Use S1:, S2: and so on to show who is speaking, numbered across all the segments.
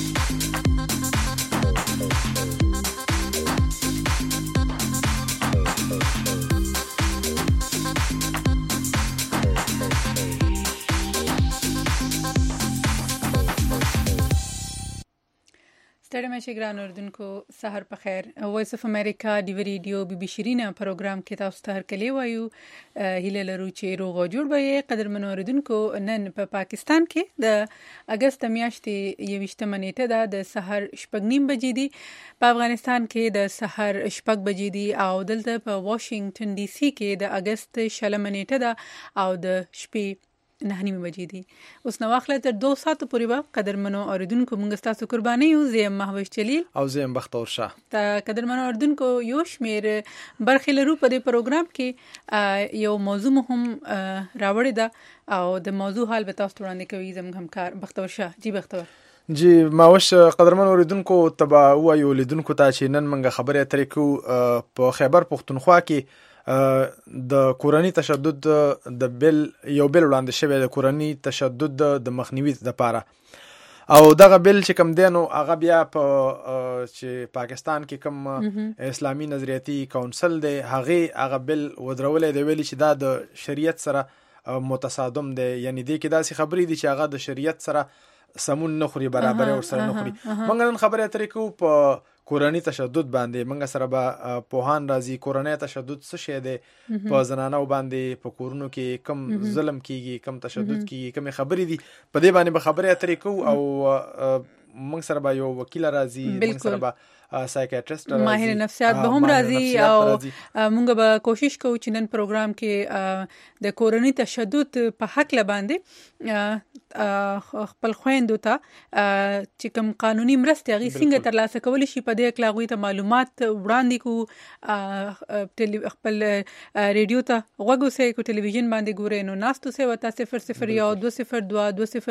S1: ستړي مشه ګران اردوونکو سحر په خیر. وایس اف امریکا ډیو ریډیو بي بي شیرینه پروګرام کې تاسو ته هرکلی وایو. هیله لرو چې روغ او جوړ به قدرمن اردوونکو. نن په پاکستان کې د اگست میاشتې 21 نیټه ده، د سحر 6:30 بجې دي. په افغانستان کې د سحر 6 بجې دي او دلته په واشنگټن ډي سي کې د اگست 6 نیټه ده او د شپې 9 بجې دي. اوس نو واخله تر 2 ساعت پورې به قدرمنو اوریدونکو موږ تاسو قرباني یو. زم محوش جلیل
S2: او زم بختور شاه.
S1: ته قدرمنو اوریدونکو یو شمیر برخې لرو په دې پروګرام کې. یو موضوع هم راوړی ده او د موضوع حال به تاسو وړاندې کوي زموږ همکار بختور شاه. جی بختور.
S2: جی ماوش قدرمن اوریدونکو تبا وایو لیدونکو ته چې نن موږ خبرې اترې کوو په خیبر پختونخوا کې د کورنی تشدد د بل وړاندې شوی د کورنی تشدد د مخنیوي لپاره او دغه بل چې کوم دینو هغه بیا په چې پاکستان کې کوم اسلامي نظریاتي کونسل دی هغه بل ودرولې دی ویلي چې دا د شریعت سره متصادم دی، یعنی دی کې داسې خبرې دي چې هغه د شریعت سره سمون نه خوري، برابر ور سره نه خوري. موږ نن خبرې اترې کوو په کورنی تشدد باندې. موږ سره به پوهان راځي کورنی تشدد څه شی دی، په زنانو باندې په کورونو کې کم ظلم کیږي، کم تشدد کیږي، کم خبرې دي، په دې باندې به خبرې اترې کوو. او موږ سره به یو وکیل راځي، موږ سره به سایکیاټریست
S1: ماهر نفسیات به هم راځي او موږ به کوشش کوو چې نن پروګرام کې د کورنی تشدد په حق لباندې خپل خويندو ته چې کوم قانوني مرستې هغه څنګه ترلاسه کول شي په دې اکلاغوي ته معلومات وړاندې کو. خپل ریډیو ته غوږ وسه کو، ټلویزیون باندې ګورئ نو ناستو سه وتا 001 202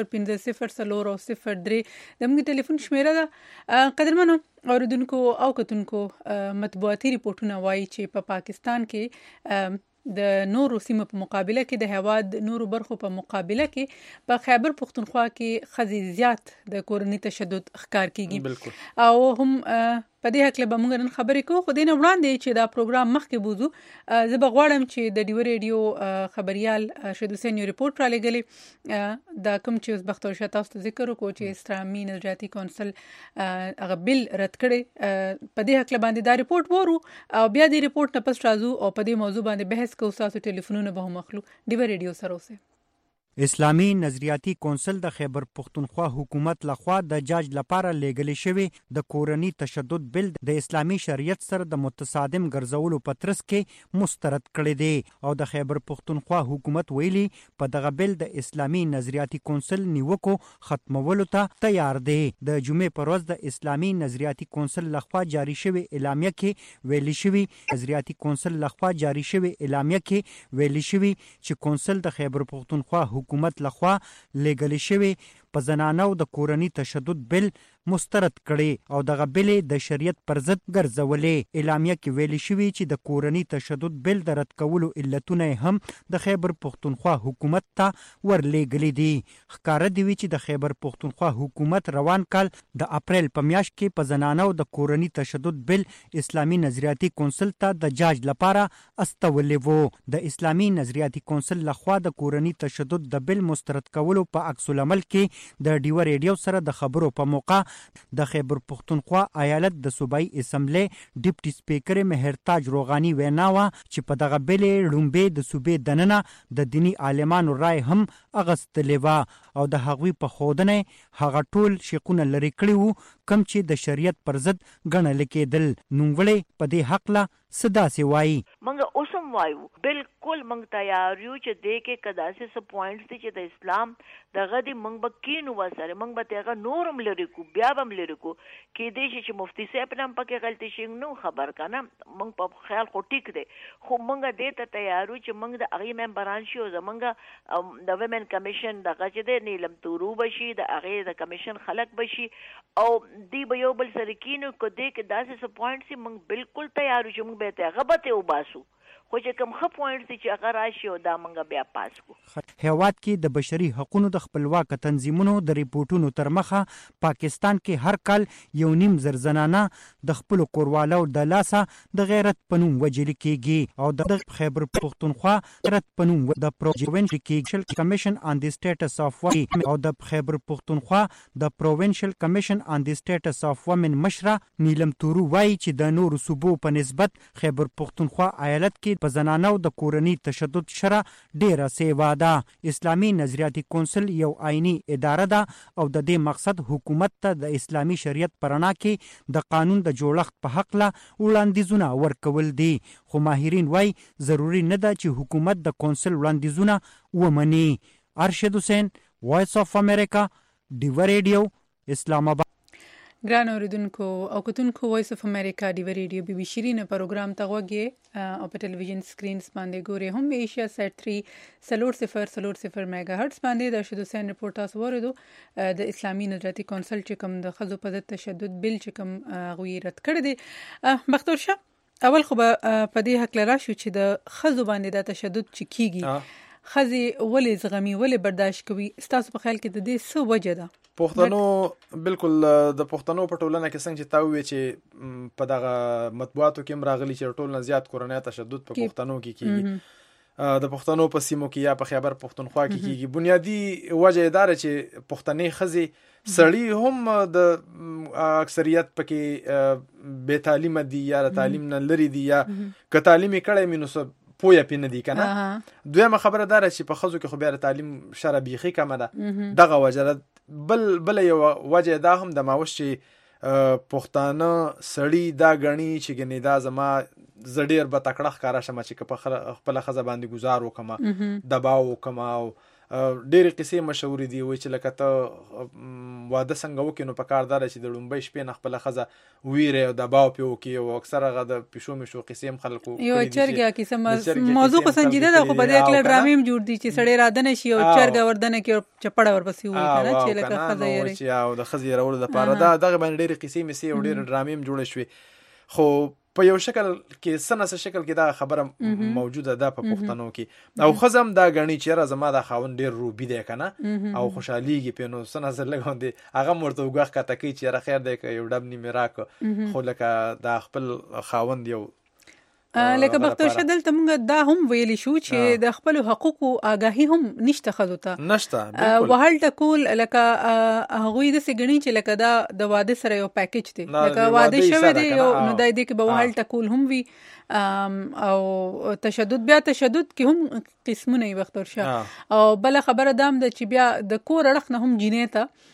S1: 205 003 دمږه ټلیفون شمیره ده. قدرمنو اوریدونکو او کتونکو مطبوعاتي ریپورتونه وایي چې په پاکستان کې د نورو سیمو په مقابله کې د هواد نورو برخو په مقابله کې په خیبر پختونخوا کې خزي زیات د کورنی تشدد ښکار کیږي او هم په دې حق له موږ نن خبرې کوو. خو دینه وړاندې چې دا پروګرام مخکې بوزو زه به غواړم چې د ډیو ریډیو خبريال شهید حسین یو ریپورت را لګلې دا کوم چې بختور شاه تاسو ته ذکر وکړو چې اسلامي نظریاتي کونسل هغه بل رد کړي. په دې حق له باندې دا ریپورت وورو او بیا دې ریپورت نه پس راځو او په دې موضوع باندې بحث کوو. تاسو ټلیفونونه به هم اخلو. ډیو ریډیو سره اوسه.
S3: اسلامی نظریاتي کونسل د خیبر پختونخوا حکومت لخوا د جاج لپاره لیږل شوی د کورنی تشدد بل د اسلامی شریعت سره د متصادم ګرځولو په ترڅ کې مسترد کړی دی او د خیبر پختونخوا حکومت ویلي په دغه بل د اسلامی نظریاتي کونسل نیوکو ختمولو ته تیار دی. د جمعې پر ورځ د اسلامی نظریاتي کونسل لخوا جاری شوی اعلامیه کې ویلي شوی چې کونسل د خیبر پختونخوا حکومت لخوا لیږل شوی په زنانو د کورنی تشدد بل مسترد کړي او دغه بل د شریعت پر ضد ګرځولې. اعلامیه کې ویلي شوی چې د کورنی تشدد بل د رد کولو علتونه هم د خیبر پختونخوا حکومت ته ورلېږلي دي. ښکاره دی چې د خیبر پختونخوا حکومت روان کال د اپریل په میاشت کې په زنانو د کورنی تشدد بل اسلامي نظریاتي کونسل ته د جاج لپاره استولې وو. د اسلامي نظریاتي کونسل لخوا د کورنی تشدد د بل مسترد کولو په عکس العمل کې د ډیو ریډیو سره د خبرو په موقع د خیبر پختونخوا ایالت د صوبایي اسمبلی ډیپټي سپیکر مهرتاج روغانی ویناوه چې په دغه بلې لومبې د صوبې دننه د دینی عالمانو رای هم اغستلې وه او د هغوی په ښودنه هغه ټول شیقونه لرې کړي وو کم چې د شریعت پر ضد ګڼل کېدل. نوموړی په دې حقله څه داسې وایي.
S4: موږ اوسم وایو بالکل موږ تیار یو چې دې کې کداسې څه پوینټس دي چې د اسلام دغه دې موږ به کینو وسره موږ به هغه نورم لري کو بیا به هم لري کو کې دې چې مفتی صاحب نام پکې غلطي شي نو خبر کنه موږ په خیال خو ټیک دی خو موږ دې ته تیار یو چې موږ د هغه ممبران شو زمونږ د ویمن کمیشن دغه چې د نیلم تورو بشي د هغه د کمیشن خلق بشي او دی به یو بل سره کینو کو دې کې داسې څه پوینټس موږ بالکل تیار یو چې موږ به ته غبطه وباسو خو چې کوم ښه پوینټ چې هغه راشي او دا موږ بیا پاس کو.
S3: هیواد کې د بشري حقوقو د خپلواک تنظیمونو د ریپورتونو تر مخه پاکستان کې هر کال 1.5 زنانه د خپل کوروالو د لاسه د غیرت پنوم وجل کېږي او د خیبر پختونخوا غیرت پنوم د پرووینشل کمیشن آن دی سټیټس اف وومن او د خیبر پختونخوا د پرووینشل کمیشن آن دی سټیټس اف وومن مشره نیلم تورو وایي چې د نورو صوبو په نسبت خیبر پختونخوا ایالت کې په زنانو د کورني تشدد شره ډیره سیوا ده. اسلامي نظریاتي کونسل یو آئینی اداره ده او د دې مقصد حکومت ته د اسلامي شریعت پرانا کې د قانون د جوړښت په حق له وړاندیزونه ورکول دي. خو ماهرین وایي ضروری نه ده چې حکومت د کونسل وړاندیزونه ومني. ارشد حسین، وایس اف امریکا، ډیو ریډیو، اسلام آباد.
S1: ګران اوریدونکو او کتونکو وایس اف امریکا ډیو ریډیو بي بي شيرین پروګرام ته وګورئ او په ټلویزیون سکرینز باندې ګورئ. هم ایشیا سیټ 3 میگا هرتز باندې د ارشد حسین رپورټ تاسو ورېدو. د اسلامي نظریاتي کونسل چې کوم د ښځو په ضد تشدد بل چې کوم غوي رد کړی دی. بختور شه اول خو په دې حق لرا شو چې د ښځو باندې د تشدد چې کیږي ښځې ولې زغمي ولې برداشت کوي. ستاسو په خیال کې د دې څه وجه ده؟
S2: پښتنو بالکل د پښتنو په ټولنه کې څنګه چې تاوي چې په دغه مطبوعاتو کې راغلي چې ټولنه زیات کورنۍ تشدد په پښتنو کې کیږي. د پښتنو په سیمو کې یا په خیبر پښتونخوا کې کیږي. بنیادی وجه اداره چې پښتني خزي سړی هم د اکثریت پکې بے تعلیم دي یا تعلیم نه لري دي یا که تعلیمي کړي مینو پویا پینه دی کنه. دویمه خبره داره چې په خزو کې خو بیا تعلیم شره بیخي کمه ده. دغه وجه بل یو وجه دا هم د ماوش چې پښتانه سړی دا غني چې ګنې دا زما زډیر به تکړه ښکارا شمه چې په خپل خزه باندې گزار وکما دباو وکما او ډېر قصې مشهور دي وای چې لکه ته واده څنګه وکینو په کار دار چې د لومبۍ شپې نه خپل خزه ویره او دباو پیو کې او اکثر هغه د پښو مشو قصې هم خلکو
S1: یو چرګه کیسه موضوع کو سنجیده ده خو په دې کې ډرامې هم جوړ دي چې سړی رادنه شي او چرګه وردنه کې چپړه ورپسې وي کنه چې لکه خزه یې
S2: چې او د خزې راول د پاره دا دغه باندې ډېر قصې مې سي او ډېر ډرامې هم جوړ شوي. خو په یو شکل کې سنسه شکل کې دا خبره موجوده ده په پښتنو کې او خزم دا غني چې را زما د خاون ډیر روبي دی کنه او خوشحاليږي په نو سنسه لګوندي هغه مرته وګخ کته کی چې را خیر دی که یو ډب نیمه راک خو لکه دا خپل خاوند یو
S1: لکه بختور شدل ته موږ دا هم ویلی شو چې د خپل حقوقو آگاهی هم نشته خزو ته
S2: نشته. بالکل
S1: وهل ټکول لکه هغه د سګنی چې لکه دا د واده سره یو پیکیج دی لکه واده شوه دی نو دای دی کې به وهل ټکول هم وی او تشدد بیا تشدد کې هم قسمونه وختور شه او بل خبره دام د چې بیا د کور اړخ نه هم جینې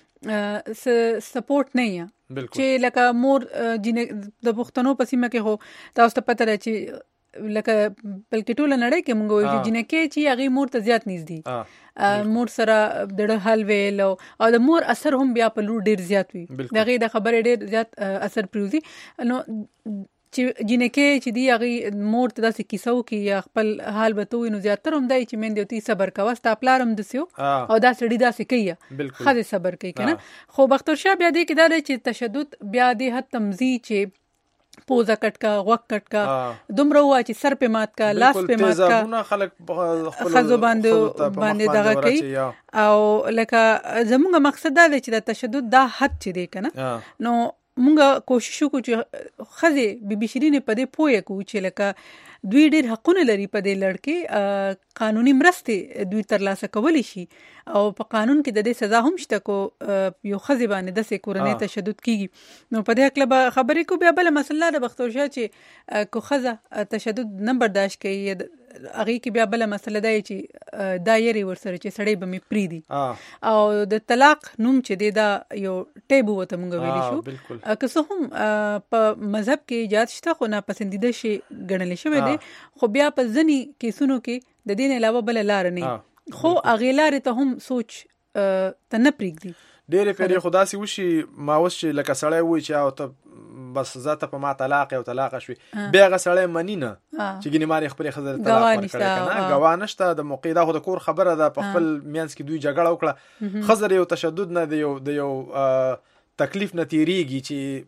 S1: ته سپورټ نه یا چې لکه مور د پښتنو په سیمه کې هو تاسو ته پته ده چې لکه بلکې ټول نړۍ کې موږ وایو چې جنکه چې هغه مور ته زیات نږدې مور سره د حل ویل او د مور اثر هم بیا په لور ډیر زیات وي دغه د خبرې ډیر زیات اثر پروزي نو چې جنکه چې دی هغه مور ته داسې کیسو کې یا خپل حال بتوي نو زیاتره هم دای چې من دی صبر کا واسطه پلارم دسیو او دا سړی داسې کوي خاصه صبر کوي کنه. خو بختور شاه بیا دی کې دا چې تشدد بیا دی حد تمزي چې پوزا کټکا غوک کټکا دومره وا چې سر په مات کا لاس په مات کا خلک خزو باندې دغه کوي او لکه زموږ مقصد دا دی چې د تشدد دا حد چې دی کنه نو مونږه کوشش وکړو چې خزه بي بي شيرین په دې پوهه کو چې لکه دوی ډېر حقونه لري په دې لړ کې قانوني مرستې دوی ترلاسه کولی شي او په قانون کې د دې سزا هم شته کو یو خزه باندې د کورنۍ تشدد کیږي نو په دې حق خبرې کو بیا بل مسله د بختور شاه چې کو خزه تشدد نه برداشت کوي هغه کې بیا بل مسله دی چې دایره ورسره چې سړی به می پریدي او د طلاق نوم چې دی دا یو ټیبو وته مونږ ویلی شو که څه هم په مذهب کې ایجاد شته خو ناپسندیده شي ګڼل شوی دی خو بیا په ځینی کیسونو کې د دین علاوه بل لار نه خو هغه لار ته هم سوچ ته نه پریږدي
S2: ډېرې پیری خدا سي وشي ما وش لکه سړی وای چې او ته بس ذاته په ما طلاق او طلاق شوي بیا غ سړی منی نه چې ګنې ماري خپل خزر طلاق ورکړي کنه غوا نشته د موقع دا خو د کور خبره ده په خپل میانس کې دوی جګړه وکړه خزر یو تشدد نه دی یو تکلیف نه تیریږي چې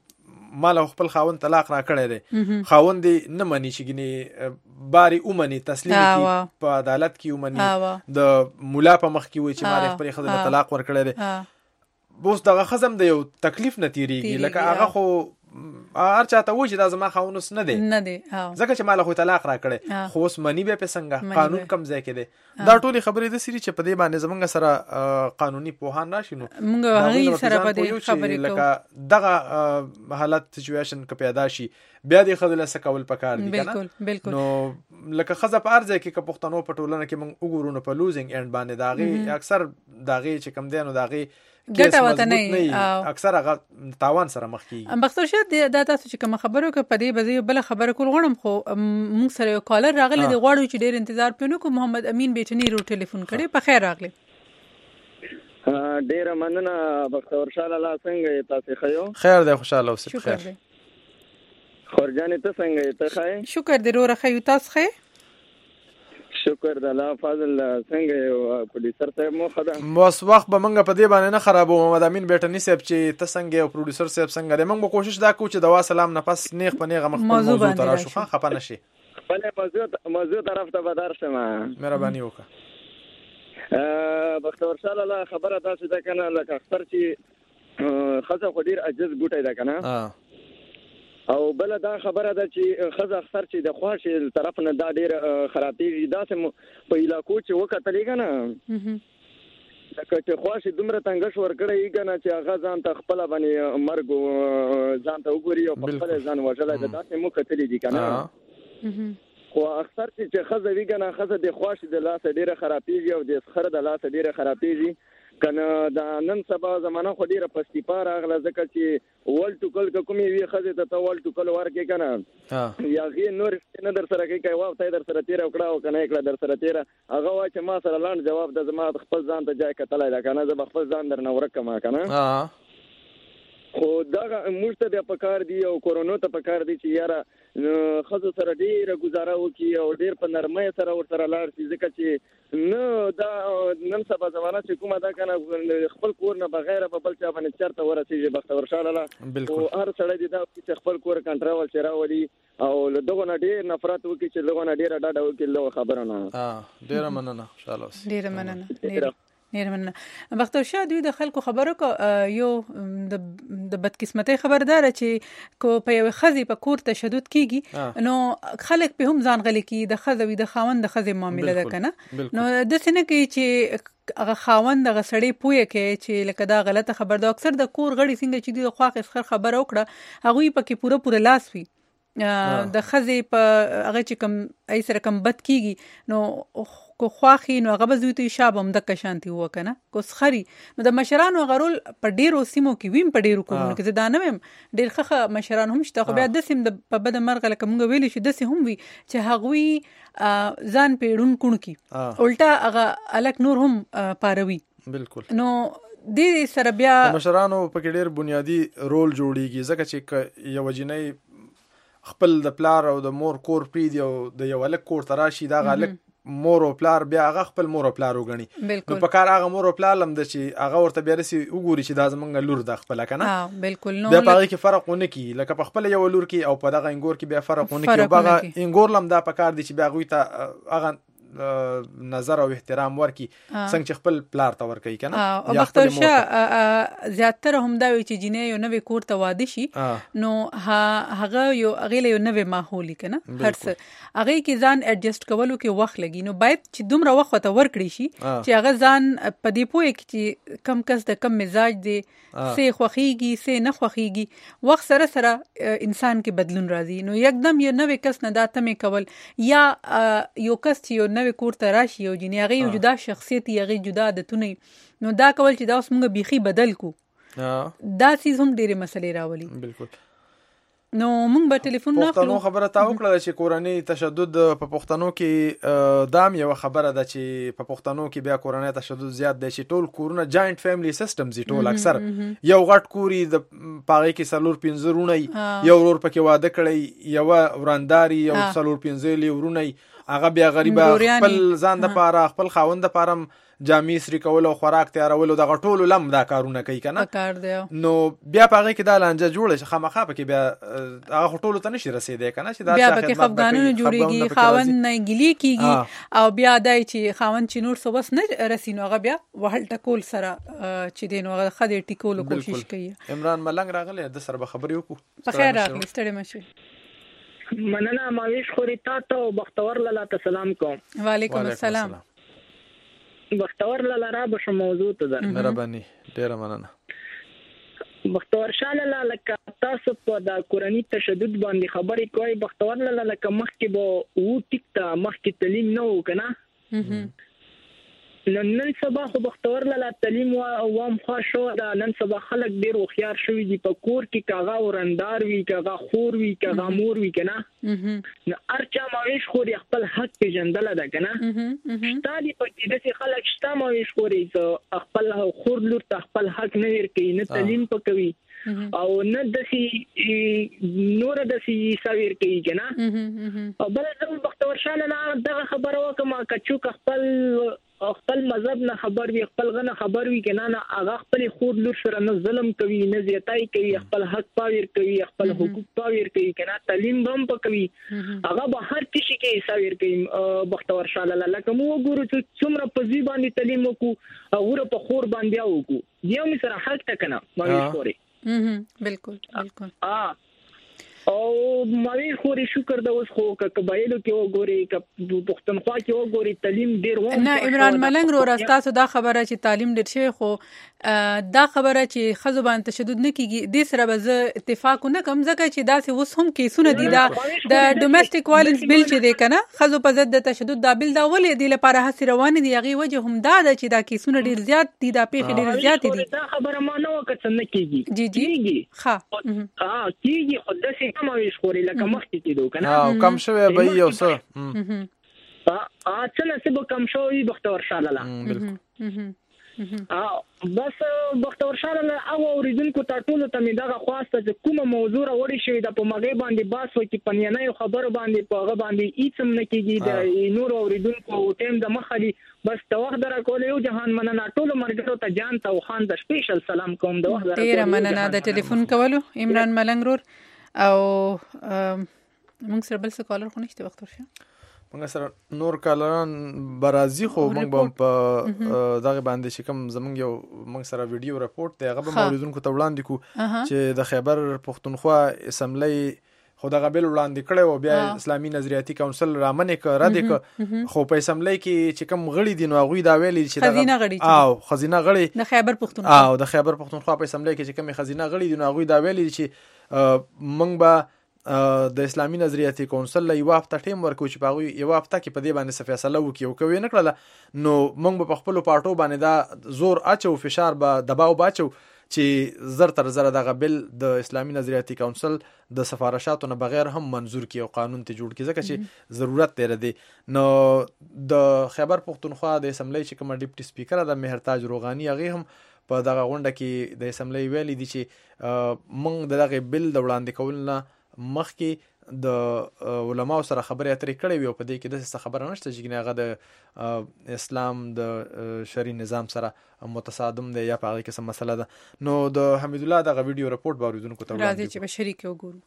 S2: مال خپل خاوند طلاق را کړی دی، خاوند نه مني چې ګنې باري اومني تسلیم کی په عدالت کې اومني د مولا په مخ کې وي چې مال خپل خزه طلاق ور کړی دی، بوس دغه خزم د یو تکلیف نه تیریږي لکه هغه خو هر چاته وایي چې دا زما خاوند نه دی ځکه چې مال خو طلاق را کړی، خو اوس منی به په څنګه قانون کم ځای کې دی. دا ټولې خبرې د سری چې په دې باندې زمونږ سره قانوني پوهان راشي نو
S1: موږ هغه سره په دې خبرې
S2: لکه دغه حالت سچويشن کې پیدا شي بیا د خدای له کول پکار دي کنه. نو لکه خزه په ارزه کې که پښتنو په ټولنه کې موږ وګورو په لوزینګ اند باندې داغي اکثر داغي چې کم دي نو داغي
S1: ګټه وته نه
S2: اکثر هغه تاوان سره مخ کیږي.
S1: بختور شه دا تاسو چې کوم خبرو کې په دې بځای بل خبره کول غواړم، خو موږ سره یو کالر راغلی دی، غواړو چې ډیر انتظار پینو کو. محمد امین بیٹنی رو ټلیفون کړي، په خیر راغلی.
S5: ډیر مننه بختور شه الله څنګه تاسو خیو؟
S2: خیر دی خوشاله اوسئ.
S1: شکر دی.
S5: خورجانې ته څنګه ته خای؟
S1: شکر دی رو راخیو تاسو خای؟
S5: شکر د الله فضل څنګه پروډوسر صاحب مو خدای
S2: موس وخت به منګه په دې باندې نه خرابو. محمد امین بیٹنی صاحب چې ته څنګه او پروډوسر صاحب څنګه دی، موږ به کوشش دا کوو چې دوا سلام نه پس نیغ په نیغه مخ موضوع تر شو خپه نشي.
S5: بله موضوع طرف ته بدر شمه
S2: مهرباني
S5: وکړه. بختور شه الله خبره تاسو ده کنه لکه اختر چې خزه خو ډیر عجز ګوټی ده کنه، او بل دا خبره ده چې خزه اختر چې د خواشه طرف نه دا ډیر خرابېږي. دا سم په علاقو چې وکتلې کنه لکه چې خواشه دومره تنګش ور کړی کنه چې هغه ځان ته خپل باندې مرګ ځان ته وګوري او خپل ځان وژلای ده. دا سم کتلې دي کنه، خو اختر چې خزه وی کنه خزه د خواشه د لاس ډیره خرابېږي او د خره د لاس ډیره خرابېږي کنه. دا نن سبا زمانہ خو ډیره پستی پار اغله ځکه چې ول ټوکل کومي وی خزه ته ول ټوکل ورکې کنه یا غي نور نه در سره کوي واو ته در سره تیر وکړه او کنه کله در سره تیر هغه وا چې ما سره لاند جواب د زما خپل ځان ته ځای کتلای دا کنه زه خپل ځان در نه ورکم کنه. خو دا موږ ته د پکار دی او کورونا ته پکار دی چې یاره خزو سره ډیره گزاره وکي او ډیر په نرمۍ سره ورسره لاړ شي ځکه چې نه دا نن سبا زمانہ چې کومه دا کنه خپل کور نه بغیر په بل چا باندې چرته ورسیږي. بختور شه الله او هر سړی دی دا چې خپل کور کنټرول چراولي او دغه نه ډیر نفرت وکي چې دغه نه ډیر ډاډه وکي له خبره نه.
S2: ډیر مننه ان شاء الله.
S1: ډیر مننه. بختور شه دوی د خلکو خبرو کو یو د بدقسمتۍ خبردار چې کو په یو خزي په کور تشدد کیږي نو خلک په هم ځان غلي کی د خزوی د خاوند د خزي معاملې ده کنه. نو د سینه کې چې هغه خاوند د غسړې پوهه کې چې لکه دا غلطه خبر ده، اکثر د کور غړي څنګه چې د خواخ خبر وکړه هغه پکې پوره لاس وي د خزي په هغه چې کم ای سره کم بد کیږي نو کو خواخي نو هغه بزوي شابم د کشانتي وکنه کو سخري نو د مشرانو غرول په ډیرو سیمو کې ویم په ډیرو کومو کې دا نه ویم ډیر خخه مشران هم شته خو بیا د سیم د په بد مرغ لکه مونږ ویل شو د سیم هم وی چې هغوی ځان پیړون کون کی الټا هغه الک نور هم پاروي. بالکل. نو دې سره بیا
S2: مشرانو په کې ډیر بنیادی رول جوړیږي ځکه چې یو جنۍ خپل د پلار او د مور کور پری دی او د یو الک کور تراشي دا غلک مور او پلار بیا هغه خپل مور او پلار وګڼي نو په کار هغه مور او پلار لم د چې هغه ورته بیا رسي وګوري چې دا زمونږ لور د خپل کنه.
S1: بالکل. نو
S2: بیا په کې فرق ونه کی لکه په خپل یو لور کې او په دغه انګور کې بیا فرق ونه کی او هغه انګور لم دا په کار دي چې بیا غوي ته هغه نظر او احترام ورکی څنګه چې خپل پلار ته ورکی کنه.
S1: او بختور شه زیاتره هم دا وی چې جنې یو نوې کور ته واده شي نو هغه یو اغه یو نوې ماحول کنه هر څه هغه کې ځان اډجسټ کولو کې وخت لګي نو باید چې دومره وخت ته ورکړي شي چې هغه ځان په دې پوهه کې چې کم کس د کم مزاج دی سه خوخيږي سه نه خوخيږي وخت سره سره انسان کې بدلون راځي. نو یکدم یو نوې کس نه دا تمه کول یا یو کس چې نوې کور ته راشي او جنې هغه یو جدا شخصیت هغه جدا عادتونه نو دا کول چې دا اوس موږ بيخي بدل کو دا چیز هم ډېرې مسلې راولي.
S2: بالکل.
S1: نو موږ به ټلیفون نه
S2: پښتنو خبره تا وکړه چې کورنۍ تشدد په پښتنو کې دام یو خبره ده چې په پښتنو کې بیا کورنۍ تشدد زیات دی چې ټول کورونه جاینټ فیملی سیستمز ټول اکثر یو غټ کوري د پاغي کې سلور پنځه رونی یو ور پکې واده کړي یو ورانداري یو سلور پنځه لورونی هغه بیا غریبه خپل ځان د پاره خپل خاوند د پاره جامې سری کول او خوراک تیارول د غټولو لم دا کارونه کوي کنه نو بیا پاره کې دا لانجه جوړه شي خامخا پکې بیا هغه غټولو ته نشي رسیدای کنه چې دا
S1: بیا پکې خفګانونه جوړيږي خاوند نه ګلی کیږي او بیا دای چې خاوند چې نور څه بس نه رسینو هغه بیا وهل ټکول سره چې دین هغه خدای ټیکولو کوشش کوي.
S2: عمران ملنګ راغلی د سره به خبرې وکړو.
S1: په خیر راغلی ستړي مشه.
S6: مننه ماویش خوري تاسو بختور لاله سلام کوم.
S1: وعلیکم السلام.
S6: بختور لاله به موضوع ته در
S2: مهرباني ډیره مننه.
S6: بختور شاله لکه تاسو په د کورنی تشدد باندې خبرې کوي بختور لاله لکه مخکې به و ټیکتا مخکې تعلیم نه وکنه نن سبا خو بختور لاله تعلیم او عام خاصو دا نن سبا خلک ډیر خيار شوی دي په کور کې کاغه ورندار وی کاغه خور وی کاغه مور وی کنه نو ارچا ماویش خوري خپل حق کې جندل ده کنه ستادي په دې چې خلک شته ماویش خوري خپل خور لور ته خپل حق نه ورکوي نه تعلیم پکوي او نه دسي نور دسي ساویر کوي کنه او بل د بختور شاله دغه خبره وکما کچو خپل مذهب نه خبر وي خپل غنه خبر وي کنه نه هغه خپل خور لور سره نه ظلم کوي نه زیاتای کوي خپل حق پاویر کوي خپل حقوق پاویر کوي کنه تعلیم هم پکوي هغه به هر کشي کې حساب کوي بختور شاله لکه مو ګورو چې څومره په ځی باندې تعلیم وکړو او په خور باندې وکړو یو می سره حق تکنه مې خوري
S1: بالکل
S6: او ماوی خوري شکر د اوس خو قبایلو کې وګوري ک پښتونخوا کې وګوري تعلیم ډیر و
S1: نه عمران ملنګ رو راستاسو دا خبره چې تعلیم ډیر شي خو دا خبره چې خزو باندې تشدد نه کیږي د سره به اتفاق نه کوم ځکه چې دا اوس هم کیسونه دي دا د ډومېسټک وایلنس بل چې دی کنه خزو په ضد د تشدد دا بل دا ولې دی لپاره هڅه روانه دي هغه وجه هم دا چې دا کیسونه ډیر زیات دي دا پیښې ډیر زیات دي
S6: دا خبره ما نه وکړه نه کیږي
S1: جی ها
S6: کیږي خو د څه کومه خوري لکه مخکې کېدو کنه
S2: کم شوی به یو څه
S6: څنګه څه به کم شوی بختور شاله بالکل بس بختور شاله او اوریدونکو ته ټول ته می دغه خواسته چې کومه موضوع راوړی شوی د په مغه باندې باس وکي پنیانه خبر باندې په هغه باندې هیڅ نه کیږي د نور اوریدونکو ټیم د مخالي بس د وخت درا کول یو جهان مننه ټول مرګرو ته جان ته خان د سپیشل سلام کوم د وخت درا
S1: ډیر مننه د ټلیفون کولو عمران ملنګ رور او موږ سره بل څه کالر خو نشته وخت ورشه
S2: موږ سره نور کالران برازي خو موږ په دغه باندې چې کوم زمونږ یو موږ سره ویډیو رپورټ دی هغه به موریدونکو ته وړاندې کو چې د خیبر پښتونخوا اسمبلی خو دغه بل وړاندې کړي او بیا اسلامي نظریاتي کونسل رامنې ک رد ک خو په اسمبلی کې چې کوم غړي دي نو هغه دا ویلي چې خزینه غړي
S1: د خیبر پښتونخوا
S2: او د خیبر پښتونخوا په اسمبلی کې چې کوم خزینه غړي دي نو هغه دا ویلي چې موږ به د اسلامي نظریاتي کونسل له یو هفته ټیم ورکو چې په یو هفته کې په دې باندې فیصله وکړي او کوي نه کړل نو موږ په خپل پارټو باندې دا زور اچو فشار به دباو باچو چې زر تر زر دغه بل د اسلامي نظریاتي کونسل د سفارشاتو نه بغیر هم منظور کړي او قانون ته جوړ کړي ځکه چې ضرورت دی نو د خیبر پښتونخوا د اسمبلی چې کوم ډیپټي سپیکر د مهرتاج روغانی هغه هم په دغه غونډه کې د اسمبلی ویلي دي چې موږ دغه بل د وړاندې کول نه مخکې د علماو سره خبرې اترې کړې وي او په دې کې د څه خبره نشته چې هغه د اسلام د شرعي نظام سره متصادم دی یا په هغه کې څه مسله ده نو د حمید الله دغه ویډیو رپورټ باوریدونکو ته
S1: راځي چې به شریک وګورو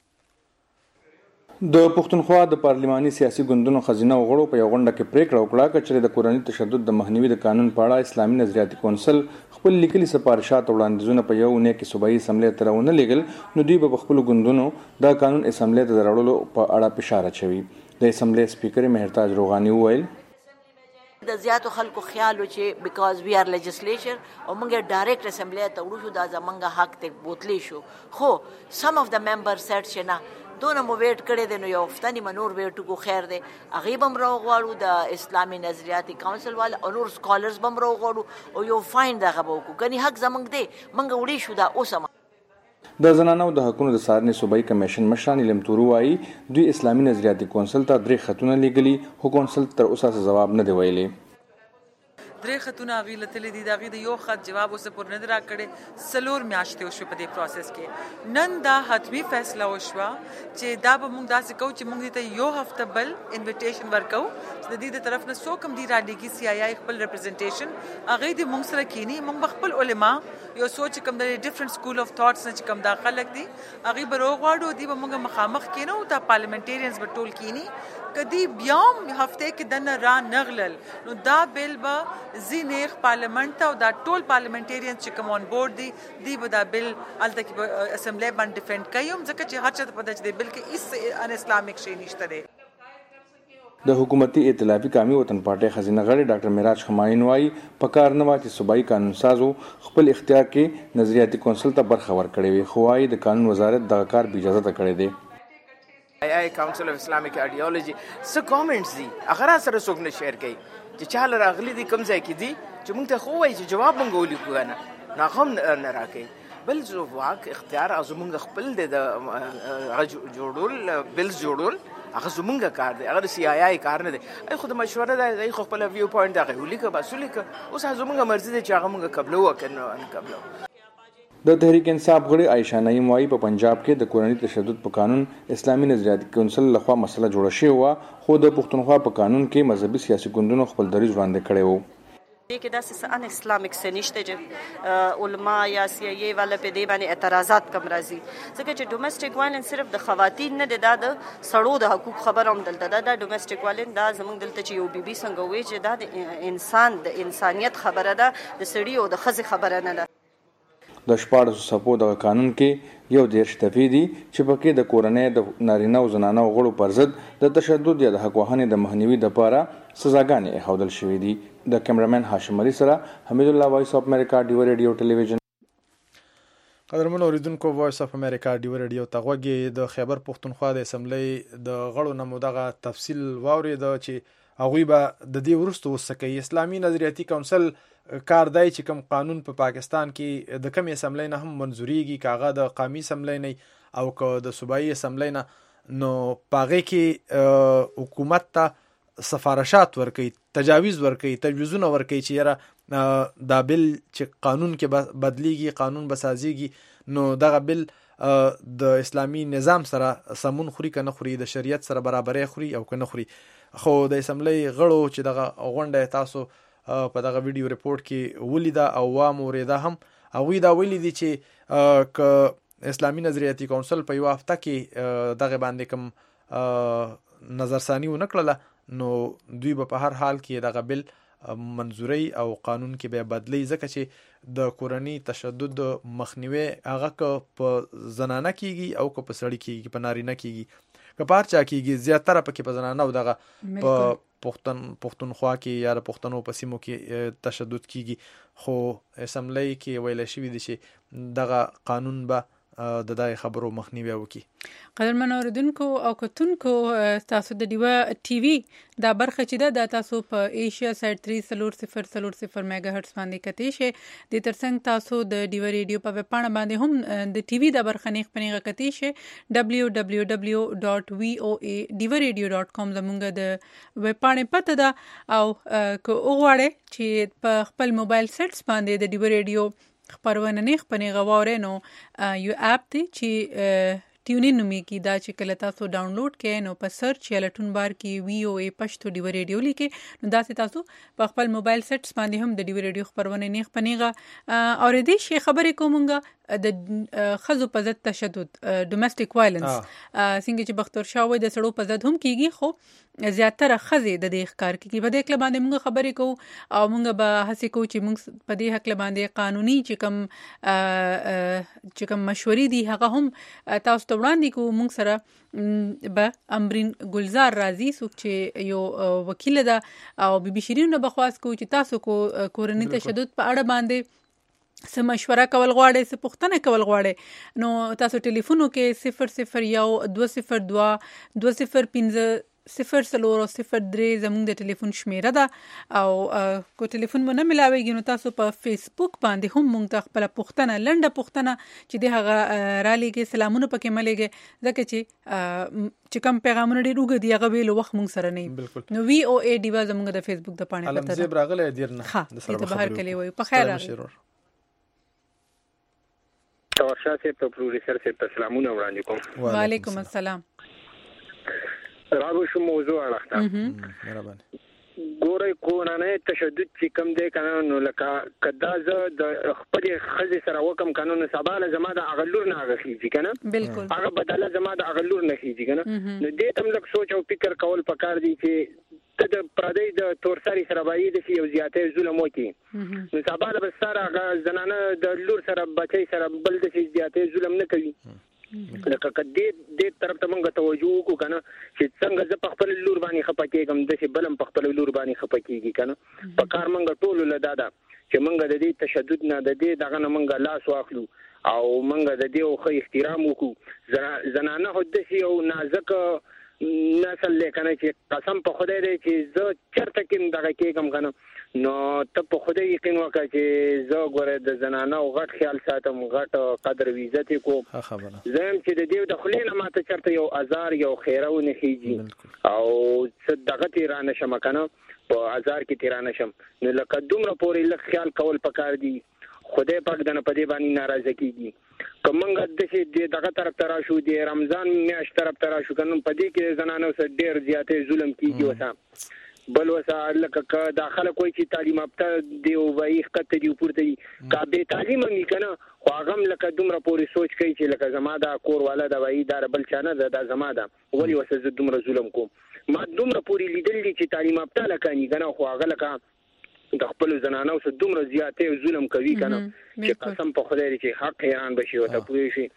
S7: د پښتونخوا د پارلماني سیاسي ګوندونو خزینه وغړو په یو غونډه کې پریکړه وکړه چې د کورنۍ تشدد د مخنیوي د قانون په اړه اسلامي نظریاتي کونسل خپل لیکلي سفارشات وړاندیزونه په یو نه کې صوبایي اسمبلی ته راونه لېږل نو دوی په خپل ګوندونو دا قانون اسمبلی ته راوړلو په اړه فشار اچوي د اسمبلی سپیکر مهرتاج روغانی وویل
S4: د زیاتو خلکو خیال و چې بیکاز وی آر لیجسلیچر او موږ ډایرکټ اسمبلی ته وړو شو دا زمونږ حق ته بوتلی شو خو سم اف د ممبر سیټ چې نه دونه مو ویټ کړی دی نو یو هفتنی منور ویټ کو خیر دی هغه بم راغواړو د اسلامي نظریاتي کونسل وال او نور سکالرز بم راغواړو او یو فاین دغه وکړو کني حق زمونږ دی موږ وړي شو دا اوسه
S7: د زنانو د حقوقو د سارنې صوبایي کمیشن مشران علم تورو وايي دوی اسلامي نظریاتي کونسل ته 3 خطونه لیږلي خو کونسل تر اوسه جواب نه دی ویلي
S8: درې خطونه غیله تلې دي دا غي د یو خط جواب اوس پر نه راکړي سلور میاشتې وشو په دې پروسس کې نن دا حتمی فیصله وشو چې دا به موږ داسې کوو چې موږ ته یو هفته بل انویټیشن ورکو چې د دې د طرف نه سو کم دی را لګي سی آی خپل ریپرزنټیشن هغه د موږ سره کینی موږ خپل علما یو سوچ کم د ډیفرنٹ سکول اف ثاټس نه کم دا خلک دي هغه بروغ واړو دی به موږ مخامخ کینو دا پارلیمنټریانز به ټول کینی کدی بیام هفته کې دنه را نغلل نو دا بیل به زینیخ پارلیمنت او دا ټول پارلیمنټریانز چې کوم اون بورډ دی به دا بیل الته کې اسمبلی باندې ډیفند کوي ځکه چې هر څه په دې بیل کې اس ان اسلامیک شی نشته دی
S7: د حکومتي ائتلافي قومي وطن پارټي خزینه غړي ډاکټر معراج خماین وايي پکار نه واچي صوبایي قانون سازو خپل اختیار کې نظریاتي کونسل ته برخه ورکړي وي خو وايي د قانون وزارت د کار به اجازه ته کړی دی
S9: آی کونسل اف اسلامیک ایډیالوژي څه کامنټس دي هغه سره څوک نه شیر کوي چې چاله راغلي دي کوم ځای کې دي چې موږ ته خو وایي چې جواب موږ ولیکو نه هم نه راکې بل زو واک اختیار از موږ خپل د جوړول بلز جوړول هغه زمونږ کار دی هغه د سی آی کار نه دی ای خو د مشوره دی خو خپل ویو پوینټ دغه ولیکه بس ولیکه اوس زمونږ مرزي دی چې هغه موږ قبلو وکنه ان قبلو
S7: د تحریک انصاف غړي عائشہ نعیم وايي په پنجاب کې د کورنۍ تشدد په قانون اسلامي نظریاتي کونسل لخوا مسله جوړه شوې و خو د پښتونخوا په قانون کې مذهبي سیاسي ګوندونو خپل دریځ وړاندې کړی وو
S10: کې داسې ان اسلامیک څه نشته چې علما یا سیاسي والا په دې باندې اعتراضات کم راځي ځکه چې ډومېسټک وایلنس صرف د خواتین نه د سړو د حقوق خبر هم دلته دا ډومېسټک وایلنس دا زموږ دلته چې یو بیبي څنګه وایي چې دا د انسان د انسانيت خبره ده د سړي او د ښځې خبره نه ده
S7: د 14 صفو د قانون کې یو ډیر شتفي دي چې پکې د کورنۍ د نارینه او زنانه غړو پر ضد د تشدد یا د حق وهنې د مخنیوي لپاره سزاګانې ایښودل شوې دي د کیمرامین هاشم علي سره حمید الله وایس اف امریکا ډیو ریډیو ټلویزیون
S2: قدرمن اوریدونکو وایس اف امریکا ډیو ریډیو ته غوږی د خیبر پښتونخوا د اسمبلی د غړو نمودغه تفصیل واورید چې هغوی به د دې وروسته وسکه اسلامي نظریاتي کونسل کار دی چې کوم قانون په پاکستان کې د کمی اسمبلی نه هم منزوريږي کاغه د قومي اسمبلی نه او که د صوبایي اسمبلی نه نو پاغه کې حکومت ته سفارشات ورکي تجاویز ورکي تجویزونه ورکي چې یاره دا بل چې قانون کې بدلیږي قانون بسازيږي نو دغه بل د اسلامي نظام سره سمون خوري کنه خوري د شریعت سره برابرې خوري او کنه خوري خو د اسمبلی غړو چې دغه غونډه تاسو په دغه ویډیو ریپورت کې ولیدا او واموریدا هم او دا ویلي دي چې ک اسلامي نظریاتي کونسل په یو هفته کې دغه باندې کوم نظرثانی ونکړه نو دوی به په هر حال کې دغه بل منزوري او قانون کې به بدلی ځکه چې د کورنۍ تشدد مخنیوي هغه په زنانه کېږي او په سړی کېږي په نارینه کېږي که پارچا کېږي زیاتره پکې په زنانه او دغه په پښتونخوا کې یا د پښتنو په سیمو کې تشدد کېږي خو اسمبلی کې ویل شوی دی چې دغه قانون به د دغه خبرو مخنیوي وکړي.
S1: قدرمن اوریدونکو او کتونکو تاسو د ډیوا ټي وي دا برخه چې د تاسو په ایشیا سایت 300 میگا هرتز باندې کتی شي د ترڅنګ تاسو د ډیوا ریډیو په پاڼه باندې هم د ټي وي د برخه نه خپنیغه کتی شي www.voa.divaradio.com زمونږ د ویب پاڼه پته ده او که وګورئ چې په خپل موبایل سیټس باندې د ډیوا ریډیو خبرونه نه خپنې غواړي نو یو اپ دی چې ټیونین نومېږي دا چې کله تاسو ډاونلوډ کړئ نو په سرچ یا لټون بار کې VOA پښتو ډیو ریډیو لیکي نو دا تاسو په خپل موبایل سیټس باندې هم د ډیو ریډیو خبرونه نه خپنېغه اورېدي شي خبرې کومګه د خزو په ضد تشدد ډومېسټک وایلنس څنګه چې بختور شاوې د سړو په ضد هم کیږي خو زیاتره خزې د دې ښکار کیږي په دې کله باندې موږ خبرې کوو او موږ به هڅه کوو چې موږ په دې حق باندې قانوني چې کوم مشورې دي هغه هم تاسو ته وړاندې کوو موږ سره به امرین گلزار راضی څوک چې یو وکیل ده او بیبي شیرین نه بخواست کوو چې تاسو کو کورنۍ تشدد په اړه باندې سم مشوره کول غواړئ څه پوښتنه کول غواړئ نو تاسو ټلیفون وکړئ 001 202 205 003 زموږ د ټلیفون شمیره ده او کو ټلیفون مو نه ملاويږي نو تاسو په فیسبوک باندې هم مونږ ته خپل پوښتنه لنډه پوښتنه چې د هغه را لېږي سلامونه پکې ملګي ځکه چې کوم پیغامونه ډېر وګ دی هغه ویلو وخت مونږ سره نه نو وی او ای ډی وا زموږ د فیسبوک د پاڼې پته
S2: علم زیب راغله دیر نه
S1: د سره بهر کلی وي په خیر راغلی
S11: تورشاه سے پروډوسر سے سلامونه وړاندې کوم
S1: وعلیکم السلام
S11: راو شو موضوع اړه
S2: مهرباني
S11: ګورې کورنۍ تشدد چې کم دی کنه نو لکه کدا زه د خپل خزې سره وکم قانون سباله زما د اغلور نه غخیږي کنه
S1: بالکل
S11: هغه بدله زما د اغلور نه خيږي کنه نو دې تم لک سوچ او فکر کول پکار دي چې ته د پردې د تورساري سره باید چې یو زیاتې ظلم وکي نو سباله بس سره زنانه د لور سره بچي سره بل د زیاتې ظلم نه کوي لکه دې طرف ته مونږ توجه وکړو کنه چې څنګه ز په خپل لور باندې خپکیږم د شي بلم په خپل لور باندې خپکیږي کنه په کار مونږ ټول لدادا چې مونږ د دې تشدد نه د دې دغه نه مونږ لاس واخلو او مونږ د دې خو احترام وکړو زنانه هدا شي او نازک نسل لیکنه چې قسم په خدای دی چې زه چرته کې دغه کېږم کنه نو ته په خدای یقین وکړه چې زه ګوره د زنانه او غټ خیال ساتم غټ قدر و عزت کوم
S2: خبره
S11: زم چې د دې د خلینو ماته چرته یو ازار یو خیره و نه خيږي او صدقه تیرانه شم کنه په ازار کې تیرانه شم نو لکه دومره پورې لږ خیال کول پکار دي خدای پاک دنه په دې باندې ناراضه کیږي کومنګ د دې دغه طرف ترا شو د رمضان میاشت طرف ترا شو کنه په دې کې زنانو سره ډېر زیاتې ظلم کیږي وسه بل وسه لکه داخله کوئی چې تعلیم یافته دی او وای خط دی پورته دی کا به تعلیم نه کنه خو هغه لکه دومره پورې سوچ کوي چې لکه زما دا کور والا دا وای دا بل چانه دا زما دا ولی وسه دومره ظلم کوم ما دومره پورې لیدل دي چې تعلیم یافته لکه نه کنه خو هغه لکه د خپل زنانو سره دومره زیاتې ظلم کوي کنه چې قسم په خدای چې حق ایران بشي او ته پوي شي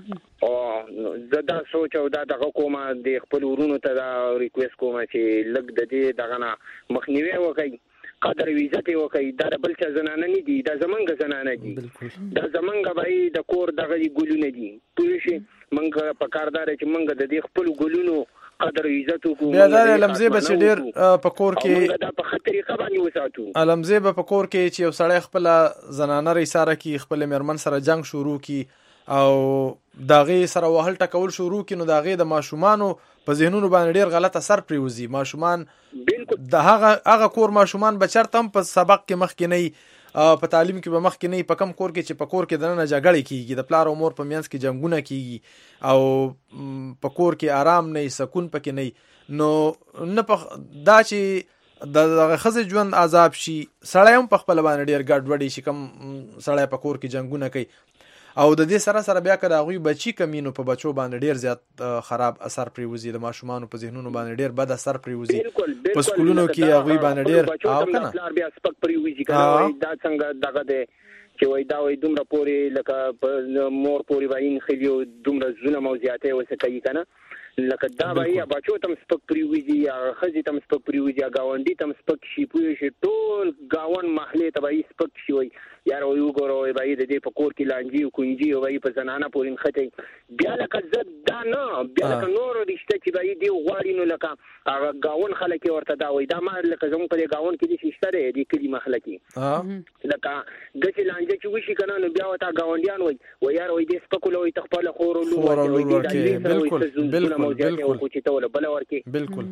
S11: او دا سوچ او دا دغه کومه د خپل ورونو ته دا ریکوست کومه چې لګ د دې دغه نه مخنیوي وکړي قدر و عزت وکړي دا بل څه زنانه نه دي دا زمونږ زنانه دي دا زمونږ بای د کور دغه ګلونه دي پوه شي مونږ په کاردار چې مونږ د دې خپل ګلونو قدر عزت کو
S2: بیا دا لمزه به چې ډیر په کور کې
S11: دا په خطرې قبانی وساتو
S2: لمزه به په کور کې چې یو سړی خپل زنانه ریساره کی خپل مرمن سره جنگ شروع کی او داغه سره وهل ټکول شروع کی نو داغه د ماشومانو په ذهنونو باندې ډیر غلط اثر پریوزي ماشومان
S11: بالکل
S2: د هغه کور ماشومان بچرتم په سبق کې مخ کې نه په تعلیم کې به مخ کې نه په کم کور کې چې په کور کې دنه جګړه کیږي د پلار او مور په میانس کې جنگونه کیږي او په کور کې آرام نه سکون پکې نه نو نه دا چې د خزې ژوند عذاب شي سړی هم په خپل باندې ډیر ګډ وډي شي کم سړی په کور کې جنگونه کوي او د دې سره بیا کړه غوي بچی کمینو په بچو باندې ډیر زیات خراب اثر پریوزي د ماشومان په ذهنونو باندې ډیر بد اثر پریوزي په سکولونو کې غوي باندې ډیر
S11: او کنه بیا سپک پریوزي کنه دا څنګه دغه ده چې وای دا وای دومره پوري لکه مور پوري وای خلیو دومره ظلم او زیاته وسه کوي کنه لکه دا وای بچو تم سپک پریوزي یا خزي تم سپک پریوزي یا گاونډي تم سپک شي پوي شي ټول گاون محله ته وای سپک شي وای یار وای وګورو وای د دې په کور کې لانجی او کونجي وای په زنانه پورین خته بیا لکه زد دا نه بیا لکه نور رښتیا چې وای دی غواړي نو لکه هغه گاون خلک ورته دا وای دا ما لکه زموږ په گاون کې دي شته دی کلی محله کې لکه د چې لانجه چې وشي کنه نو بیا وتا گاونډیان وای یار وای دې سپکول وای تخپل خور له وای
S2: بالکل
S11: بالکل خو چې ته ولا بل ورکی
S2: بالکل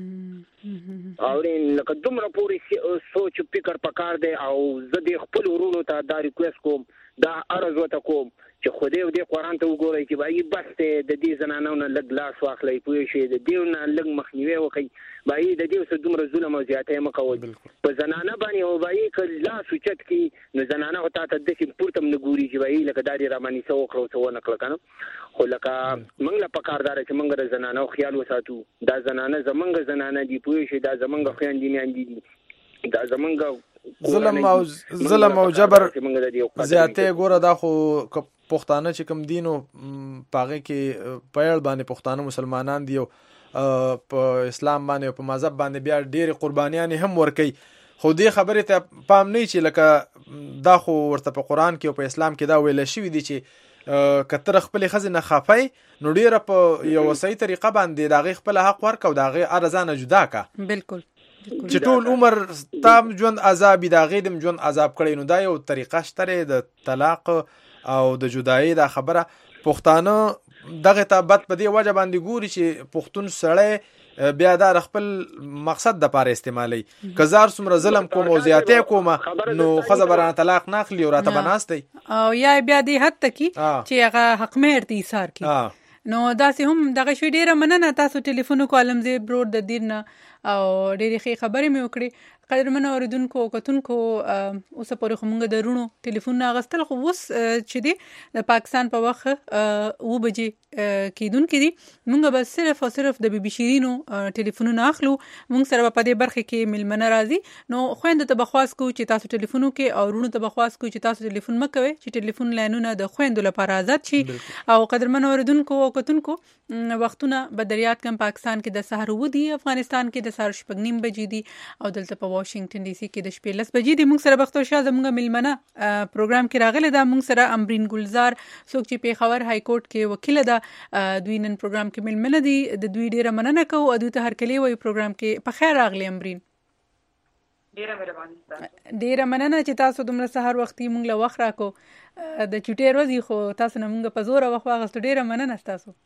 S11: اورین لکه دومره پوری سوچ فکر پکار دی او زه د خپل ورونو ته دا ریکوست کوم دا عرض وته کوم چې خو دې قرآن ته وګورئ چې بای بس ته د دې زنانو نه لګ لاس واخلې پوي شي د دې نه لګ مخنیوي وکړي بای د دې سره دومره ظلم او زیاتې مکوي په زنانه باندې او بای کله سوچت کی نو زنانه او ته د دې پورتم نه ګوري چې بای لکه داري رامني سو کړو څو نه کړ کنه خو لکه موږ له پکاردار چې موږ د زنانو خیال وساتو دا زنانه زمونږ زنانه دی پوي شي دا زمونږ خويندې میاندې دي دا زمونږ
S2: ظلم او جبر زیاتې ګوره دا خو پښتانه چې کوم دینو پاغه کې پېړ باندې پښتانه مسلمانان دی په اسلام باندې په مذهب باندې بیا ډېر قربانيان هم ورکي خو دې خبره ته پام نه چې لکه دا خو ورته په قران کې او په اسلام کې دا ویل شوی دی چې کتر خپل خزینه خافای نو ډیره په یو صحیح طریقه باندې داغه خپل حق ورکو داغه ارزانه جدا کا
S1: بالکل
S2: چې ټول عمر تام ژوند عذاب داغه دم ژوند عذاب کړي نو دا یو طریقه شته د طلاق او د جدایي دا خبره پښتانه دغه ته بد په دی وجه باندې ګوري چې پښتون سړی بیا دا خپل مقصد د پاره استعمالي کزار سمره ظلم کوم او زیاتې کوم نو خزبرانه طلاق ناخلی او راته بناستي
S1: او یا بیا دی حتی کی چې هغه حق مهر تی ایثار کی نو داسې هم دغه شوی ډیره مننه تاسو ټلیفون کوالم زی برور د دیرنه او ډیره ښه خبرې مې وکړې قدرمن اوریدونکو کتونکو اوس پورې خو مونږ د رونو ټلیفون اغستل خو اوس چې دی د پاکستان په وخت 2 بجې کیدونکې دي مونږ به صرف او صرف د بي بي شیرینو ټلیفونونه اخلو مونږ سره په دې برخه کې ملمنه راځي نو خويند ته بخواس کو چې تاسو ټلیفونو کې او رونو ته بخواس کو چې تاسو ټلیفون مکوي چې ټلیفون لاینونه د خويندو لپاره آزاد شي او قدرمن اوریدونکو او کتونکو وختونه بدریات کم پاکستان کې د سحر ودی افغانستان کې د سحر 9:30 بجې دي او دلته په واشنگټن ډي سي کې د شپې 10 بجې دي مونږ سره بختور شاه زموږ ملمنه پروګرام کې راغله دا مونږ سره امبرین ګلزار څوک چې پیښور های کورټ کې وکیل ده دوی نن پروګرام کې ملمنه دي د دوی ډیره مننه کوو او دوی ته هر کلی وي پروګرام کې په خیر راغلی امبرین
S12: ډیره مهرباني تاسو
S1: ډیره مننه چې تاسو دومره سحر وختي مونږ له وخت راکو د چټي ورځې خو تاسو نه مونږ په زور وخت واغست ډیره مننه تاسو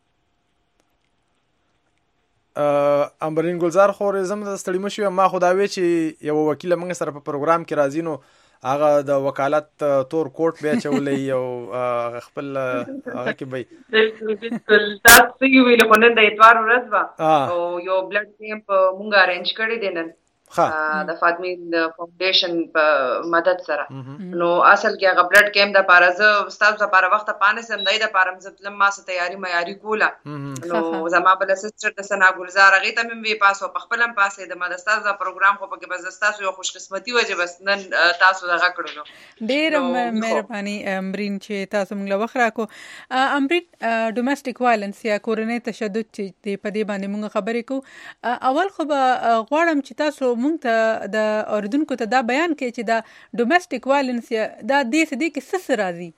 S2: امبرین ګلزار خو زم د ستړي مشو ما خداوي چې یو وکیل موږ سره په پروګرام کې راځي نو هغه د وکالت تور کوټ به چولې او خپل هغه کې به
S12: بالکل تاسو ویل خو نن د اتوار ورځ وا او یو بلډ کیمپ مونږ ارینج کړی دی نن د فاطمه فاونډیشن په مدد سره نو اصل کې هغه بلډ کیمپ د پارزه استاد لپاره وخت پانه سم دای د پارم زتلم ما سره تیاری کوله نو زما بل سسټر د سنا ګلزار هغه ته مې وی پاسو په خپلم پاسه د مدرسې د پروګرام خو په کې بس تاسو یو خوش قسمتي وجه بس نن تاسو دغه کړو
S1: ډیر مهرباني امبرین چې تاسو موږ وخت راکو امبرین ډومېسټک وایلنس یا کورنۍ تشدد چې په دې باندې موږ خبرې کوو اول خو غواړم چې تاسو مونږ ته د اوریدونکو ته دا بیان کړي چې دا ډومېسټک وایلنس دا د دې کې څه راځي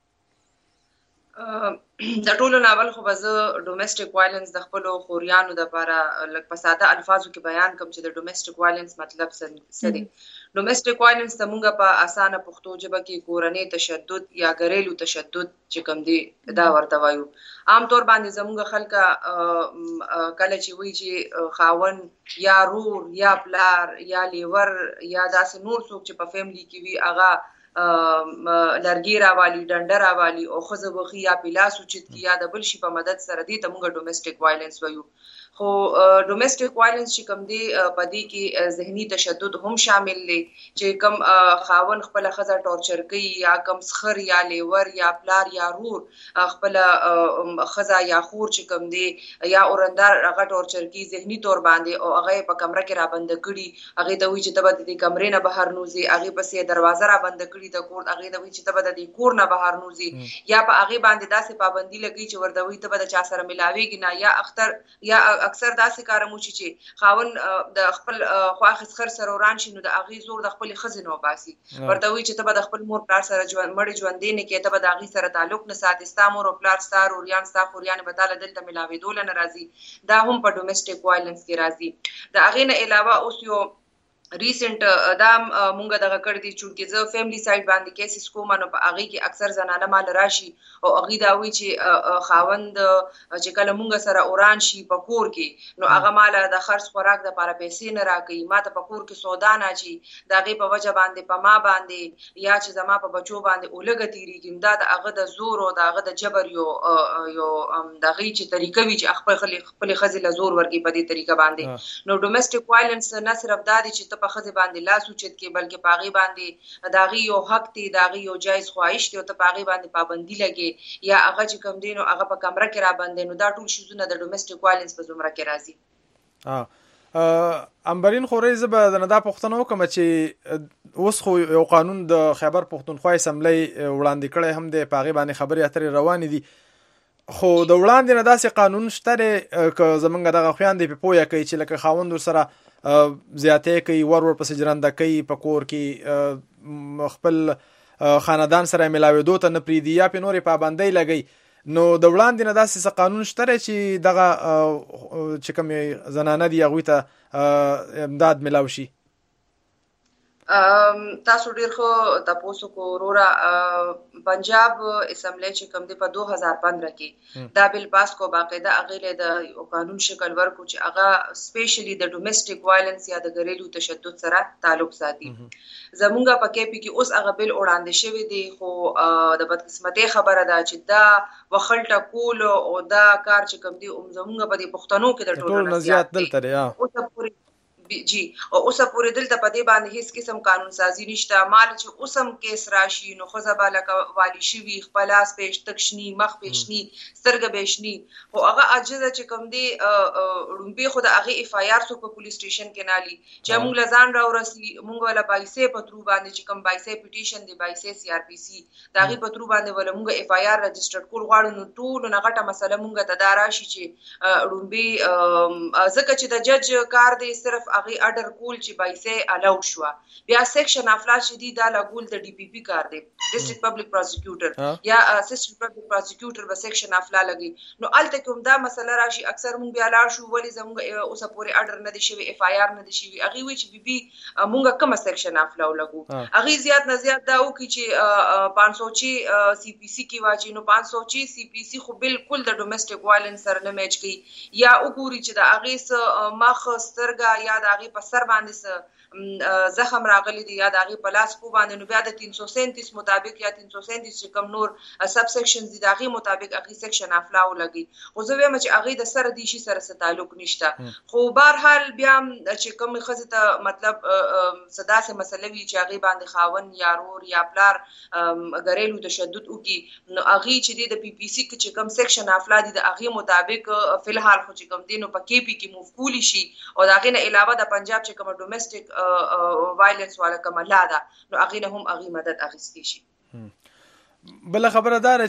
S12: د ټولو ناول خو به زه ډومېسټک وایلنس د خپل خوريانو د لپاره لکه په ساده الفاظو کې بیان کوم چې د ډومېسټک وایلنس مطلب څه دی ډومېسټک وایلنس ته مونږ په اسانه پښتو ژبه کې کورنۍ تشدد یا ګریلو تشدد چې کوم دی دا ورته وایو عام طور باندې زموږ خلک کله چې وی چې خاون یا رور یا پلار یا لیور یا داسې نور څوک چې په فیملی کې وي هغه لرګي راوالي ډنډه راوالي او خزه وخی یا پلاس اوچت کی یا د بل شي په مدد سره دی ته موږ ډومېسټک وایلنس وایو خو ډومېسټک وایلنس چې کوم دی په دې کې ذهني تشدد هم شامل دی چې کوم خاون خپل خزه ټورچر کوي یا کوم سخر یا لیور یا پلار یا رور خپل خزه یا خور چې کوم دی یا اورندار هغه ټورچر کوي ذهني تور باندې او هغه په کمره کې را بند کړي هغه ته وی چې ته به د کمرې نه بهر نوځي هغه پسې دروازه را بند کړي د کور هغه ته وی چې ته به د کور نه بهر نوځي یا په هغه باندې داسې پابندي لګي چې ورته وی ته به د چا سره ملاويږي نه یا اختر یا اکثر داسې کارمو چې خاون د خپل خواخ سخر سره وران شي نو د اغي زور د خپل خزینو باسي ورته وی چې ته به د خپل مور پلار سره مړ ژوند دی نه کې ته به د اغي سره تعلق نه ساتي ستا مور او پلار ستار او ریان ستا خوريان به تعالی دلته ملاوي دول نه راځي دا هم په ډومېسټک وایلنس کې راځي د اغي نه علاوه اوس یو ریسنت دا مونږ دغه کړی دي چې زه فیملی سایډ باندې کیسز کوم نو په هغه کې اکثر زنانه مال راشي او هغه دا وی چې خاوند چې کله مونږ سره اوران شي په کور کې نو هغه مال د خرڅ خوراک د لپاره پیسې نه راکړي ماته په کور کې سودا نه چی دغه په وجه باندې په ما باندې یا چې زما په بچو باندې اولګه تیریږي دا د هغه د زور او د هغه د جبر یو دغه چې طریقه وی چې خپل خزل زور ورګي په دې طریقه باندې نو ډومېسټک وایلنس نه صرف دا دي چې په خزه باندې لاس اوچت کې بلکې پاغي باندې داغي یو حق دی داغي یو جایز خواهش دی او ته پاغي باندې پابندي لګي یا هغه چې کوم دین او هغه په کمره کې را باندې نو دا ټول شیزونه د ډومېسټک وایلنس په زمره کې راځي
S2: امبرین خورې زبه د ندا پښتنو کوم چې اوس خو یو قانون د خیبر پښتونخوا اسمبلی وړاندې کړی هم د پاغي باندې خبري اترې روان دي خو د وړاندې نه داسې قانون شته ک زمونږ دغه خويان دی په پویا کوي چې لکه خاوند سره زیاتې کوي ور پسې جرانده کوي په کور کې خپل خاندان سره ملاوېدو ته نه پریږدي یا پې نورې پابندۍ لګوي، نو د وړاندې نه داسې څه قانون شته چې دغه چې کومې زنانه دي هغوی ته امداد ملاو شي؟
S12: تاسو ډیر خو تاسو کو وروره پنجاب اسمبلی چې کوم دی په 2015 کې دا بل پاس کو باقاعده اغه د قانون شکل ورکو چې هغه سپیشلی د ډومېسټک وایلنس یا د غریلو تشدد سره تعلق ساتي. زمونږه په کې پی کې اوس هغه بل وړاندې شوی دی، خو د بدقسمتۍ خبره ده چې دا وخلټه کول او دا کار چې کوم دی زمونږه په دې پښتنو کې د ټولو نه زیات دلته دی جی او اوسه پورې دلته په دې باندې هیڅ قسم قانون سازي نشته. مال چې اوسم کیس راشي نو خو زباله والی شوی خپلاس پېش تکشنی مخ پېشنی سترګ بېشنی او هغه عجزه چې کوم دی رومبي خو د هغه اف آی آر سو په پولیس سټیشن کې نالي چې موږ لزان را ورسي موږ ولا بایسه پترو باندې چې کوم بایسه پټیشن دی بایسه سی آر پی سی دا غي پترو باندې ولا موږ اف آی آر رجسټر کول غواړو نو ټول نه غټه مسله موږ ته دا راشي چې رومبي ځکه چې د جج کار دی صرف هغه اډر کول چې بایسه الاو شو بیا سیکشن افلا شدید دا لګول د ډي پی پی کار دی ډیسټریکټ پبلک پروسیکیوټر یا اسسټنټ پبلک پروسیکیوټر به سیکشن افلا لګي نو الته کوم دا مسله راشي اکثر مونږ بیا لاړ شو ولی زموږ اوسه پورې اډر نه دي شوی اف آی آر نه دي شوی هغه وی چې بي بي مونږه کوم سیکشن افلا لګو هغه زیات نه زیات دا او کی چې 500 سی پی سی کی واچي نو 500 سی پی سی خو بالکل د ډومېسټک وایلنس سره نه میچ کی یا وګوري چې د هغه مخ سترګا یا د هغه په سر باندې زخم راغلی دی یا د هغه په لاس په باندې نو بیا د 337 مطابق یا 337 چې کوم نور سب سیکشنز دي د هغه مطابق هغه سیکشن افلا ولګي خو زه وایم چې هغه د سره دی شي سره تعلق نشته خو بهر حال بیا چې کوم خزه ته مطلب صدا سه مسله وی چې هغه باندې خاون یا رور یا پلار غریلو تشدد وکي نو هغه چې د پی پی سی کې چې کوم سیکشن افلا دي د هغه مطابق فلحال خو چې کوم دینو په کې پی کې موفقولی شي او دا غینه علاوه د پنجاب چې کوم ډومېسټک وایلنس والا کوم لاده نو هغه نه هم هغه مدد اخیستی شي.
S2: بل خبره دار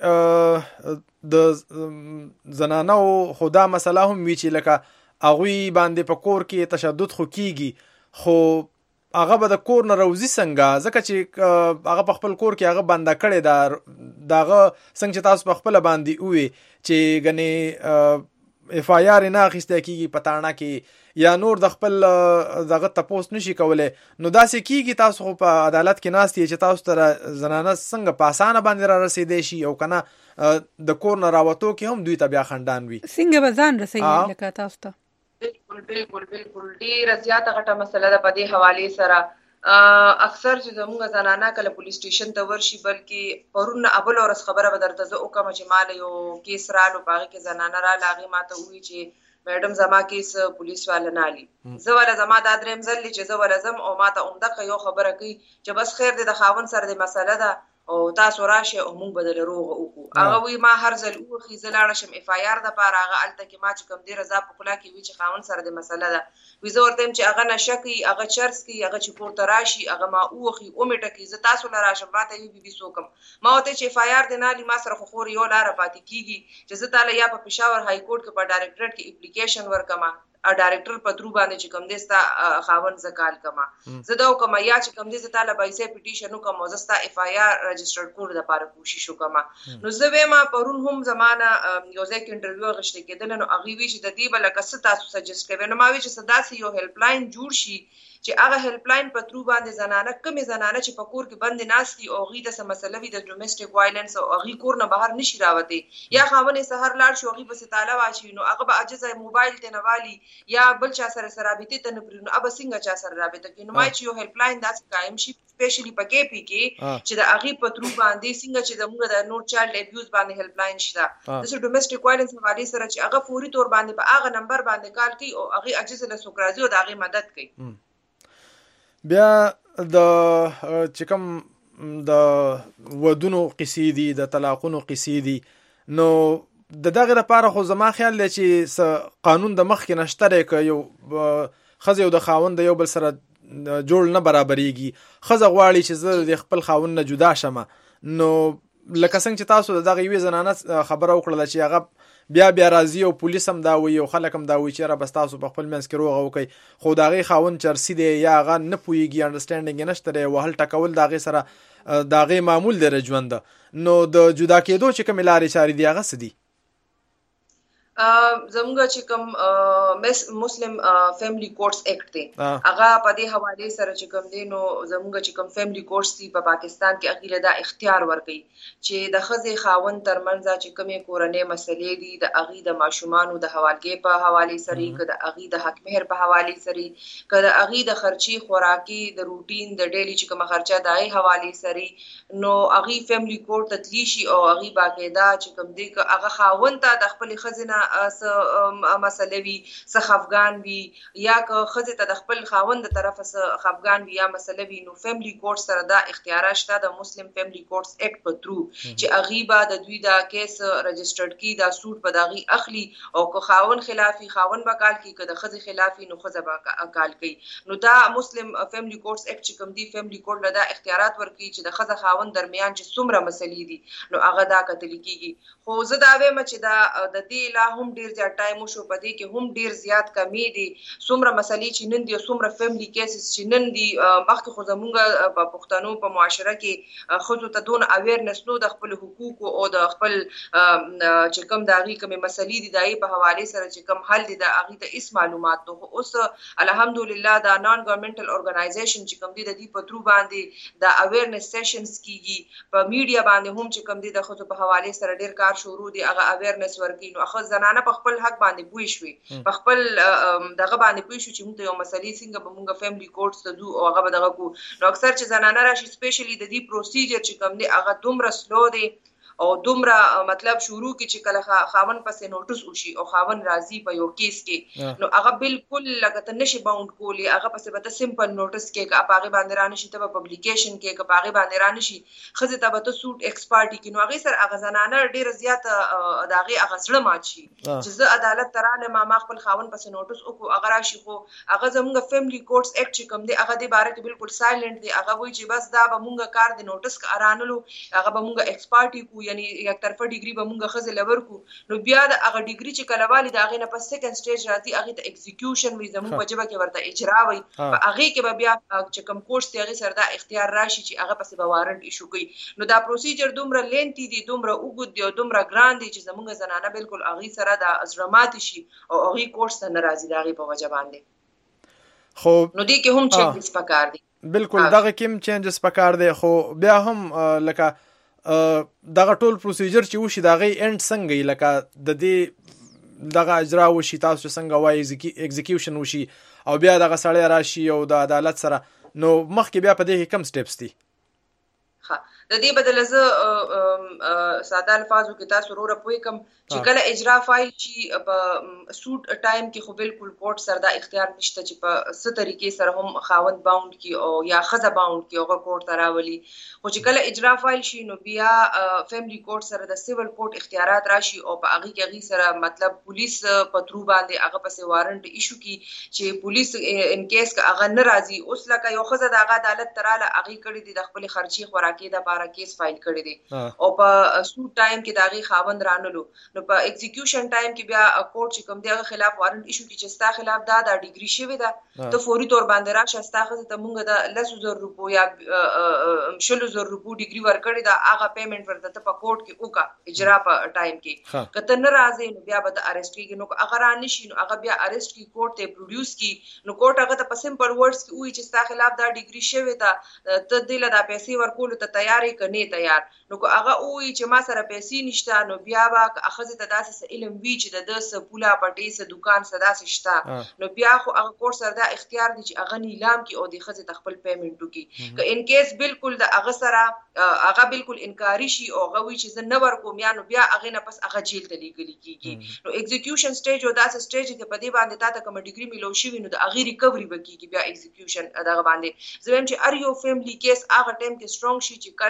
S2: چې د زنانو خدا مسله هم وی چې لکه هغه باندې په کور کې تشدد خو کیږي خو هغه به د کور نه روزي څنګه ځکه چې هغه په خپل کور کې هغه بنده کړي داغه څنګه چې تاسو په خپل باندې وي چې غني اف آی آر نه اخیسته کیږي پتاړه کې یا نور د خپل دغه تپوس نشي کوله نو داسې کیږي تاسو خو په عدالت کې ناستي چې تاسو تر زنانه څنګه په اسانه باندې را رسیدې شي او کنه د کور نه راوتو کې هم دوی ته بیا خندان وي
S1: څنګه بزان رسېږي لکه تاسو ته
S12: بالکل ډیره زیاته غټه مسله ده په دې حواله سره اکثر چې زموږ زنانه کله پولیس سټیشن ته ورشي بلکې پرون ابل اورس خبره به درته زه وکم چې مال یو کیس رالو پاغه کې زنانه را لاغي ماته وی چې میډم زما کیس پولیس والا نالي زه ولا زما د دریم ځل چې زه ولا زم او ماته عمده یو خبره کوي چې بس خیر دې د خاون سره د مسله ده او تاسو راشه او مونږ بدل روغه وکړو هغه وی ما هر ځل او خیزلاړه شم اف آی آر د پاره هغه الته کې ما چې کوم دی رضا په کلا کې وی چې خاون سره د مسله ده وی زه ورته چې هغه نشکی هغه چرس کی هغه چې پورته راشي هغه ما او خي او میټه کې ز تاسو لاره شم ماته وی بي سوکم ما وته چې اف آی آر د نالي ما سره خو یو لار پاتې کیږي چې زه تعالی یا په پېښور های کورټ کې په ډایرکټریټ کې اپلیکیشن ورکما ډایرکټر پترو باندې چې کوم دستا خاون زکال کما زه دا کوم یا چې کوم دستا له بایسه پټیشن کوم زستا اف آی آر رجسټر کول د لپاره کوشش وکما نو زه وېما پرون هم زمانہ یو ځکه انټرویو غشته کېدل نو هغه وی چې د دې بل کس تاسو سجست کوي نو ما وی چې صدا سي یو هیلپ لاین جوړ شي چې هغه هیلپ لاین پترو باندې زنانه کمی زنانه چې په کور کې بند ناشتي او غي د مسله وی د ډومېسټک وایلنس او غي کور نه بهر نشي راوته یا خاونه سحر لاړ شو غي بس تعالی واشي نو هغه به عجز موبایل ته نوالي یا بل چا سره رابطه ته نه پرنو اب څنګه چا سره رابطه کې نو ما چې یو هیلپ لاین داس قائم شي سپیشلی په کې پی کې چې د هغه پترو باندې څنګه چې د موږ د نور چایلډ ابیوز باندې هیلپ لاین شته د ډومېسټک وایلنس حواله سره چې هغه فوري تور باندې په هغه نمبر باندې کال کوي او هغه عجز له سوکرازي او د هغه مدد کوي
S2: بیا د چې کوم د ودونو قصې دي د طلاقونو قصې دي نو د دغه لپاره خو زما خیال دی چې قانون د مخ کې نشته ک یو خزه یو د خاوند یو بل سره جوړ نه برابرېږي خزه غواړي چې زه د خپل خاوند نه جدا شمه نو لکه څنګه چې تاسو دغه یوې زنانه خبره وکړه چې هغه بیا راځي او پولیس هم دا وي او خلک هم دا وي چې را بس تاسو په خپل منځ کې روغه وکي خو دغه خاوند چرسي دی یا هغه نه پويږي انډرستانډینګ نشته دی وهل ټکول دغه سره د هغې معمول دی ژوند ده. نو د جدا کېدو چې کومې لارې چارې دي هغه څه دي؟
S12: زموږ چې کوم مسلم فیملی کورټس ایکټ دی هغه په دې حواله سره چې کوم دی نو زموږ چې کوم فیملی کورټس دی په پاکستان کې هغه له اختیار ورکړي چې د ښځې خاوند ترمنځ چې کومې کورنۍ مسلې دي د هغه د ماشومانو د حوالګي په حواله سره کې د هغه د حق مهر په حواله سره کې د هغه د خرچي خوراکي د روټین د ډیلی چې کوم خرچه دای حواله سره نو هغه فیملی کورټ تدلیشي او هغه باقاعده چې کوم دی هغه خاوند ته د خپل خزینه مسله وی څه خفغان وی یا که خزه ته د خپل خاوند د طرفه څه خفغان وی یا مسله وی نو فیملی کورټ سره دا اختیارات شته د مسلم فیملی کورټس ایکټ په ترو چې اغیبا د دوی دا کیس رجسټرډ کی دا سوټ په داغي اخلي او که خاوند خلافی خاوند بکال کی که د خزه خلافی نو خزه بکال کی نو دا مسلم فیملی کورټس ایکټ چې کوم دی فیملی کورټ له دا اختیارات ورکړي چې د خزه خاوند درمیان چې څومره مسلې دي نو هغه دا کتل کیږي. خو زه دا وایم چې دا د دې لا هم ډیر زیات ټایم شو په دې کې هم ډیر زیات کمی دي څومره مسلې چې نن دي څومره فیملی کیسز چې نن دي مخکې خو زمونږ په پښتنو په معاشره کې خو ته دون اویرنس نو د خپل حقوق او د خپل چې کوم د هغه کومې مسلې دي دای په حواله سره چې کوم حل دي د هغه ته اس معلومات نو اوس الحمدلله دا نان ګورنمنټل اورګنایزیشن چې کوم دي د دې په ترو باندې د اویرنس سیشنز کیږي په میډیا باندې هم چې کوم دي د خو په حواله سره ډیر کار شروع دي هغه اویرنس ورکړي نو اخر زنانه په خپل حق باندې پوي شوي په خپل دغه باندې پوي شو چې موږ یو مسلې څنګه به موږ فیملی کورټس ته ځو او هغه دغه کو نو اکثر چې زنانه راشي سپیشلی د دې پروسیجر چې کوم دی هغه دومره سلو دی او دومره مطلب شروع کی چې کله خاون پسې نوټس وشي او خاون راضي په یو کیس کې نو هغه بالکل لکه ته نشي باوند کولی هغه پسې به سمپل نوټس کې که هغه باندې رانه شي ته پبلیکیشن کې که هغه باندې رانه شي خزه ته به سوټ ایکسپارټ کې نو هغه سره هغه زنانه ډیر زیات داغه هغه سره ماچي چې زه عدالت ترانه ما خپل خاون پسې نوټس او هغه راشي خو هغه زموږ فیملی کورټس ایکټ چې کوم دی هغه د باره کې بالکل سایلنت دی هغه وایي چې بس دا به مونږه کار د نوټس ارانلو هغه به مونږه ایکسپارټ کو یعنی یک طرفه ډیګري به مونږه خزه لور کو نو بیا د هغه ډیګري چې کله والی دا غینه په سیکنډ سټیج راځي هغه ته ایگزیکیوشن وي زموږ په جبه کې ورته اجرا وي هغه کې به بیا چې کوم کورس دی هغه سره دا اختیار راشي چې هغه پسې به وارنټ ایشو کوي نو دا پروسیجر دومره لینتی دی دومره وګد دی دومره ګران دی چې زموږ زنانه بالکل هغه سره د ازرمات شي او هغه کورس ته ناراضي دا غي په وجه باندې
S2: خو
S12: نو دی کې هم چینجز پکار دي
S2: بالکل دغه کوم چینجز پکار دی خو بیا هم لکه دغه ټول پروسیجر چې وشي دغه اند څنګه لکه د دې دغه اجرا وشي تاسو څنګه وایي ایگزیکیوشن وشي او بیا دغه سړی راشي او د عدالت سره نو مخکې بیا په دې کوم سټیپس دي؟
S12: د دې بدله زه ساده الفاظو کې تاسو وروره پوي کوم چې کله اجرا فایل شي په سوټ ټایم کې خو بالکل کورټ سره دا اختیار نشته چې په څه طریقې سره هم خاوند باوند کی او یا خزه باوند کی او کورټ ته راولي خو چې کله اجرا فایل شي نو بیا فیملی کورټ سره د سیول کورټ اختیارات راشي او په هغه کې هغه سره مطلب پولیس په ترو باندې هغه پسې وارنټ ایشو کی چې پولیس ان کیس کا هغه ناراضي اوس لکه یو خزه د عدالت تراله هغه کړي دي د خپل خرچي خوراکي د کیس فایل کړی دی او په سوټ ټایم کې داغي خاوند رانلو نو په ایگزیکیوشن ټایم کې بیا کورټ چې کوم دیغه خلاف وارنټ ایشو کی چې ستا خلاف دا ډیګری شوی دا ته فوري تور باندې راشه ستا خزه ته مونږ د 100,000 روپو یا 100,000 روپو ډیګری ورکړی دا هغه پیمنٹ ورته په کورټ کې وکا اجرا په ټایم کې کته ناراضي نو بیا به د اریسټ کیږي نو اگر انشي نو هغه بیا اریسټ کی کورټ ته پروډوس کی نو کورټ هغه ته په سمپل ورډز کې وایي چې ستا خلاف دا ډیګری شوی دا ته دله دا پیسې ورکول ته تیاری کني تیار نو که هغه وایي چې ما سره پیسې نشته نو بیا به اخذ ته داسې علم وی چې د دس پولا پټي سه دکان صدا سشتا نو بیا خو هغه کورس سره دا اختیار دي چې هغه نیلام کی او د خزه تخپل پیمنٹ وکي که ان کیس بالکل د هغه سره هغه بالکل انکاری شي او هغه وی چې زه نه ورکوم یا نو بیا هغه نه پس هغه جیل ته لیږل کیږي نو ایگزیکیوشن سټیج او داسې سټیج ته په دې باندې تا ته کوم ډیګری ملو شي نو د هغه ریکوري وکیږي بیا ایگزیکیوشن دغه باندې زم چې ار یو فیملی کیس هغه ټیم کې سترونګ شي چې کله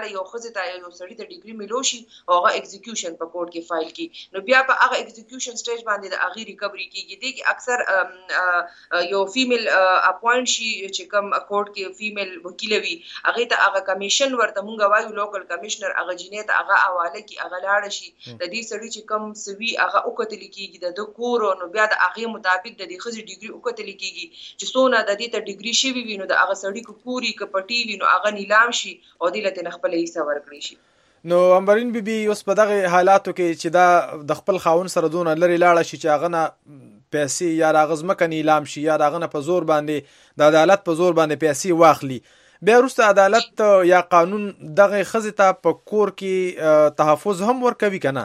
S12: لاړ یو خزه ته یو سړی ته ډیګري ملو شي او هغه ایگزیکیوشن په کورټ کې فایل کی نو بیا په هغه ایگزیکیوشن سټیج باندې د اغي ریکوري کیږي دي کې اکثر یو فیمیل اپوینټ شي چې کوم کورټ کې فیمیل وکیل وي هغه ته هغه کمیشن ورته مونږ وایو لوکل کمشنر هغه جنې ته هغه حواله کی هغه لاړ شي د دې سړي چې کوم سوي هغه وکتل کیږي د کور نو بیا د هغه مطابق د دې خزي ډیګري وکتل کیږي چې څونه د دې ته ډیګري شي وي نو د هغه سړي کو پوری کپټي وي نو هغه نیلام شي او دلته نخپل حصہ ورکړي شي
S2: نو امبرین بي اوس په دغه حالاتو کې چې دا د خپل خاون سره دون لري لاړه شي چې هغه نه پیسې یا راغز مکه نیلام شي یا هغه نه په زور باندې د عدالت په زور باندې پیسې واخلي بیا وروسته عدالت یا قانون دغه خزه ته په کور کې تحفظ هم ورکوي کنه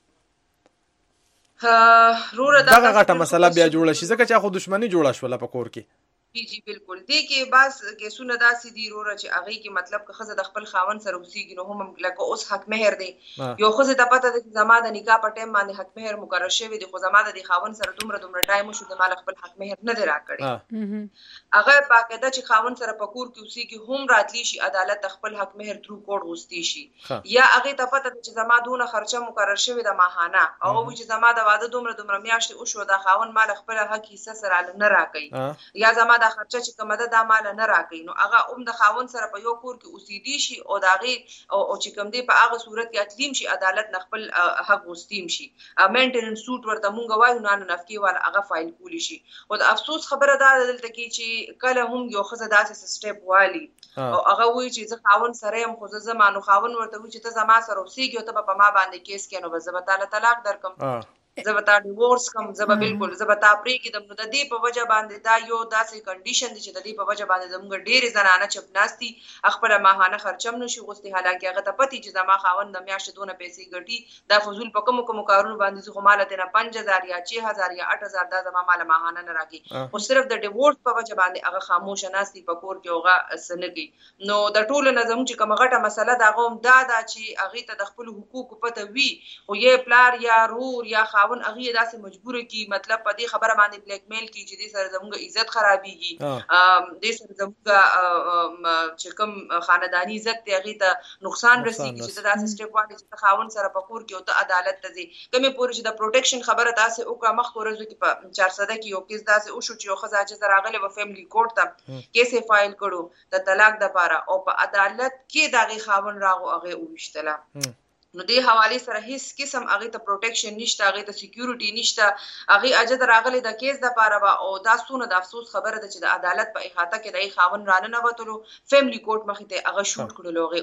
S2: دغه غټه مسله بیا جوړه شي ځکه چې خو دښمنی جوړه شوله په کور کې
S12: جی بالکل دې کې بس کې سونه داسې دی وروره چې هغه کې مطلب که خزه د خپل خاون سره اوسېږي نو هم لکه اوس حق مهر دی یو خزه ته پته ده چې زما د نکاح په ټیم باندې حق مهر مقرر شوی دی خو زما د خاون سره دومره ټایم شو د مال خپل حق مهر نه دی راکړی هغه باقاعده چې خاون سره په کور کې اوسېږي هم راتلی شي عدالت خپل حق مهر ترو کوډ غوستي شي یا هغه ته پته ده چې زما دونه خرچه مقرر شوی د ماهانه او چې زما د واده دومره میاشتې او شو د خاون مال خپل حق حصہ سره نه راکړي یا زما د خرچه چې کومه ده مال نه راکړي نو هغه د خاون سره په یو کور کې اوسېدي شي او داغه او چې کوم دی په هغه صورت کې اتلیم شي عدالت خپل حق غوستیم شي مینټیننس سوټ ورته مونږ وایو نه نفقي والا هغه فایل کولی شي او د افسوس خبره ده دلته کې چې کله هم یو خزه داسې سټپ والی او هغه وایي چې زه خاون سره هم خو زمانو خاون ورته وایي چې ته زما سره اوسېږي او ته په ما باندې کیس کینو به زه به تعالی طلاق درکم زه به تا ډیورس کوم زه به بالکل زه به تا پرې کېدم نو د دې په وجه باندې دا یو داسې کنډیشن دی چې د دې په وجه باندې زموږ ډېرې زنانه چپناستي خپله ماهانه خرچه هم نشي غوستې حالانکې هغه ته پتې چې زما خاوند د میاشتې دونه پیسې ګټي دا فضول په کومو کارونو باندې زه خو ماله ترېنه 5000 یا 6000 یا 8000 دا زما ماله ماهانه نه راکړي خو صرف د ډیورس په وجه باندې هغه خاموشه ناستي په کور کې هغه څه نه کوي نو د ټولو نه زموږ چې کومه غټه مسله ده هغه هم دا ده چې هغې ته د خپلو حقوقو پته وي خو یې پلار یا رور یا خاوند هغې داسې مجبور کی مطلب په دې خبره باندې بلیک میل کی چې دې سره زموږ عزت خرابيږي دې سره زموږ چې کوم خاندانی عزت ته هغه ته نقصان رسیږي چې دا سټیپ والی چې خاون سره په کور کې او ته عدالت ته ځي کومه پوره چې د پروټیکشن خبره تاسو او کا مخ ورځو کې په 400 کې یو کیس داسې او شو چې یو خزه چې راغله و فیملی کورټ ته کیسه فایل کړو د طلاق د پاره او په عدالت کې دغه خاون راغو هغه وشتله نو دې حواله سره هیڅ قسم هغه ته پروټیکشن نشته هغه ته سکیورټي نشته هغه اجازه راغلي د کیس د پاره او دا سونه د افسوس خبره ده چې د عدالت په احاطه کې د خاون رانه نه وتلو فیملی کورټ مخې ته هغه شوټ کړلو هغه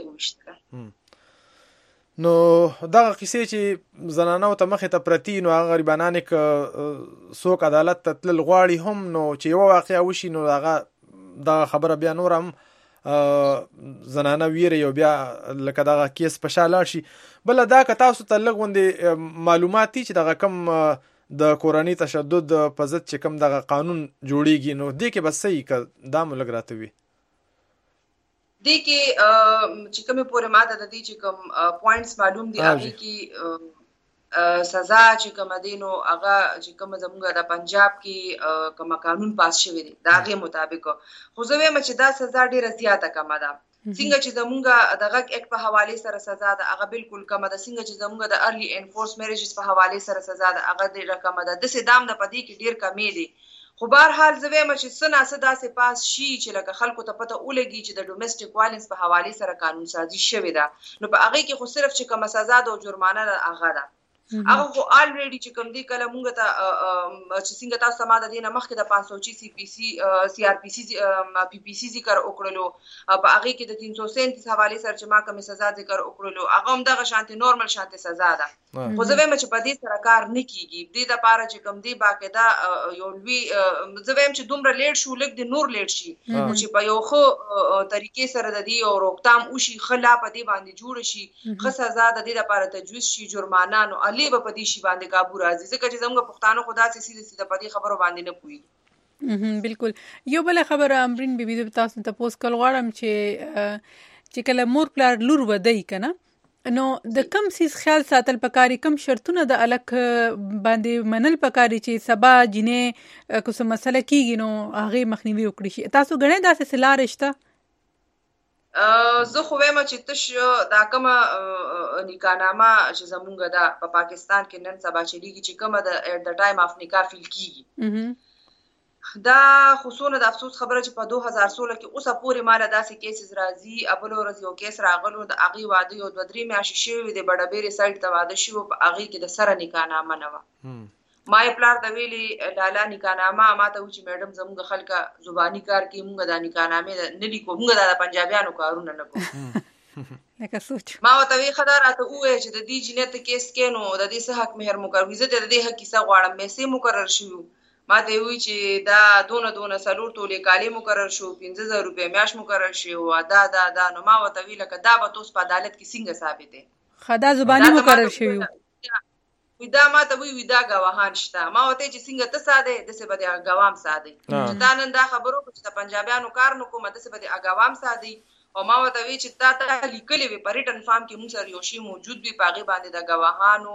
S12: وشتله
S2: نو دغه قصې چې زنانه ته مخې ته پرتی نو هغه غریبانان ک څوک عدالت ته تل غواړي هم نو چې یو واقعیا وشي نو هغه دا خبره بیا نور هم زنانه ویره یو بیا لکه دغه کیس په شاله شي بل دا که تاسو ته لغوندې معلوماتي چې دغه کم د کورنۍ تشدد په ضد چې کم دغه قانون جوړیږي نو دې کې بس صحیح که دا مو لګ راته وي
S12: دې کې چې کومه پوره ماده د دې چې کوم پوینټس معلوم دي هغه کې سزا چې کوم دینو هغه چې کوم زموږ د پنجاب کې کوم قانون پاس شوی دی دا غي مطابق خو زه وایم چې دا سزا ډیره زیاته کم ده څنګه چې زموږ دغه یک په حواله سره سزا ده هغه بالکل کم ده څنګه چې زموږ د ارلی انفورس میریجز په حواله سره سزا ده هغه ډیره کم ده د سدام د پدې کې ډیر کمی دي خو بهر حال زه وایم چې سنا صدا سه پاس شي چې لکه خلکو ته پته ولګي چې د ډومېسټک وایلنس په حواله سره قانون سازي شوی ده نو په هغه کې خو صرف چې کوم سزا ده او جرمانه هغه ده هغه خو الریډي چې کوم دی کله مونږ ته چې څنګه تاسو سماده دینه مخکې د 500 سی پی سی سی آر پی سی پی پی سی ذکر وکړلو په هغه کې د 337 حواله سره چې ما کوم سزا ذکر وکړلو هغه هم دغه شانتي نورمال شانتي سزا ده خو زه وایم چې په دې سره کار نه کیږي د دې لپاره چې کوم دی باقاعده یو لوی زه وایم چې دومره لیټ شو لګ د نور لیټ شي چې په یو خو طریقې سره د دې او روکتام او شي خلا په دې باندې جوړ شي خو سزا د دې لپاره تجویز شي جرمانه نو علی په دې شی باندې قابو راځي ځکه چې زموږ پښتانه خدا سي سیده په دې خبرو باندې نه پوي
S1: بالکل یو بل خبره امرین بیبي د تاسو ته پوس کول غواړم چې کله مور پلار لور ودی کنه نو د کم سیس خیال ساتل پکاري کم شرطونه د الک باندې منل پکاري چې سبا جنې کوم مسله کیږي نو هغه مخنیوي وکړي شي تاسو غنه داسې سلار رشتہ
S12: زه خو وایم چې تش دا کومه نکاحنامه چې زمونږ دا په پاکستان کې نن سبا چلیږي چې کومه د ایٹ د ټایم اف نکاح فیل کیږي دا خصوصا د افسوس خبره چې په 2016 کې اوسه پورې مال داسې کیسز راځي ابل ورځ یو کیس راغلو د اغي واده یو 2-3 میاشتې شوی د بډبېری سایت ته واده شو په اغي کې د سره نکاحنامه نه و ما پلار د ویلي لالا نکاحنامه ماته و چې میډم زموږ خلکا زبانی کار کې موږ د نکاحنامه نه لیکو موږ د پنجابیانو کارونه نه کوو
S1: لکه سوچ
S12: ما وته وی خدای راته وې چې د دې جنت کیس کې نو د دې څه حق مهر مقرر وي زه د دې حق کیسه غواړم مې سي مقرر شو ما ته وی چې دا دونه سلور تولې کالي مقرر شو 15000 روپے میاش مقرر شو دا نو ما وته وی لکه دا به توس په عدالت کې څنګه ثابت دي
S1: خدا زبانی مقرر شوی
S12: وی دا ما ته وی دا غواهان شته ما وته چې څنګه ته ساده د څه بده غوام ساده چې دا نن دا خبرو چې د پنجابیانو کار نو کوم د څه بده غوام ساده او ما وته وی چې تا لیکلې وی پریټن فارم کې موږ سره یو شی موجود وي پاغي باندې د غواهانو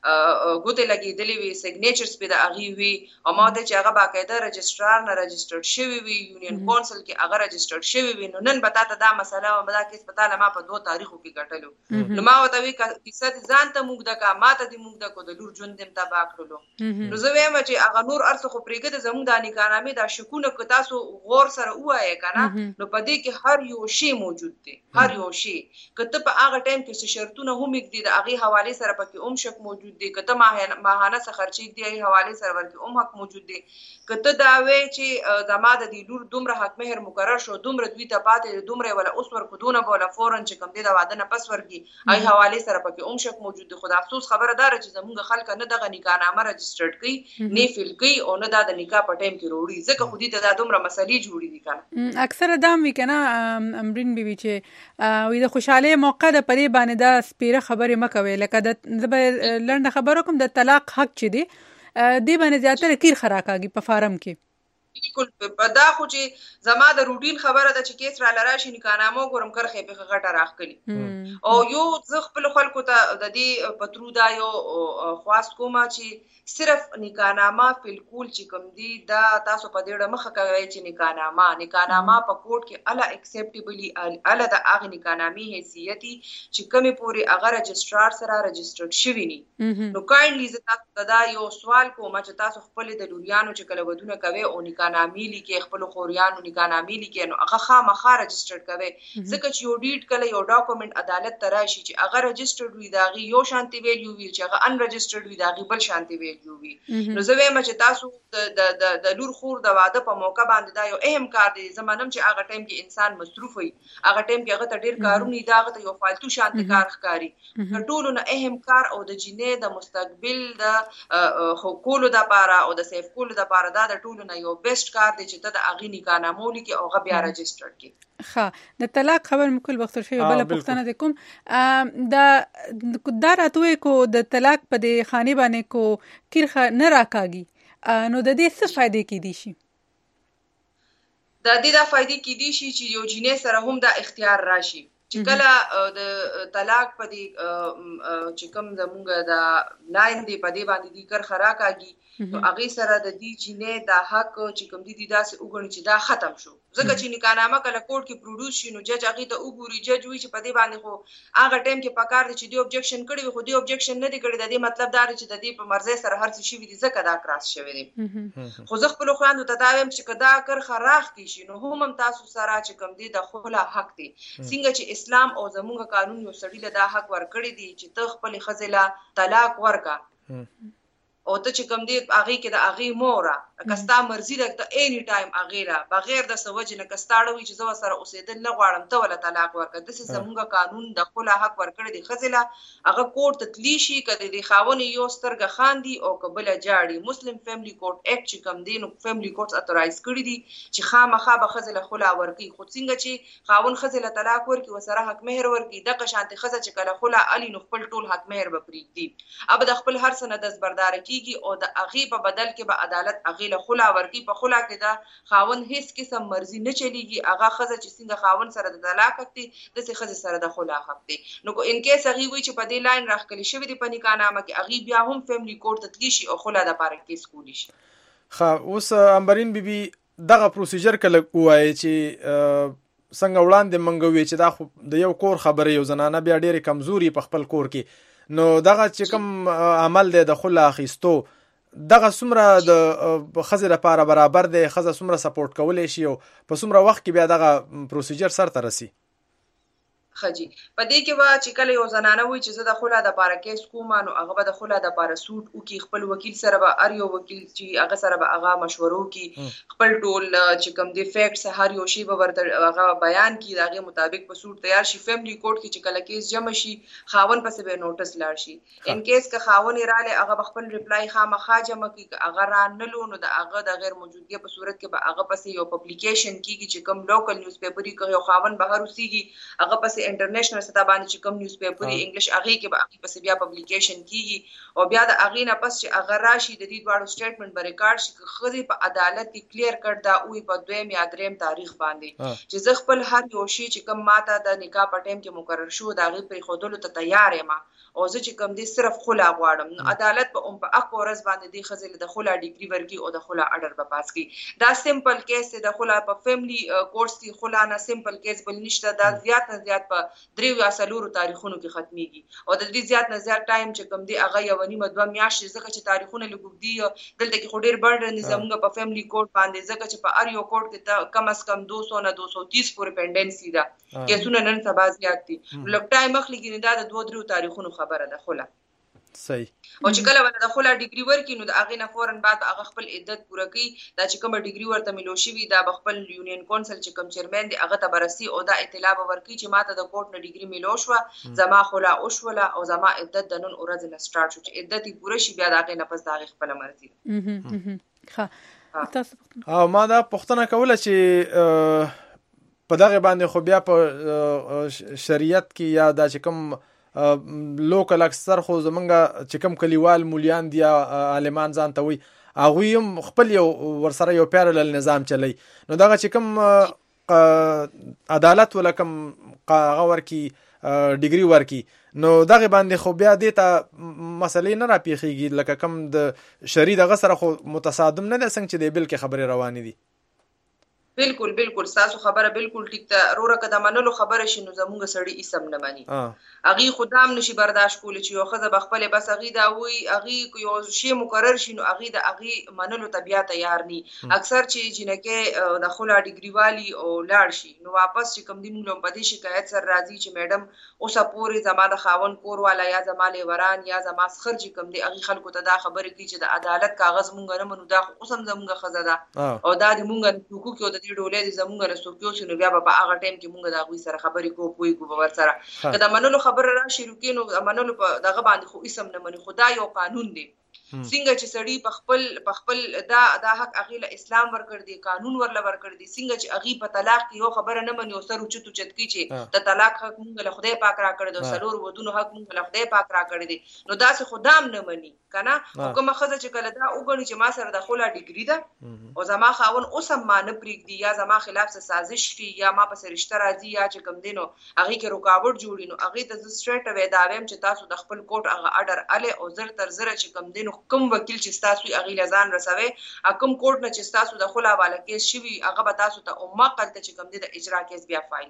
S12: ګوته لګېدلې وی سیګنیچرز په د اغي وی او ما ته چې هغه باقاعده رجسترار نه رجسترډ شوی وی یونین کونسل کې هغه رجسترډ شوی وی نو نن بتا ته دا مسله او دا کیس پتا لمه په 2 تاریخو کې ګټلو نو ما وته وی کیسه ځان ته موږ د کا ماته د موږ د کو د لور ژوند دم تبا کړلو نو زه وایم چې هغه نور ارڅ خو پرېګه د زموږ د نکاحنامه د شکونه ک تاسو غور سره وایې کنه نو پدې کې هر یو شی موجود دی هر یو شی کته په هغه ټایم کې څه شرطونه هم کې د هغه حواله سره پکې شک موجود دی کته ماهانه څه خرچې دی حواله سره ورکې حق موجود دی کته دا وی چې زماده دی لور دومره حق مهر مقرر شو دومره دوی ته پاتې دومره ولا اوس ورکو دونه بوله فورن چې کم دی دا واده نه پس ورکی هغه حواله سره پکې شک موجود دی خدا افسوس خبره دار چې زموږ خلک نه دغه نکاحنامه رجسترډ کړي نه فیل کړي او نه د نکاح په ټایم کې وروړي ځکه خو دې ته دا دومره مسلې جوړې دي کنه
S1: اکثر دام وی کنه امرین بیبي چې وی د خوشاله موقع د پرې باندې دا سپیره خبره مکوي لکه د لنډه خبرو کوم د طلاق حق چي دي دی باندې زیاتره کیر خراکاږي په فارم کې
S12: بالکل دا خو چې زما د روټین خبره ده چې کیس را لراشي نکاحنامه ګورم کرخه په غټه راخکلی او یو زغ خپل خلکو ته د دې پترو دا یو خواست کوم چې صرف نکاحنامه بالکل چې کوم دی دا تاسو په دې مخه کوي چې نکاحنامه په کوټ کې الا اکسپټیبلی الا د اغه نکاحنامه حیثیتي چې کمی پوری اگر رجسترار سره رجسترډ شوی ني نو کایندلی زه دا یو سوال کوم چې تاسو خپل د لوریانو چې کله ودونه کوي او نکاحنامه لیکي خپل خوریانو نکاحنامه لیکي نو هغه خامخا رجسترډ کوي ځکه چې یو ډیټ کله یو ډاکومېنټ عدالت تراشي چې هغه رجسترډ وي داغي یو شانتي ویلیو وي چې هغه ان رجسترډ وي داغي بل شانتي ویلیو وي نو زه وایم چې تاسو د لور خور د واده په موقع باندې دا یو اهم کار دی زمونږ چې هغه ټایم کې انسان مصروف وي هغه ټایم کې هغه ته ډیر کارونه دا هغه یو فالتو شانتي کار ښکاری ټولو نه اهم کار او د جنې د مستقبل د حقوقو د لپاره او د سیف کولو د لپاره دا د ټولو نه یو بیسټ کار دی چې ته د اغي نکاحنامه لیکي او هغه بیا رجسترډ کی
S1: ها د طلاق خبر مکل وخت شوی بل پښتنه د کوم دا راتوي کو د طلاق په د خاني باندې کو کیرخه نه راکاږي نو د دې څه فائدې کې دي شي
S12: د دې د فائدې کې دي شي چې یو جنې سره هم د اختیار راشي چې کله د طلاق په دې چې کوم زمونږ د لاین دی په دې باندې د کر خراکاږي نو هغه سره د دې جنې د حق چې کوم دي داسې وګڼي چې دا ختم شو ځکه چې نکاحنامه کله کوټ کې پروډوس شي نو جج هغه ته وګوري جج وی چې په دې باندې خو هغه ټایم کې پکار دي چې دی اوبجیکشن کړي خو دی اوبجیکشن نه دی کړی د دې مطلب دا چې د دې په مرزه سره هر څه شي دي ځکه دا کراس شوی دی خو زه خپل خواندو ته دا وایم چې کدا کر خراخ کی شي نو هم تاسو سره چې کوم دي د خلا حق دی څنګه چې اسلام او زموږ قانون یو سړی له دا حق ورکړي دي چې ته خپل خزله طلاق ورکا او ته چې کوم دی هغه کې د هغه موره کستا مرزي ده ته اني ټایم هغه بغیر د سوجنه کستاړوي چې زو سره اوسېدل نه غواړم ته ولا طلاق ورکړه د زموږ قانون د خپل حق ورکړي دی خزله هغه کوټ تتلی شي کده دی خاون یو سترګه خاندي او قبل جاړي مسلم فیملی کوډ اکټ چې کوم دی نو فیملی کوډ اتورایز کړی دي چې خامخا به خزله خلا ورکړي خو څنګه چې خاون خزله طلاق ورکړي وسره حق مهر ورکړي د قشانت خزه چې کله خلا علي نو خپل ټول حق مهر به پریږدي اب د خپل هر سند دزبردار او د اغي په بدل کې به عدالت اغي له خلا ورکی په خلا کې دا خاون هیڅ قسم مرزي نه چلیږي اغه خزه چې څنګه خاون سره د طلاق کوي د څه خزه سره د خلا حق دی نو کو ان کیس اغي وی چې په دې لاین راخکلی شوی دی په نکاحنامه کې اغي بیا هم فیملی کوډ تطلی شي او خلا د پاره کیس کولی شي
S2: خا اوس امبرین بیبي دغه پروسیجر کله وایي چې څنګه وړاندې منګوي چې دا خو د یو کور خبره یو زنانه بیا ډېرې کمزوري په خپل کور کې نو دغه چې کوم عمل دی د خلا اخیستو دغه څومره د ښځې لپاره برابر دی ښځه څومره سپورټ کولی شي او په څومره وخت کې بیا دغه پروسیجر سرته رسي
S12: خجی په دې کې وا چې کله یو زنانه وي چې زه د خلا د پاره کیس کوم نو هغه به د خلا د پاره سوټ او کې خپل وکیل سره به ار یو وکیل چې هغه سره به هغه مشورو کې خپل ټول چې کوم دی فیکټس هر یو شی به ورته هغه بیان کی هغه مطابق په سوټ تیار شي فیملی کورټ کې چې کله کیس جمع شي خاون پسې به نوټس لاړ شي ان کیس که خاون رااله هغه خپل ریپلای خامخا جمع کی هغه را نه لونو د هغه د غیر موجودګي په صورت کې به هغه پسې یو پبلیکیشن کیږي چې کوم لوکل نیوز پیپري کوي خاون بهر اوسېږي هغه پسې انټرنیشنل ستا باندې چې کوم نیوز پیپر انګلیش هغه کې به هغه پس بیا پبلیکیشن کیږي او بیا د هغه نه پس چې هغه راشي د دې دواړو سټیټمنټ به ریکارډ شي خو په عدالت کې کلیر کړ دا وي په دویم یا دریم تاریخ باندې چې زه خپل هر یو شی چې کوم ماته د نکاح په ټیم کې مقرر شو دا غي پر خودلو ته تیار یم او زه چې کوم دي صرف خلا غواړم عدالت په په اق ورځ باندې د خزل د خلا ډیګری ورکی او د خلا اډر به پاس کی دا سمپل کیس د خلا په فیملی کورس کې خلا نه سمپل کیس بل نشته دا زیات نه زیات په دریو یا سلورو تاریخونو کې ختميږي او د دې زیات نه زیات ټایم چې کوم دی هغه یو نیمه دوه میاشتې ځکه چې تاریخونه لګوب دي دلته کې خو ډیر بړ نظامونه په فیملی کورټ باندې ځکه چې په ار یو کورټ کې کم از کم 200 نه 230 پورې پینډنسي ده کیسونه نن سبا زیات دي لږ ټایم اخلي دا د 2-3 تاریخونو خبره ده خلا
S2: صحیح
S12: او چې کله ول د خلا ډیګری ورکې نو د هغه نه فورن بعد هغه خپل عدت پوره کوي دا چې کوم ډیګری ورته ملو شي وي دا خپل یونین کونسل چې کوم چیرمن دی هغه ته برسي او دا اطلاع ورکړي چې ماته د کوټ نه ډیګری ملو شو زما خلا او شولا او زما عدت د نن ورځ نه سٹارټ شو چې عدت پوره شي بیا دا هغه نه پس دا خپل مرزي
S1: ها تاسو
S2: او ما دا پوښتنه کوله چې په دغه باندې خو بیا په شریعت کې یا دا چې کوم لوکل اکثر خو زمونږ چې کوم کلیوال مولیان دي عالمان ځان ته وي هغوی هم خپل یو ورسره یو پیرالل نظام چلی نو دغه چې کوم عدالت ولا کوم هغه ورکي ډیګري ورکي نو دغه باندې خو بیا دې ته مسلې نه راپیخیږي لکه کوم د شری دغه سره خو متصادم نه ده څنګه چې د بل کې خبرې روانې دي
S12: بالکل تاسو خبره بالکل ټیک ته روره کده منلو خبره شنو زموږ سړی اسم نه مانی اغي خدام نشي برداشت کول چې یو خزه بخپل بس اغي دا وی اغي یو شی مقرر شنو اغي د اغي منلو طبيعت تیار ني اکثر چې جنکه د خلا ډیګری والی او لاړ شي نو واپس چې کوم دین لوم پدې شکایت سره راځي چې میډم اوسه پوری زما د خاون کور والا یا زما لیوران یا زما سخر چې کوم دی اغي خلکو ته دا خبره کی چې د عدالت کاغذ مونږ نه منو دا اوسم زمونږ خزه ده او دا د مونږ حقوق او د ډولې د زمونږ له سوکیو چې بیا په هغه ټیم کې مونږ دا غوي سره خبرې کوو په ور سره کله منلو خبره را شروع کینو منلو په دغه باندې خو اسم نه مني خدای یو قانون دی څنګه چې سړی په خپل دا حق اغیله اسلام ورکړ دی قانون ورل ورکړ دی څنګه چې اغي په طلاق کې یو خبره نه مني او سر اوچتو چتکی چې د طلاق حق مونږ له خدای پاک را کړی دی سلور ودونو حق مونږ له خدای پاک را کړی دی نو دا څه خدام نه مني کنه کومه خزه چې کله دا وګڼي چې ما سره د خلا ډیګری ده او زما خاون اوسم ما نه پریک دی یا زما خلاف څه سازش کی یا ما په رشتہ راځي یا چې کم دینو اغي کې رکاوټ جوړی نو اغي ته سټریټ وې دا ویم چې تاسو د خپل کوټ هغه اډر اله او زر تر زر چې کم دینو کوم وکیل چې تاسو اغي لزان رسوي کوم کوټ نه چې تاسو د خلا والا کیس شوی هغه به تاسو ته او مقل ته چې کم دي د اجرا کیس بیا فایل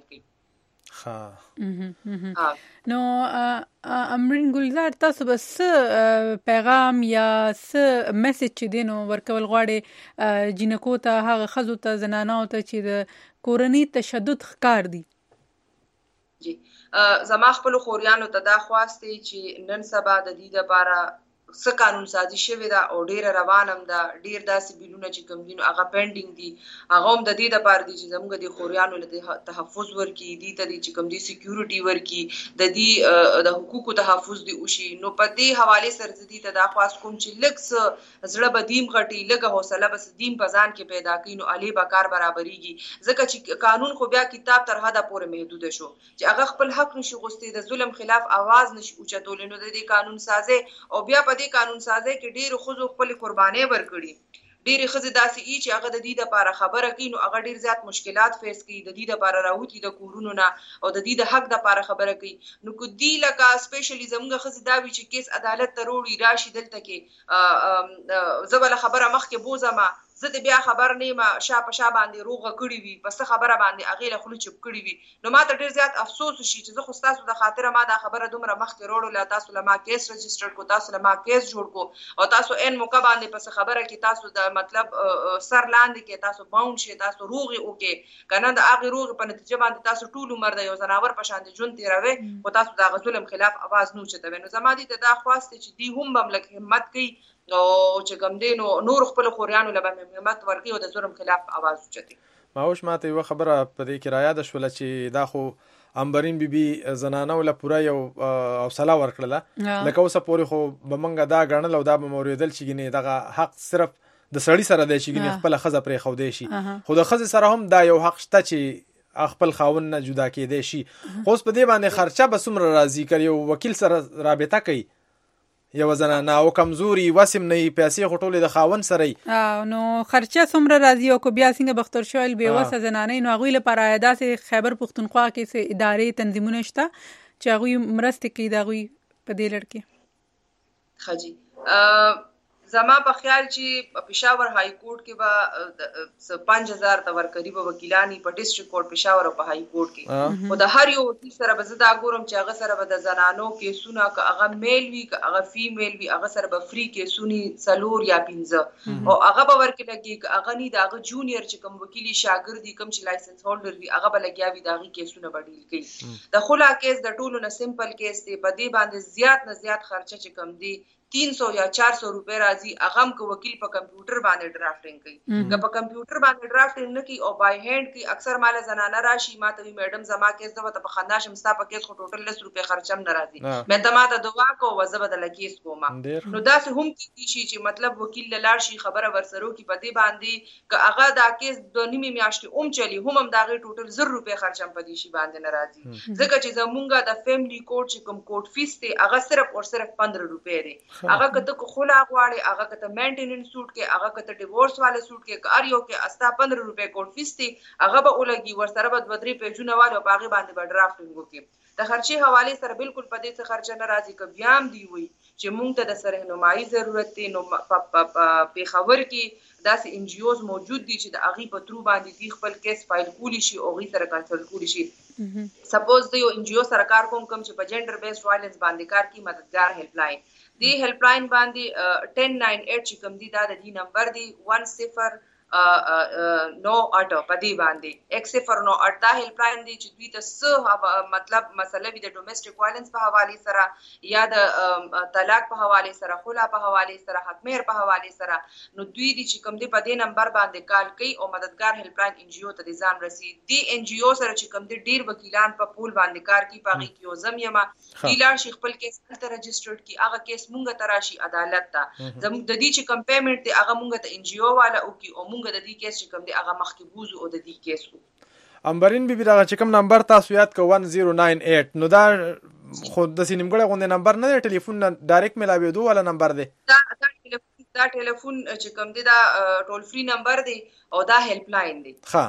S12: کړي
S1: نو امرین ګلزار تاسو بس پیغام یا س میسج دینو ورکول غواړي جنکو ته هغه خزو ته زنانو ته چې د کورنی تشدد ښکار دي
S12: جی زما خپل خوریانو ته دا خواسته چې نن سبا د دې لپاره څه قانون سازي شوی دا او ډیر روانم دا ډیر داسې بیلونه چې کوم دینو هغه پینډینګ دي هغه هم د دې لپاره دي چې زموږ د خوریانو له تحفظ ورکي دي ته چې کوم دي سکیورټي ورکي د دې د حقوقو تحفظ دي او شي نو په دې حواله سره دي ته دا خاص کوم چې لکس زړه بدیم غټي لګه حوصله بس دیم پزان کې پیدا کینو علي بکار برابرېږي ځکه چې قانون خو بیا کتاب تر حده پورې محدود شو چې هغه خپل حق نشي غوستي د ظلم خلاف आवाज نشي اوچتول نو د دې قانون سازه او بیا په قانون سازي کې ډېر خزو خپل قرباني ورکړي ډېر خزه داسې ای چې هغه د دې لپاره خبره کوي نو هغه ډېر زیات مشکلات فیس کوي د دې لپاره راوتی د کورونو نه او د دې د حق لپاره خبره کوي نو کو دی لکه سپیشلی زموږ خزه دا وی چې کیس عدالت ته وروړي راشي دلته کې زبل خبره مخ کې بوزما زه د بیا خبر نه ما شا په شا باندې روغه کړی وي پس خبره باندې اغه له خلو چپ کړی وي نو ما ته ډیر زیات افسوس شي چې زه خو تاسو د خاطر ما دا خبره دومره مخکې وروړو لا تاسو لما کیس رجسټر کو تاسو لما کیس جوړ کو او تاسو ان موقع باندې پس خبره کې تاسو د مطلب سر لاندې کې تاسو باوند شي تاسو روغي اوکې کنه د اغه روغ په نتیجه باندې تاسو ټول عمر د یو زناور په شان دي جون تیروي او تاسو د ظلم خلاف आवाज نو چته نو زما دي ته دا خواسته چې دی هم بملک همت کوي او چې کوم دین نور خپل خوريانو لبه همت ورکي او د ظلم خلاف आवाज وچتي
S2: ماوش ماته یو خبره په دې کې را یاد شول چې دا خو امبرین بیبي زنانه ولا پورا یو حوصله ورکړه لکه اوسه پوری خو بمنګه دا غړنل او دا موریدل چې ګنې دغه حق صرف د سړی سره دی چې ګنې خپل خزه پرې خو دی شي خو د خزه سره هم دا یو حق شته چې خپل خاون نه جدا کېدی شي خو په دې باندې خرچه به سمره راضي کړي وکیل سره رابطه کوي یو زنانه او کمزوري وسم نه پیسې غټولې د خاون سره
S1: نو خرچه سمره راضي او کو بیا څنګه بختور شوال به وسه زنانه نو غوی لپاره عادت خیبر پختونخوا کې سه ادارې تنظیمونه شته چې غوی مرسته کوي دا غوی په دې لړ کې
S12: خجی زما په خیال چې پېښور های کورټ کې به 5000 تور قریب وکیلانی په ډیسټریکټ کورټ پېښور او په های کورټ کې او د هر یو وکیل سره به زدا ګورم چې هغه سره به د زنانو کیسونه که هغه میل وی که هغه فیمیل وی هغه سره به فری کیسونی سلور یا 15 او هغه به ورکه لګي که هغه نه دغه جونیئر چې کوم وکیلی شاګردي کوم چې لایسنس هولډر وی هغه به لګیاوي دغه کیسونه بدیل کوي د خلا کیس د ټولو نه سمپل کیس دی په دې باندې زیات نه زیات خرچه چې کم دی 300 یا 400 روپے راځي اغم کو وکیل په کمپیوټر باندې ډرافټینګ کوي که په کمپیوټر باندې ډرافټینګ نه کوي او بای هند کوي اکثر مال زنانه راشي ماته وی میډم زما کیس دا ته په خنداشم ستا په کیس خو ټوټل 10 روپے خرچم نه راځي مې ته ماته دعا کو وزه بدل کیس کوما نو دا سه هم کی شي چې مطلب وکیل لاړ شي خبره ورسرو کی پدی باندې که هغه دا کیس د نیمه میاشتې چلی هم دا غي ټوټل 0 روپے خرچم پدی شي باندې نه راځي ځکه چې زمونږه د فیملی کورټ چې کوم کورټ فیس ته هغه صرف او صرف 15 روپے دی هغه کته کو خلا غواړي هغه کته مینټیننس سوټ کې هغه کته ډیورس والے سوټ کې کار یو کې استا 15 روپے کوټ فیس تی هغه به ولګي ورسره به 2-3 پیجونه والو باغې باندې به ډرافټینګ وکي د خرچي حواله سره بالکل پدې څخه خرچه نه راځي ک بیام دی وي چې مونږ ته د سرهنمایي ضرورت دی نو په خبر کې داس ان جی اوز موجود دي چې د اغي په ترو باندې دی خپل کیس فایل کولی شي او غي سره کنسلټ کولی شي سپوز د یو ان جی او سره کار کوم چې په جندر بیسډ وایلنس باندې کار کی مددگار هیلپ لاین دی هیلپ لاین باندې 1098 چې کوم دی دا د دی نمبر دی 1098 په دی باندې 1098 دا هیلپ لاین دی چې دوی ته مطلب مسله وي د ډومېسټک وایلنس په حواله سره یا د طلاق په حواله سره خلا په حواله سره حکمیر په حواله سره نو دوی دي چې کوم دی په دی نمبر باندې کال کوي او مددگار هیلپ لاین ان جی او ته ځان رسي دی ان جی او سره چې کوم دی ډیر وکیلان په پول باندې کار کوي پاغي کیو زميما کیلار شیخ خپل کیس ته رجسټرډ کی هغه کیس مونږ ته راشي عدالت ته زموږ د دې چې کوم پیمنٹ دی هغه مونږ ته ان جی او والا او کی او مونږ د دې کیس چې کوم دی هغه مخکې بوزو او د دې کیس
S2: امبرین بیبي دا چې کوم نمبر تاسو یاد کو 1098 نو دا خود د سینمګړه غونډه نمبر نه دی ټلیفون نه ډایرکټ ملاوي ولا نمبر دی
S12: دا ټلیفون چې کوم دی دا ټول فری نمبر دی او دا هیلپ لاین دی
S2: ها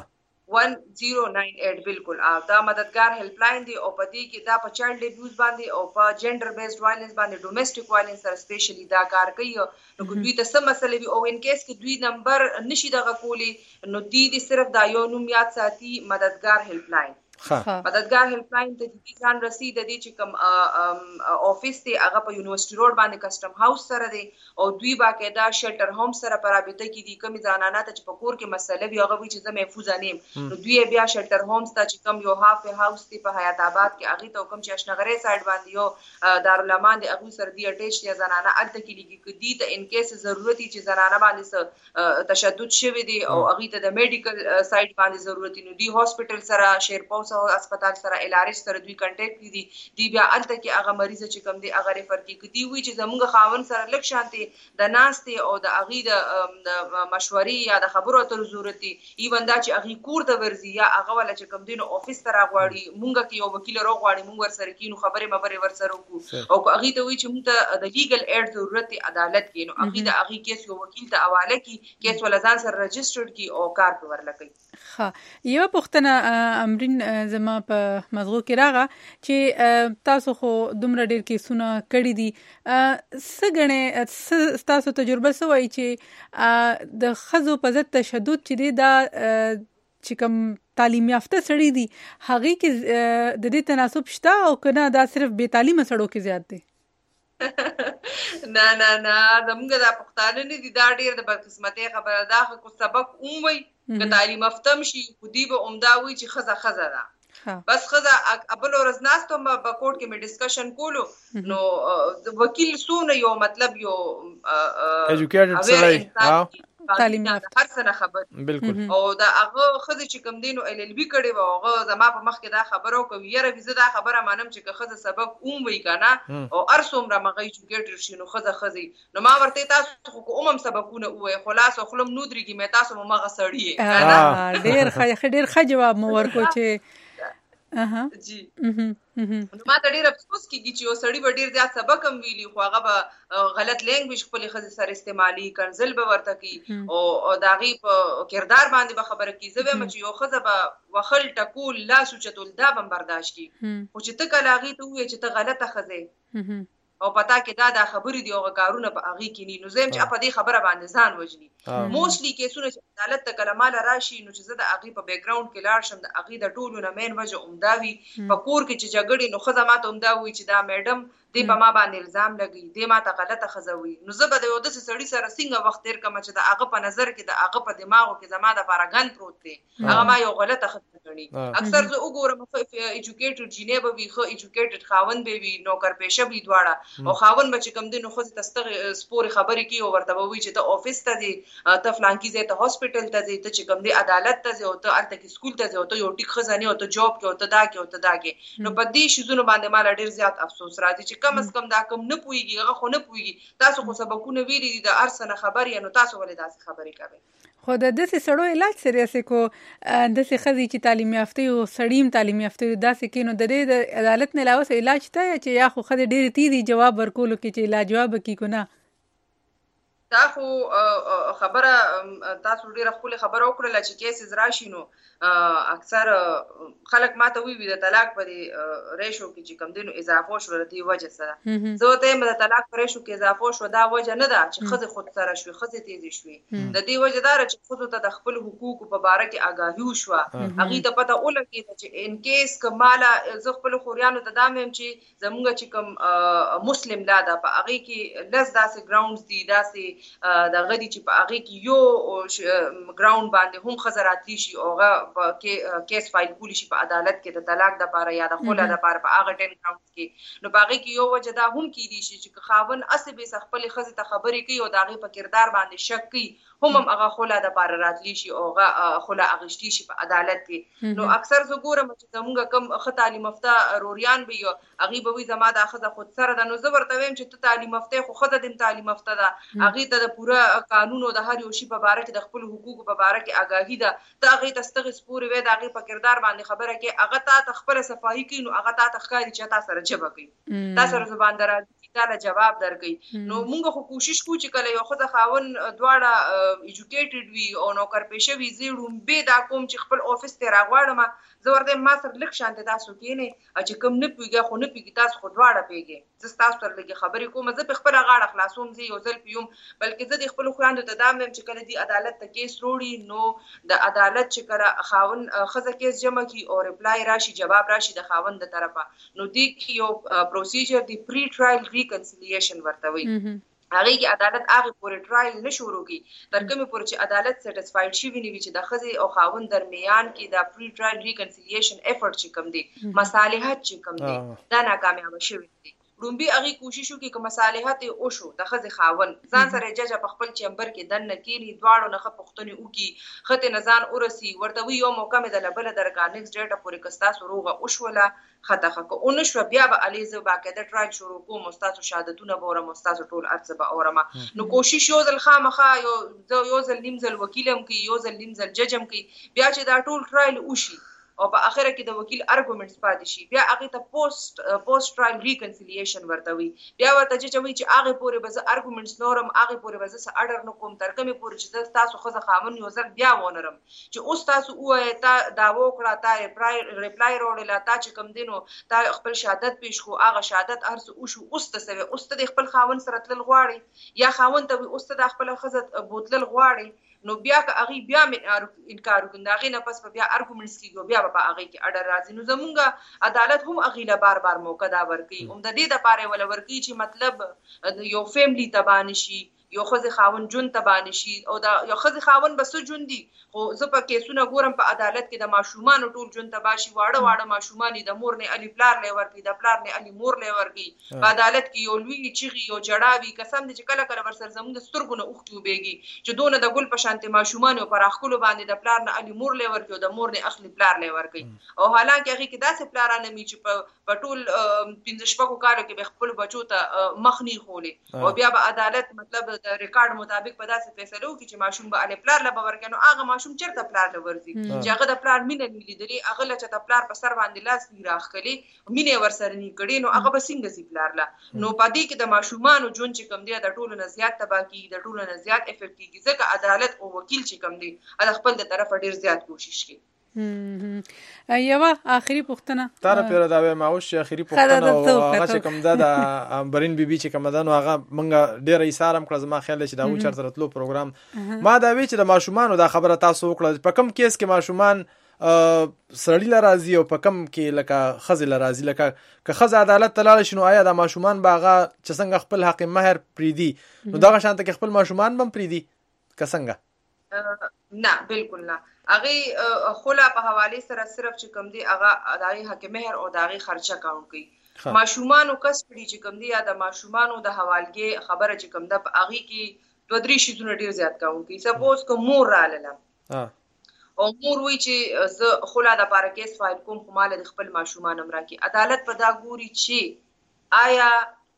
S12: 1098 بالکل دا مددگار هیلپ لاین دی او پدې کې دا په چایلډ ابیوز باندې او په جندر بیسډ وایلنس باندې ډومېسټک وایلنس سره سپیشلی دا کار کوي نو دوی ته سم مسلې وي او ان کیس کې دوی نمبر نشي دغه کولی نو دوی صرف دا یو نوم یاد ساتي مددگار هیلپ لاین مددگار هیلپ لاین ته د ځان رسید د دې چې کوم افیس دی هغه په یونیورسيټي روډ باندې کسٹم هاوس سره دی او دوی باقاعده شلټر ہوم سره پر رابطه کې دي کوم ځانانه ته چې په کور کې مسله وي هغه وی چې زه محفوظ نیم نو دوی بیا شلټر ہومز ته چې کوم یو هاف هاوس دی په حیات آباد کې هغه ته کوم چې اشنغره سایډ باندې یو دارالمان دی هغه سره دی اٹیچ دی ځانانه الته کې لګي کې دي ته ان کیس ضرورت چې ځانانه باندې تشدد شوی دی او هغه ته د میډیکل سایډ باندې ضرورت نو دی هاسپټل سره شیرپاو اسپیټال سره الارش سره دوی کنټیکټ دي بیا الته کې هغه مریض چې کوم دی هغه ریفر کی وی چې زموږ خاون سره لک شانتي د ناستي او د اغي د مشورې یا د خبرو اترو ضرورت دی ایون دا چې اغي کور ته ورزي یا هغه ولا چې کوم دین افیس ته راغواړي مونږ کې یو وکیل راغواړي مونږ ور سره کینو خبره مبره ور سره کو او اغي ته وی چې مونږ د لیګل ایډ ضرورت دی عدالت کې نو اغي د اغي کیس یو وکیل ته حواله کی کیس ول ځان سره رجسټرډ کی او کار په ورلکې
S1: ها یو پښتنه امرین زما په مزغو کې راغه چې تاسو خو دومره ډیر کیسونه کړی دي څنګه تاسو تجربه سوي چې د خزو په ضد تشدد چې دی دا چې کوم تعلیم یافته سړی دي هغه کې د دې تناسب شته او کنه دا صرف بے تعلیمه سړو کې زیات دی
S12: نه زمونږ دا پښتانه نه دي دا ډیر د بدقسمتۍ خبره ده خو سبق وي که تعلیم یافتم شي خو دی به عمده وي چې خزه ده بس خزه ابل ورځ ناستم په کوټ کې مې ډسکشن کولو نو وکیل سونه یو مطلب یو
S2: ایجوکیټډ سړی
S1: تعلیم یافته
S12: هر څه خبر
S2: بالکل
S12: او دا هغه خزه چې کم دینو ال ال بي کړي و هغه زما په مخ کې دا خبرو کوي یره ویزه دا خبره مانم چې خزه سبق وي کنه او ارسوم را مغه ایجوکیټډ شي نو خزه نو ما ورته تاسو خو سبقونه وای خلاص خپل نو درېږي مې تاسو مغه سړی
S1: ډیر ښه جواب مو ورکو چې
S12: جی نو ما ته ډیر افسوس کیږي چې یو سړی به ډیر زیات سبق هم ویلی خو هغه به غلط لینګویج خپل خزه سره استعمالي کنزل به ورته کی او داغي په کردار باندې به خبره کی زه به چې یو خزه به وخل ټکول لا سوچتول دا بم برداشت کی خو چې ته کلاغي ته وې چې ته غلطه خزه او پتا کې دا خبرې دی او کارونه په اغي کې ني نو زم چې په دې خبره باندې ځان وجني موستلی کیسونه چې عدالت ته کلماله راشي نو چې زه د اغي په بیک گراوند کې لاړ شم د اغي د ټولو نه مین وجه عمداوي په کور کې چې جګړې نو خدمات عمداوي چې دا میډم دې په ما باندې الزام لګي دې ما ته غلطه خزوي نو زه به د یو د سړی سره څنګه وخت تیر کوم چې د اغه په نظر کې د اغه په دماغو کې زما د پاراګان پروت دی هغه ما یو غلطه خزوي اکثر زه وګورم ایجوکیټډ جنیبه وی خو ایجوکیټډ خاوند به وی نوکر پیشه وی دواړه او خاوند بچ کم دین خو تستغ سپور خبرې کی او ورته وی چې ته افیس ته دی ته فلانکی زه ته هاسپټل ته دی ته چې کم دی عدالت ته زه او ته ارته کې سکول ته زه او ته یو ټیک خزانه او ته جاب کې او ته دا کې او ته دا کې نو په دې شیزونو باندې مال ډیر زیات افسوس راځي چې کم از کم دا کم نه پويږي هغه خو نه پويږي تاسو خو سبقونه ویلي دي د ارسنه خبر یا نو تاسو ولې داسې خبرې کوي
S1: خو د دې سړو علاج سره سې کو د څه خزي چې تعلیم یافته او سړیم تعلیم یافته داسې کینو د دې د عدالت نه علاوه علاج ته چې یا خو خزي ډېری تیزی جواب ورکولو کې چې علاج جواب کی کو نه
S12: دا خو خبره تاسو ډیره خپل خبره وکړه چې کیسز راشي نو اکثر خلک ماته وی د طلاق په ریشو کې چې کم دینو اضافه شو د وجه سره زه ته د طلاق په ریشو کې اضافه شو دا وجه نه ده چې خزه خود سره شوي خزه تیزی شوي د دې وجه دار چې خود ته د خپل حقوق په باره کې آگاهی شو هغه ته پته ولګي چې ان کیس کماله زه خپل خوريانو ته دامم چې زمونږ چې کم مسلم لا ده په هغه کې لز داسې ګراوندز دي داسې د غدي چې په هغه کې یو ګراوند باندې هم خزراتلی شي اوغه کیس فایل کولی شي په عدالت کې د طلاق د لپاره یا د خلع د لپاره په هغه ټیم ګراوند کې نو باغې کې یو وجه دا هم کې دي چې خاون اسبه خپل خزه ته خبرې کوي او داغه په کردار باندې شک کوي هم هغه خلع د لپاره راتلی شي اوغه خلع اغشتي شي په عدالت کې نو اکثر زه ګورم چې زمونږ کم خ تعلیم یافته روريان به یو هغه به وي زما د خزه خود سره د نو زه ورته ویم چې ته تعلیم یافته خو خزه د تعلیم یافته ده هغه ته د پورا قانون او د هر یو شی په اړه کې د خپل حقوق په اړه کې آگاهی ده ته هغه تستغ سپور وې د هغه په کردار باندې خبره کې هغه ته خپل صفائی کوي نو هغه ته ښکاری چې تاسو سره جبه کوي تاسو سره زبان درازي دا جواب درکې نو موږ خو کوشش کوو چې کله یو خدای خاون دواړه ایجوکیټډ وي او نوکر پیشه وي زیړم به دا کوم چې خپل افیس ته راغواړم زه ورته ما سره لک شانته تاسو کې نه چې کوم نه پیګه خو نه پیګی تاسو خو دواړه پیګه زه تاسو سره لګي خبرې کوم زه په خپل غاړه خلاصوم زی یو ځل پیوم بلکې زه د خپل خويندو ته دامم چې کله دی عدالت ته کیس وروړي نو د عدالت چې کړه خاون خزه کیس جمع کی او ریپلای راشي جواب راشي د خاون د طرفه نو دی یو پروسیجر دی پری ټرایل ریکنسیلیشن ورته وي هغه کې عدالت هغه پورې ټرایل نه شروع کی تر کومه پورې چې عدالت سټیسفاید شي ویني چې د خزه او خاون درمیان کې د پری ټرایل ریکنسیلیشن افورت چې کم دي مصالحت چې کم دي دا ناکامیاب شوی دي رومبي هغه کوشش وکړي چې مصالحت او شو د خزه خاون ځان سره جج په خپل چمبر کې دن نکېنی دواړو نه پښتني وکي خته نزان اورسي ورته وی یو موقع مې د لبل درکا نیکست ډیټه پورې کستا سروغه او شوله خطه خکه اون شو بیا به الیزه باقاعده ټرایل شروع کوم مستاسو شهادتونه به اورم مستاسو ټول ارڅ به اورم نو کوشش یو ځل خامخا یو ځل نیم ځل وکیلم کې یو ځل نیم ځل ججم کې بیا چې دا ټول ټرایل وشي او په اخره کې د وکیل ارګومنټس پاتې شي بیا هغه ته پوسټ ټرایل ریکنسیلیشن ورته وي بیا ورته چې وایي چې هغه پورې به ارګومنټس نورم هغه پورې به زه اډر نه کوم تر کومه پورې چې تاسو خو ځه خامن یو ځل بیا ونرم چې اوس تاسو وایي تا دا وکړه تا ریپلای وروړل تا چې کوم دینو تا خپل شهادت پیش خو هغه شهادت ارس او شو اوس ته خپل خاون سره تل غواړي یا خاون ته اوس ته خپل خزت بوتل غواړي نو بیا که هغه بیا انکار وکړي هغه نه پس بیا ارګومنټس کیږي بیا په هغه کې اډر راځي نو زمونږ عدالت هم هغه له بار موقع دا ورکي د دې لپاره ول ورکي چې مطلب یو فیملی تبان شي یو خزي خاون جون تبان شي او دا یو خزي خاون بس جون دي خو زه په کیسونه ګورم په عدالت کې د ماشومان ټول جون تباشي واړه ماشومان د مور نه علي پلار له ورکی د پلار نه علي مور له ورکی په عدالت کې یو لوی چیغي یو جړاوي قسم دې چې کله کله ورسر زموږ د سترګونه اوختو بیږي چې دونه د ګل په شانته ماشومان پر اخلو باندې د پلار نه علي مور له ورکی او د مور نه اخلي پلار له ورکی او حالانکه هغه کې داسې پلارانه می چې په ټول 15 شپږو کالو کې خپل بچو ته مخنی خولې او بیا به عدالت مطلب د ریکارډ مطابق په داسې فیصله وکړي چې ماشوم به علي پلار له باور کنو هغه ماشوم چرته پلار له ورزي چې هغه د پلار مینه لیدلې هغه له چې د پلار په سر باندې لاس راخلي مینه ورسره نه کړي نو هغه به څنګه سي پلار لا نو پدې کې د ماشومان جون چې کم دی د ټولو نه زیات تباکی د ټولو نه زیات افیکټ کیږي ځکه عدالت او وکیل چې کم دی د خپل د طرف ډیر زیات کوشش کوي
S1: یوه آخري پوښتنه
S2: تر پیره دا ماوش آخري پوښتنه او هغه چې کوم د امبرین بیبي چې کوم دانو هغه مونږ ډیر ایثارم کړ زما خیال چې دا و چرته راتلو پروګرام ما دا وی چې د ماشومان دا خبره تاسو وکړه په کوم کیس کې ماشومان سړی لرازي او په کم کې لکه خزل لرازي لکه که خز عدالت تلاله شنو آیا د ماشومان باغه چې څنګه خپل حق مہر پریدي نو دا شانته کې خپل ماشومان بم پریدي که څنګه
S12: نه بالکل نه هغه خلا په حواله سره صرف چې کم دی هغه دای حق مہر او دای خرچه کاون کوي ماشومان او کسبړي چې کم دی یا د ماشومان او د حوالګي خبره چې کم ده په هغه کې دوه درې شیزونه ډیر زیات کاون کوي سپوز کوم مور رااله او مور وی چې زه خلا د پاره کیس فایل کوم خو مال د خپل ماشومان امرا کې عدالت په دا ګوري چې آیا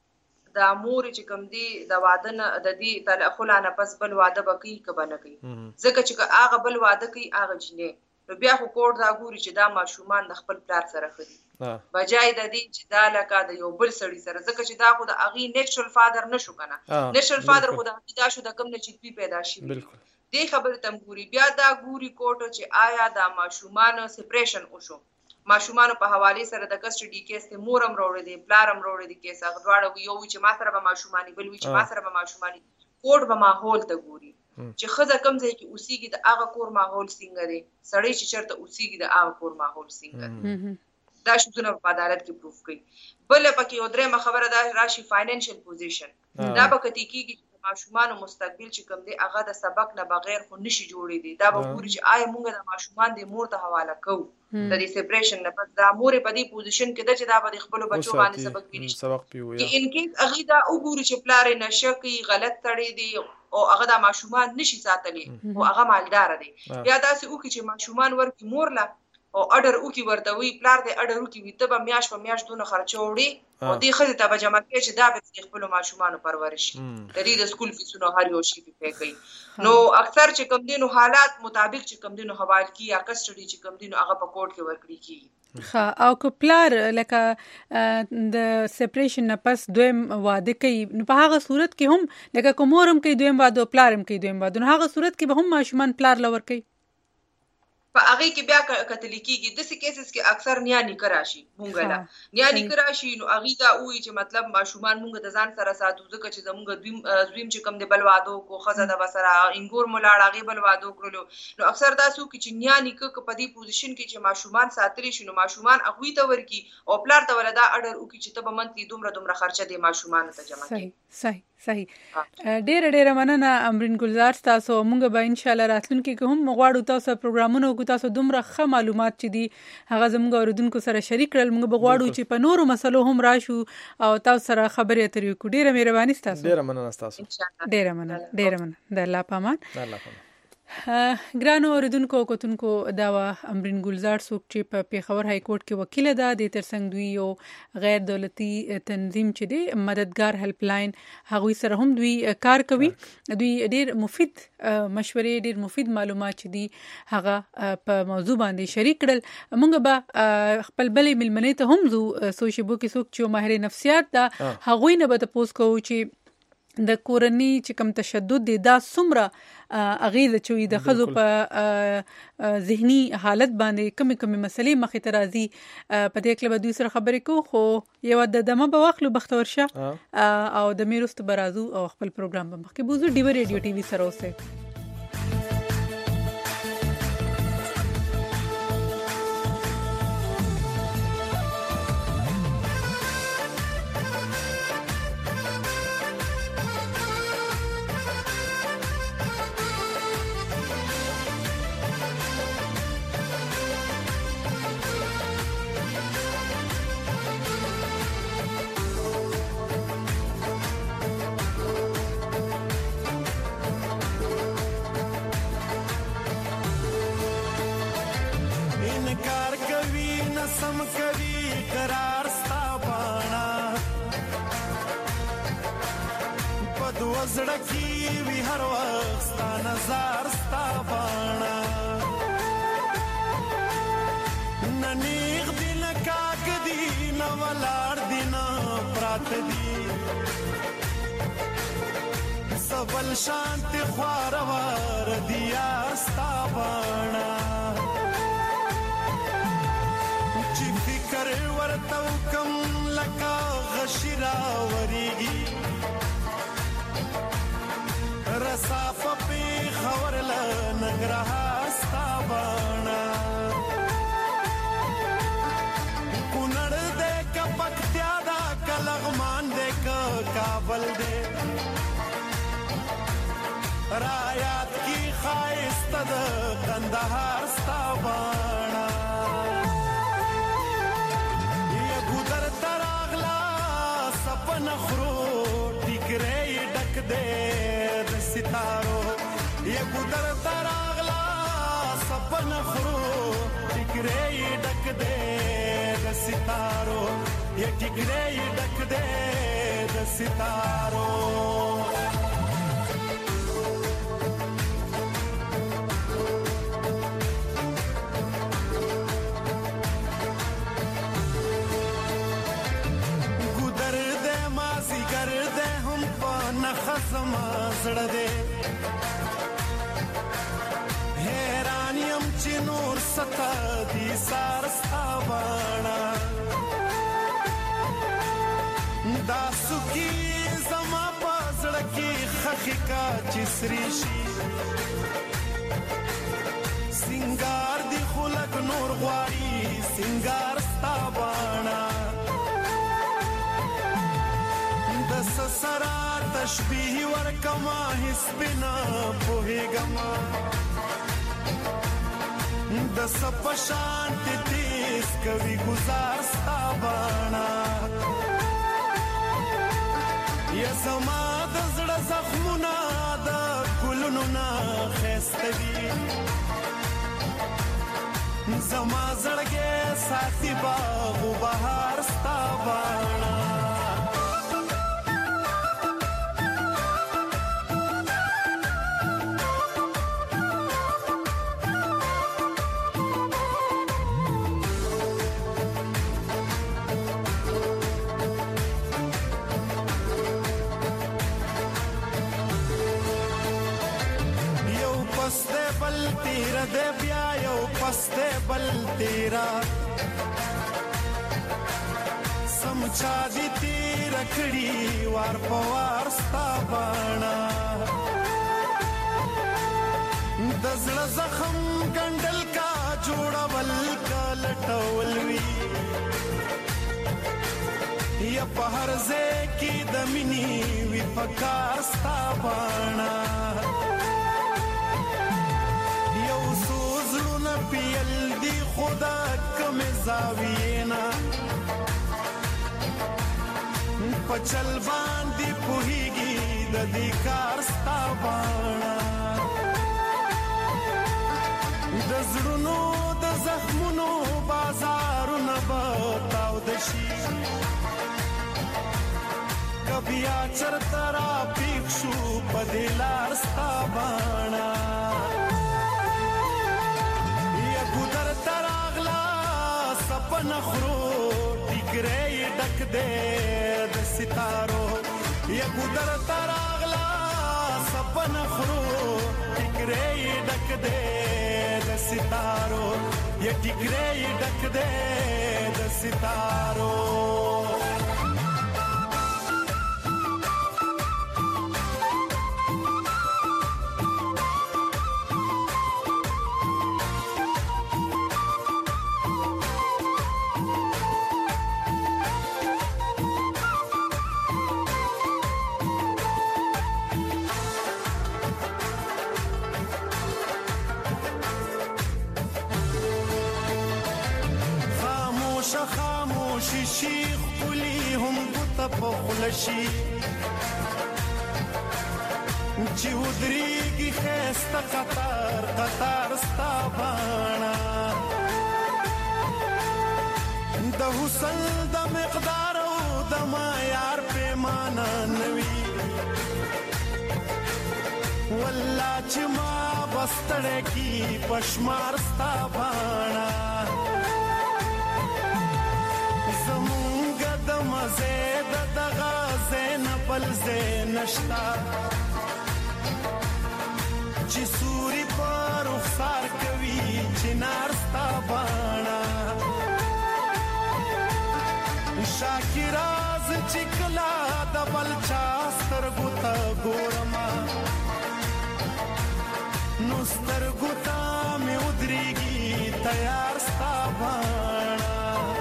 S12: د مور چې کوم دی د واده نه د دې تل خلا نه پس بل واده بکی کبه نه کوي ځکه چې هغه بل واده کوي هغه جنې نو بیا خو کوړ دا ګوري چې دا ماشومان د خپل پلار سره خري بجای د دې چې دا لکه د یو بل سړي سره ځکه چې دا خو د اغي نیچرل فادر نشو کنه نیچرل فادر خو دا شو د کم نه چې پیدا شي بالکل دې خبره تم ګوري بیا دا ګوري کوټو چې آیا د ماشومان سپریشن وشو ماشومان په حواله سره د کسټډي کیس ته مورم وروړي دي پلارم وروړي دي کیس هغه دواړه یو چې ما سره به ماشومانی بل وی چې ما سره به ماشومانی کوټ به ماحول ته ګوري چې خزه کم ځای کې اوسېږي د هغه کور ماحول څنګه دی سړی چې چرته اوسېږي د هغه کور ماحول څنګه دا شونه په عدالت کې پروف کوي بل پکې یو درېمه خبره ده راشي فاینانشل پوزیشن دا به کتی کېږي ماشومان مستقبل چې کوم دی هغه د سبق نه بغیر خو نشي جوړې دي دا به ګوري چې آیا موږ د ماشومان د مور ته حواله کوو د دې سپریشن نه پس دا مور په دې پوزیشن کې د چې دا به خپل بچو باندې سبق پیږي چې ان کیس هغه دا وګوري چې پلار نشه کوي غلط تړي دي او هغه د ماشومان نشي ساتلی او هغه مالدار دي یا دا سې وکړي چې ماشومان ورکی مور لا او اډر وکي ورته وی پلار دې اډر وکي وي ته به میاش په میاش دونه خرچه وړي او دې خزه ته به جمع کې چې دا به خپل ماشومان پرورش د دې د سکول فیسونو هر یو شي په کوي نو اکثر چې کم دینو حالات مطابق چې کم دینو حواله کی یا کسټډي چې کم دینو هغه په کوټ کې ورکړي کی
S1: او کو پلار لکه د سپریشن نه پس دویم واده کوي نو په هغه صورت کې هم لکه کومورم کوي دویم واده پلارم کوي دویم واده نو هغه صورت کې به هم ماشومان پلار لور کوي
S12: په هغه کې بیا قتل کیږي د څه کیسز کې اکثر نیا نکراشي مونږ لا نیا نکراشي نو هغه دا وایي چې مطلب ماشومان مونږ د ځان سره ساتو ځکه چې زمونږ دویم چې کم دی بل وادو کو خزه د بسره انګور مولاړ هغه بل وادو کړلو نو اکثر دا سو کې چې نیا نک په دې پوزیشن کې چې ماشومان ساتلی شنو ماشومان هغه ته ورکی او پلار ته ولدا اډر وکي چې ته به منتلی دومره خرچه دی ماشومان ته جمع کړي
S1: صحیح ډېر مننه امرین ګلزار تاسو مونږ به ان شاء الله راتلونکي کې هم غواړو تاسو پروګرامونه وکړو تاسو دومره ښه معلومات چې دي هغه زموږ اوریدونکو سره شریک کړل مونږ به غواړو چې په نورو مسلو هم راشو او تاسو سره خبرې اترې وکړو ډېر مهرباني تاسو
S2: ډېر مننه تاسو
S1: ډېر مننه د الله پامان ګرانو اوریدونکو کوتونکو دا امرین ګلزار څوک چې په پیښور های کورټ کې وکیل ده د ترڅنګ دوی یو غیر دولتي تنظیم چې دی مددگار هیلپ لاین هغوی سره هم دوی کار کوي. دوی ډیر مفید مشورې ډیر مفید معلومات چې دي هغه په موضوع باندې شریک کړل. موږ به خپل بلې ملمنې ته هم زو سوشبو کې څوک چې ماهر نفسیات ده هغوی نه به تاسو کوو چې د کورنۍ چې کوم تشدد دی دا څومره اغیزه چوي د خزو په ذهني حالت باندې کومې مسلې مخې ته راځي. په دې کې به دوی سره خبرې کوو خو یو د دمه به واخلو بختور شه او د میروست برازو او خپل پروګرام به مخکې بوزو ډیو ریډیو ټي وي سره اوسه.
S13: زړکی وی هر وخت ستا نظر ستا باڼه ننیغ دی نکاک دی نوالار دی نپرات دی سبل شانت خوارور دی یار ستا باڼه چی فکر ورتو کم لکا غشرا وریگی رصاف پی خور لنگرہا ستا بانا کنڑ دے کا پکتیا دا کلغمان دے کا کابل دے رایات کی خائست دا کندہار ستا بانا یہ گودر تراغلا سپن خرو ٹکرے ڈک دے ستارو یہ گودر تراغلا سپن خرو ٹکرے ڈک دے ستارو یہ ٹکرے ڈک دے ستارو گودر دے مازی گر دے ہم پا نخصم زړه دې حیران یم چې نور ستا دي سار ستا باڼه دا سکی زما په زړه کې خخې کا چې سري شي سنگار دی خلق نور غواړي سنگار ستا باڼه د سسرا تشبیه ورکما حس بنا پوهیگما د سپشان تیز کوي گزار ستا بانا یا زما د زړه زخمونه د ګلونو نه خستوي زما زړګي ساتي باغ بهار ستا بانا تیرا دے بیا یو پستے بل تیرا سمچا دی تیرا کھڑی وار پوار ستا بانا دزل زخم گنڈل کا جوڑا بل کا لٹولوی یا پہر زے کی دمینی وی پکار ستا بانا پیل دی خدا کم زاوینا پچل باندی پوہیگی دی کار ستا بانا شي کبیا چرترا پیښو پدلار ستا باڼه یا ګودر تراغلا سپن خرو ټیګرې ډک دې د ستارو یا ګودر تراغلا سپن خرو ټیګرې ډک دې د ستارو یا ټیګرې ډک دې د ستارو خاموشي شیخ کلی هم بوته په خلشي چې ودرېږي ښایسته قطار قطار ستا باڼه د حسن د مقدار او د معیار پیمانه نه وي والله چې ما بستړی کی پشمار ستا باڼه زید دغه زین بل زینشتا چې سوري پر رخسار کوي چنار ستا باڼه شاکراز چې کلا د بل چا سترګو ته ګورما نو سترګو ته مې ودرېږي تیار ستا باڼه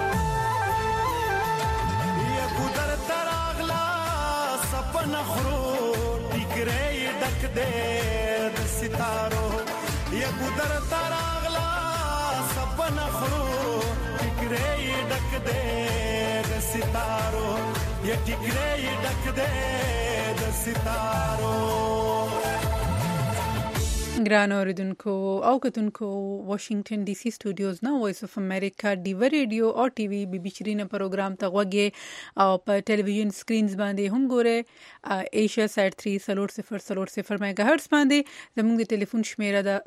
S13: نخرو ټیګرې ډک دې د ستارو یا ګودر تراغلا سب نخرو ټیګرې ډک دې د ستارو یا ټیګرې ډک دې د ستارو
S1: ګران اوریدونکو او کتونکو واشنگټن ډي سي سټوډیوز نو وایس اف امریکا ډیو ریډیو او ټي وي بي بي شرینه پروګرام ته غوږی او په ټلویزیون سکرینز باندې هم ګوره ایشیا سایت 300 میگا هرتز باندې زموږ د ټلیفون شمیره ده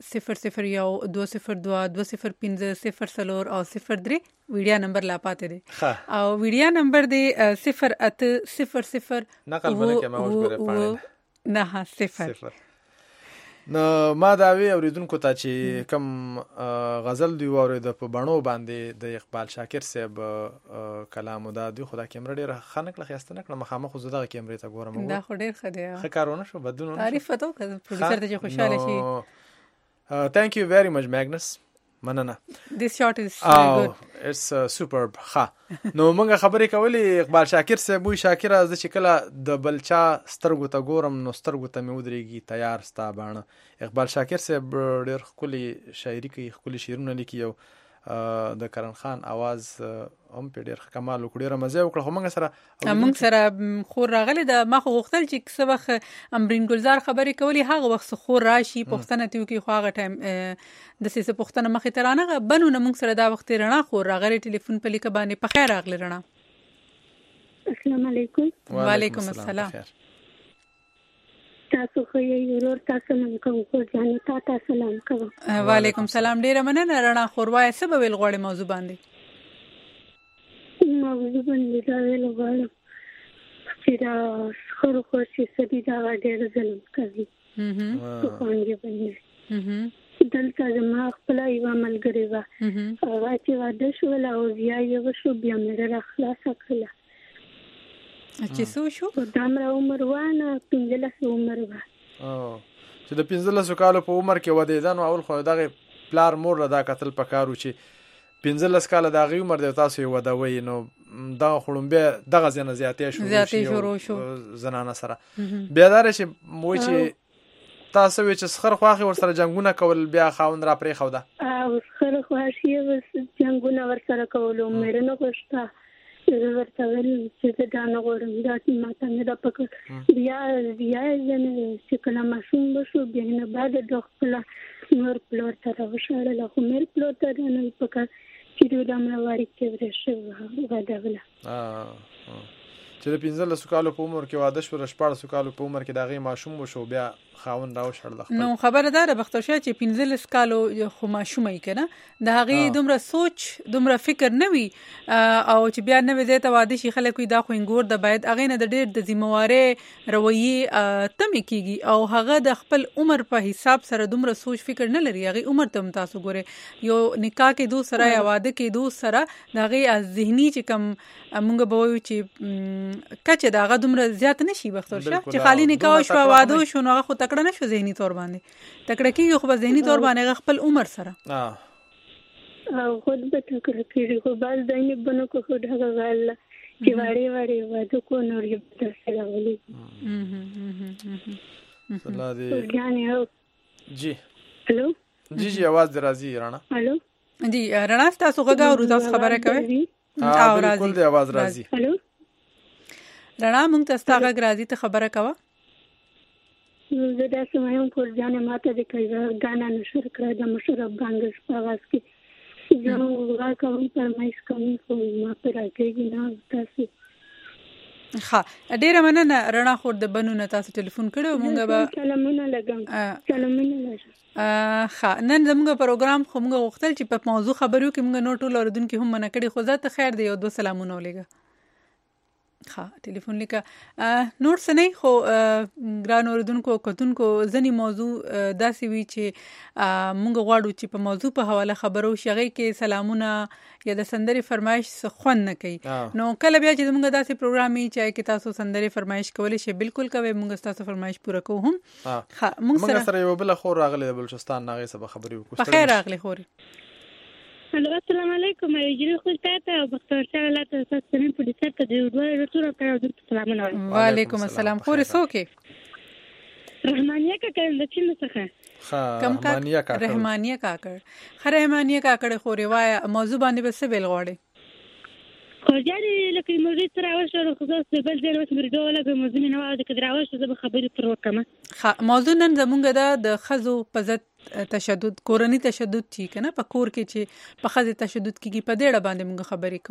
S1: 002020500 او 03 ویډیا نمبر لا پاتې دی او ویډیا نمبر دی 0800
S2: نقل باندې ما وګوره پاڼه
S1: نه 0
S2: نو ما دا وی اوریدونکو ته چې کم غزل دی اورید په بڼو باندې د اقبال شاکر صاحب کلام دا دی خدا کیمرا ډیره خنک لخيسته نکړه مخامخ خو زده کیمرې ته ګورم
S1: دا خو ډیر خدای
S2: ښه کارونه شو بدون
S1: تعریف وته پروډوسر ته خوشاله شي
S2: thank you very much Magnus مننه
S1: this shot is good
S2: it's superb ها نو موږ خبرې کولې اقبال شاکر صاحب وی شاکر از چې کله د بلچا سترګو ته ګورم نو سترګو ته مې ودرېږي تیار ستا باڼه اقبال شاکر صاحب ډېر ښکلي شاعري کوي ښکلي شعرونه لیکي او د کرن خان आवाज هم په ډېر کمال وکړ ډېر مزه وکړه خو موږ
S1: سره خور راغلی د ما خو غوښتل چې څه وخت امرین ګلزار خبرې کولې هغه وخت خور راشي پښتنه تیو کې خو هغه ټایم د سیسه پښتنه مخې ترانه بنو نه موږ سره دا وخت رڼا خور راغلی ټلیفون په لیک باندې په خیر راغلی رڼا
S14: السلام علیکم
S1: وعلیکم السلام
S14: تاسو خو یې ورور تاسو نن کوم خو ځان ته سلام کوم
S1: وعلیکم السلام ډیره مننه رڼا خوروای سبب ویل غوړې موضوع باندې
S14: دا ویل غواړم چې دا خورو خو چې سړي دا ډېر ظلم کوي څنګه باندې دلته زما خپل یو ملګری و هغه چې واده شو لا او بیا یو شو بیا مې راخلاص کړل
S1: چې څو شو
S14: دا مر عمر وانه 15 عمر و
S2: چې د 15 کالو په عمر کې ودې دانو اول خو دغه پلار مور دا قتل پکارو چې 15 کال د غي عمر د تاسو یو ودوي نو دا خړمبه دغه زنه زیاتې شو زنانه سره بیا دار چې موي چې تاسو چې سخر خواخي ور سره جنگونه کول بیا خاون را پرې خو ده
S14: او سخر خواخي ور جنگونه ور سره کول مې نه کوشتا ورته ول چې دا نه غوړم دا ماته نه دا پک بیا چې کله ماشوم بشو بیا نه بعد د خپل نور پلور سره وشاله خو مې پلور ته نه پک چې د امرواري کې ورشه واده ولا
S2: چې د 15 کالو په عمر کې واده شو 14 کالو په عمر کې د هغې ماشوم وشو بیا خاوند راوشړل
S1: نو خبردار بختوشه چې 15 کالو خو ماشومه یې کنه د هغې دومره سوچ دومره فکر نه وي او چې بیا نوې ځای ته واده شي خلک وي دا خو انګور د باید هغې نه د ډېر د ذمهوارۍ رویې تمې کېږي او هغه د خپل عمر په حساب سره دومره سوچ فکر نه لري هغې عمر ته هم تاسو ګورئ یو نکاح کېدو سره یا واده کېدو سره د هغې ذهني چې کوم مونږ به وایو چې کچه د هغه دومره زیات نه شي بختوشه چې خالي نکاح شو واده شو نو هغه خو تکړه نه شو ذهني طور باندې تکړه کېږي خو په ذهني طور باندې خپل عمر سره
S14: خود به تکړه کېږي خو بعض ځایونه بنو کو خود هغه غل چې واړې واده کو نو یې په سره ولي
S2: الله دې جی
S14: هلو
S2: جی आवाज درازي رانا
S14: هلو
S1: جی رانا تاسو غږ اورو تاسو خبره کوي
S2: بالکل دې आवाज راځي
S14: هلو
S1: رانا مونږ تاسو ته غږ راځي ته خبره کوه
S14: زه دا سمایم پر ځان ماته د کایزر غانا نشر کړه د مشر افغانګش په واس کې زه وګورم کوم فرمایش کوم خو ما پر راځي نه تاسو
S1: ها ډیره مننه رانا خور د بنو نه تاسو ټلیفون کړو مونږ به
S14: سلامونه لګم
S1: ها نن زموږ پروګرام خو موږ غوښتل چې په موضوع خبرو کې موږ نوټ اوریدونکو هم منع کړي خو زه ته خیر دی او دو سلامونه ولېګه ها ټلیفون لیکه نور څه نه خو ګران اوریدونکو کتونکو ځنی موضوع داسې وی چې موږ غواړو چې په موضوع په حواله خبرو شغې کې سلامونه یا د سندري فرمایش خون نه کوي نو کله بیا چې موږ داسې پروګرام یې چې تاسو سندري فرمایش کولای شي بالکل کوي موږ تاسو فرمایش پوره کوو هم
S2: ها موږ سره یو بل خور راغلی د بلوچستان ناغه سبا خبري وکړو
S1: په خیر راغلی خوري
S14: السلام علیکم یجری خو تاسو او بختور شاه الله تاسو سره په دې سره د دوه رټور په سلام علیکم
S1: وعلیکم السلام خوري سوکي
S14: رحمانیه کا کړم د چین څخه
S2: رحمانیه کا
S1: رحمانیه کا کړ رحمانیه کا کړ خوري وای موضوع باندې بس بیل غواړي
S14: خو جاري لکه موږ تر اوسه خو څه بل ځای وس مرډو لکه موږ نه واده کړه اوسه زه خبرې پر وکم
S1: موضوع نن زمونږ د خزو په ضد تشدد کورنی تشدد چی کنه په کور کې چې په خزه تشدد کیږي په ډېر باندې موږ خبرې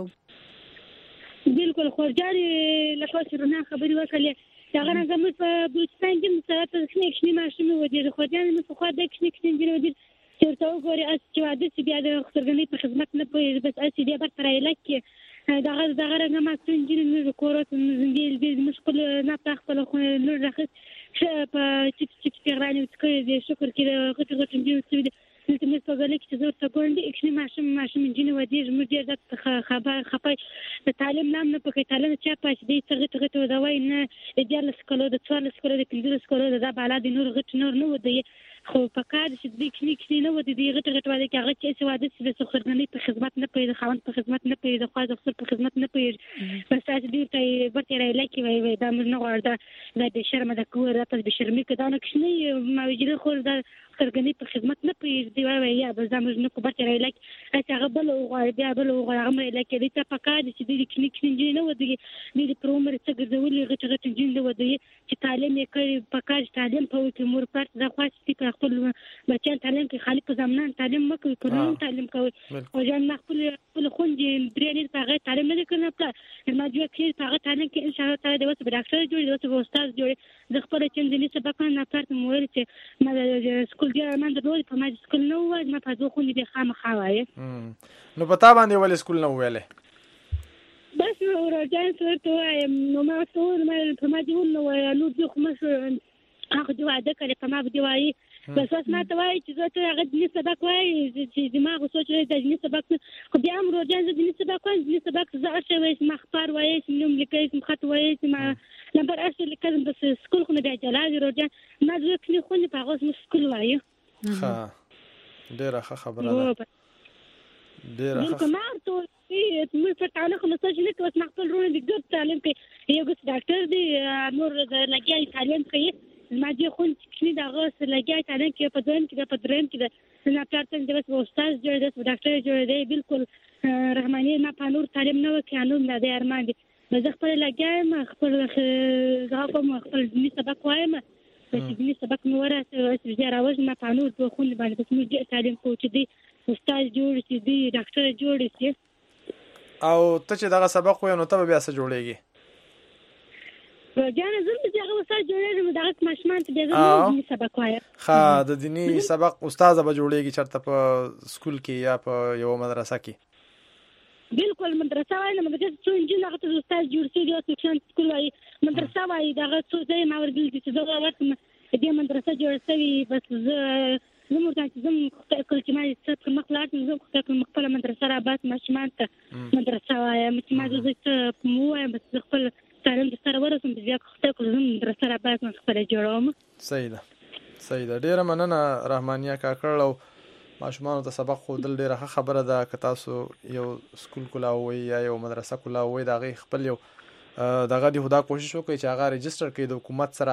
S1: کوو
S14: بالکل خو جاري لکه شروع خبرې وکړه دا غره زموږ په بوتستان کې مسافر شنه ماشوم ودی خو جاري مې خو د شنه ودی چرته وګوري چې واده چې بیا د خسرګنۍ په خدمت نه پوي بس اسی دی بر ترای لکه دا غره ما څنګه نه کورات زنګیل دې مشکل نه تخپل خو نور راخت په چې پیغراني وکړي د شکر کې غټ دې دلته مې څنګه لیکي چې زه ته ګوندې اکشنی ماشوم جنې ودی زموږ ډېر خبر خپای تعلیم نام نه پکې تعلیم چا پاش دې څنګه دا وای نه د 14 د 14 کلو د 15 کلو د بالا د نور غټ نور نه ودی خو په کار چې د کښنی نه ودی د غټ واده کې هغه چې سواده چې د خسرګنۍ په خدمت نه پېد خوان په خدمت نه پېد خو د خسر په خدمت نه پېد بس تاسو دې ته ورته راي لکه وای دا موږ نه غواړو د شرم د کوه راته د شرمې کده نه کښنی ما ویل خو د خسرګنۍ په خدمت نه پېد دی وای یا بس دا موږ نه کو ورته راي لکه هغه بل غواړي بیا بل غواړي هغه لکه دې ته په کار چې د کښنی نه ودی د پرومر څخه ګرځولې غټ جن ودی چې تعلیم یې کوي په کار تعلیم په وکړي مور پرت د خوښتي په خپل بچان تعلیم کې خالي په ځمنان تعلیم مکوي قانون تعلیم کوي او ځان خپل خوندې درې نه هغه تعلیم نه کوي په ما جو کې هغه تعلیم کې ان شاء الله تعالی د وسه ډاکټر جوړ د وسه استاد جوړ د خپل چندنی سبق نه پرت مویل چې ما د سکول کې ما د دوی په ما سکول نه و ما په دوه خوندې د خامخا وای
S2: نو پتا باندې ول سکول نه ویلې
S14: بس ورجان سورته نو ما ټول ما په ما دی نو نو د خمس هغه دی واده کړي په ما دی وای بس ما ته وای چې زه ته هغه د سبق وای چې دماغ سوچ لري د سبق خو بیا هم روزان زه د سبق وای د سبق زه شوي ما خبر وای چې نوم لیکي خط وای چې ما نمبر اصل لیکم بس سکول خو نه دی جلال روزان ما زه کلی خو نه په غوښ سکول وای
S2: ها ډیره خبره ده ډیره
S14: ښه ما ته مې په تعلق نو څه نه کوم خپل رونه د ګډ تعلیم کې یو ډاکټر دی نور لګیا تعلیم کوي ما دې خو چې دا غوښ لګیا تعلیم کې په دویم کې په دریم کې نه پلاتن د وس استاد جوړ د ډاکټر جوړ دی بالکل رحماني ما په نور تعلیم نه وکړم نو د ارمان دي زه خپل لګیا ما خپل غاښم خپل دې سبق وایم چې دې سبق نو ورته چې راوځم ما په نور دوه خو باندې بس موږ تعلیم کوو چې دې استاد جوړ شي دی ډاکټر جوړ شي.
S2: او ته چې دغه سبق وې نو ته بیا څه جوړېږي؟
S14: جانه زه چې هغه استاد جوړېږم دغه ماشومان ته بیا زه سبق وایم.
S2: ښه د دیني سبق استاد به جوړېږي چېرته په سکول کې یا په یوه مدرسه کې؟
S14: بالکل مدرسه وایم. مدرسه څو نجونې هغه ته استاد جوړ شوي دي او سکول وایي مدرسه وایي دغه څو ځای ما ورګلي دي چې زه ورته دې مدرسه جوړ شوي بس زه ورته چې زه خدای کول چې ما څه پر مخ لاړ زه خدای کول خپله مدرسه راباس ماشومان ته مدرسه وایم چې ما زه څه ووایم بس زه خپل تعلیم د سره ورسم بیا خدای کول زه مدرسه راباس ما خپله جوړوم.
S2: صحیح ده ډېره مننه رحمانیه کاکړ. او ماشومانو ته سبق ښودل ډېره ښه خبره ده. که تاسو یو سکول کولاوئ یا یو مدرسه کولاوئ د هغې خپل یو دغه دي خو دا کوشش وکړئ چې هغه رجسټر کړئ د حکومت سره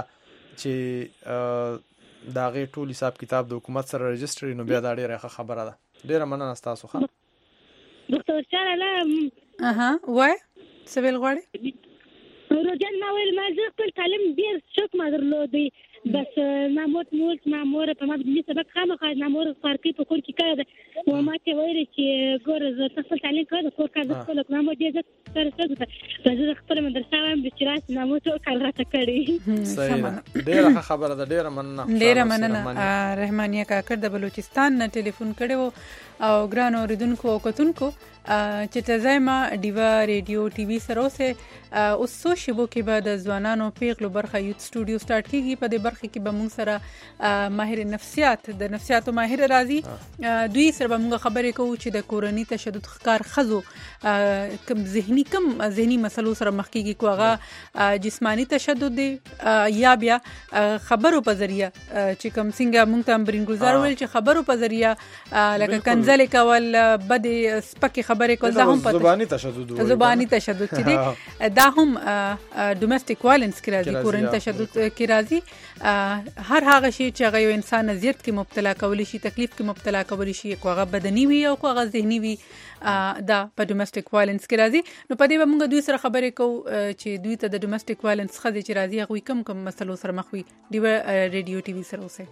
S2: چې د هغې ټول حساب کتاب د حکومت سره رجسټر نو بیا دا ډېره ښه خبره ده. ډېره مننه ستاسو. ښه
S14: ډاکټر شاه
S1: وای څه ویل غواړې؟
S14: روزان ما ویل ما زه خپل تعلیم ډېر شوق ما درلودی بس مامور په ما د سبق خامخا مامور فارقي په کور کې کړی ده و ما ته ویل چې ګوره زه خپل تعلیم کوم کور کار زه خپل کوم مامور دې زه سره زه خپل مدرسه وایم چې راشي مامور ټول کار راته کړی.
S2: صحیح ده ډېره ښه خبره ده. ډېره مننه
S1: رحمانیه کاکړ د بلوچستان نه ټلیفون کړی و او ګران اوریدونکو او کتونکو چې تزایما ډیوا ریډیو ټي وي سره اوس څو شیبو کې به د ځوانانو پیغلو برخه یوت سټوډیو سٹارټ کیږي. په دې برخه کې به موږ سره ماهر نفسیات د نفسیاتو ماهر راځي. دوی سره به موږ خبرې کوو چې د کورني تشدد ښکار ښځو کم ذهني مسلو سره مخ کیږي کو هغه جسمانی تشدد دی یا بیا خبرو په ذریعہ چې کوم څنګه موږ ته برینګوزار ویل چې خبرو په ذریعہ لکه کنځل کول بد سپکه خبرې کول دا هم پته زبانی تشدد چې دی دا هم ډومېسټک وایلنس کې راځي کورني تشدد کې راځي. هر هغه شی چې هغه یو انسان اذیت کې مبتلا کولی شي تکلیف کې مبتلا کولی شي کو هغه بدني وي او کو هغه ذهني وي دا په ډومېسټک وایلنس کې راځي. نو په دې به موږ دوی سره خبرې کوو چې دوی ته د ډومېسټک وایلنس ښځې چې راځي هغوی کوم مسلو سره مخ وي. ډیوا ریډیو ټي وي سره اوسئ.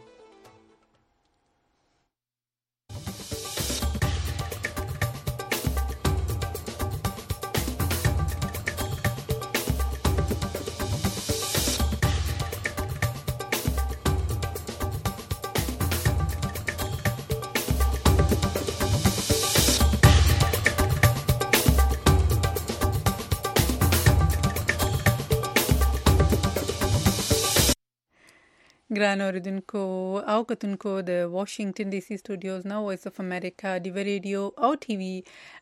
S1: ګران اوریدونکو او کتونکو د واشنگټن ډي سي سټوډیوز نو وایس اف امریکا ډیوا ریډیو او ټي وي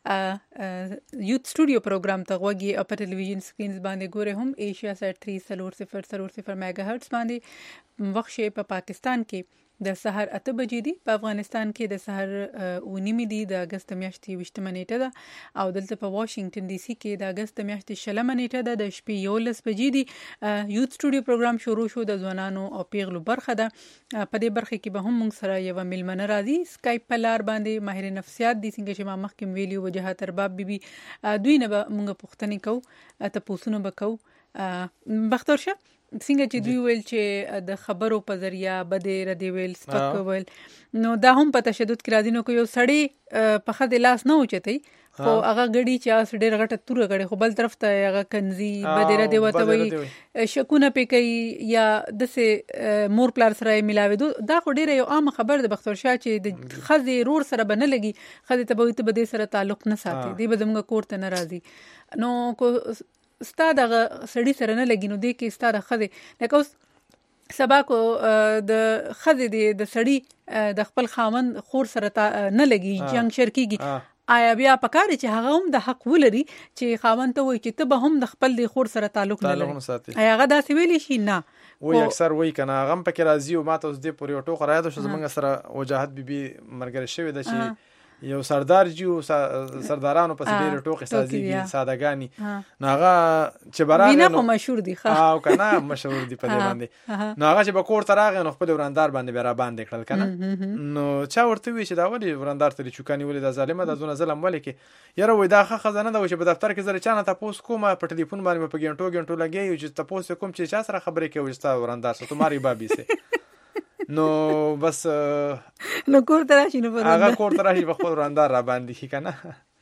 S1: یوت سټوډیو پروګرام ته غوږی او په ټلویزیون سکرینز باندې ګوره هم ایشیا سات 300 میگا هرتز باندې وخت شي په پاکستان کې د سحر 8 بجې دي په افغانستان کې د سحر 9 دي د اگست میاشتې 20 نیټه ده او دلته په واشنگټن ډي سي کې د اگست میاشتې 16 نیټه ده د شپې 11 بجې دي. یوت سټوډیو پروګرام شروع شو د ځوانانو او پیغلو برخه ده. په دې برخه کې به هم موږ سره یو ملمنه راځي سکایپ په لار باندې ماهر نفسیات دي څنګه چې ما مخکې ویلي وجهات ارباب بیبي دوی نه به موږ پوښتنې کوو ته پوښتنه وکړو. بختور شه څنګه چې دوی ویل چې د خبرو په ذریعہ بده ردی ویل سپک ویل نو دا هم په تشدد کې راځي. نو یو سړی په خد لاس نه اوچتای خو هغه غړي چې اس ډېر غټه توره غړي خو بل طرف ته هغه کنزي بده ردی وته وي شکونه پې کوي یا د سه مور پلار سره ملاوي دا خو ډېر یو عام خبر د بختور شاه چې د خزي رور سره بنه لګي خزي ته به بده سره تعلق نه ساتي دی به زموږ کور ته ناراضي. نو کو ستاد سړی سره نه لګینو دی کې ستاد خزه لکه اوس سبا کو د خزه د سړی د خپل خاوند خور سره نه لګي جنگ شرکیږي آیا بیا پکاره چې هغه هم د حق ولري چې خاوند ته وایي چې ته به هم د خپل د خور سره تعلق نه لري آیا هغه داسې ویلی شي نه
S2: وای اکثر وای کنه هغه پکې راځي او ماته اوس دې پورې ټوخ راځي چې زمونږ سره وجاهت بیبي مرګره شوی د چې یو سردار جیو سردارانو په ډېر ټوخه سازيږي سادهګانی ناغه چې براغه
S1: نو مشهور دي
S2: او کنه مشهور دي په دې باندې ناغه چې بکور تراغه نو خپل ورندار باندې بیره باندې کړل کنه نو چا ورته وی چې دا ولې ورندار ته چوکانی ولې د ظالمه د زونه ظلم ولې کې یره وای دا خزانه د چې په دفتر کې زره چانه تاسو کومه په ټلیفون باندې په ګنټو لګي چې تاسو کوم چې چا سره خبرې کوي چې تا ورندار سره تمہاری بابي سه نو بس
S1: نو کور ته راشي نو
S2: هغه کور ته راشي په خپل وراندار را باندې شي کنه.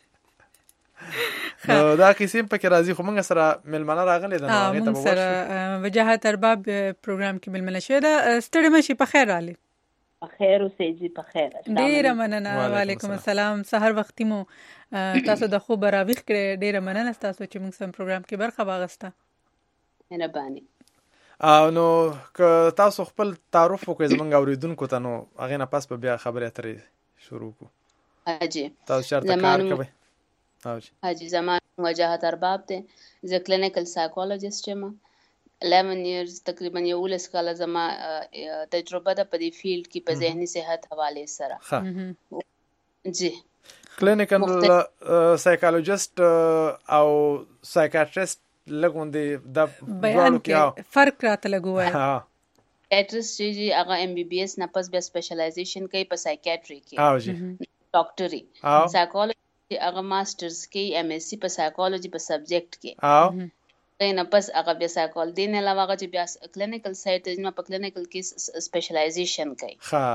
S2: نو دا کیسې په کې راځي خو موږ سره ملمنه راغلي ده نو هغه ته
S1: موږ سره وجاهت ارباب پروګرام کې ملمنه شوی ده. ستړي مشي په خیر رالی.
S15: په خیر اوسې جی په خیر.
S1: ډیر مننه. وعلیکم السلام. سحر وختي مو تاسو د خوب راويخ کړې. ډیر مننه تاسو چې موږ سم پروګرام کې برخه واغسته.
S15: مهرباني.
S2: نو که تاسو خپل تعارف وکړئ زمونږ اوریدونکو ته نو هغه نه پاس په بیا خبرې اترې شروع کو.
S15: حاجی
S2: تاسو چیرته کار کوئ؟
S15: حاجی زمان وجاهت ارباب ته ز کلینیکل سایکولوژیست یم. 11 years تقریبا 11 کال زما تجربه ده په دې فیلډ کې په ذهني صحت حواله سره. جی
S2: کلینیکل سایکولوژیست او سایکیاټریست لګوندې د
S1: بیان کې فرق راته لګوي.
S15: سایکیاټریست جی هغه MBBS نه پس بیا سپیشلایزیشن کوي په سایکیاټری کې. ډاکټري. سایکولوژي هغه ماسترز کې MSc په سایکولوژي په سبجیکټ کې. نه پس هغه بیا سایکول دین علاوه هغه چې بیا کلینیکل سایت نه په کلینیکل کې سپیشلایزیشن کوي.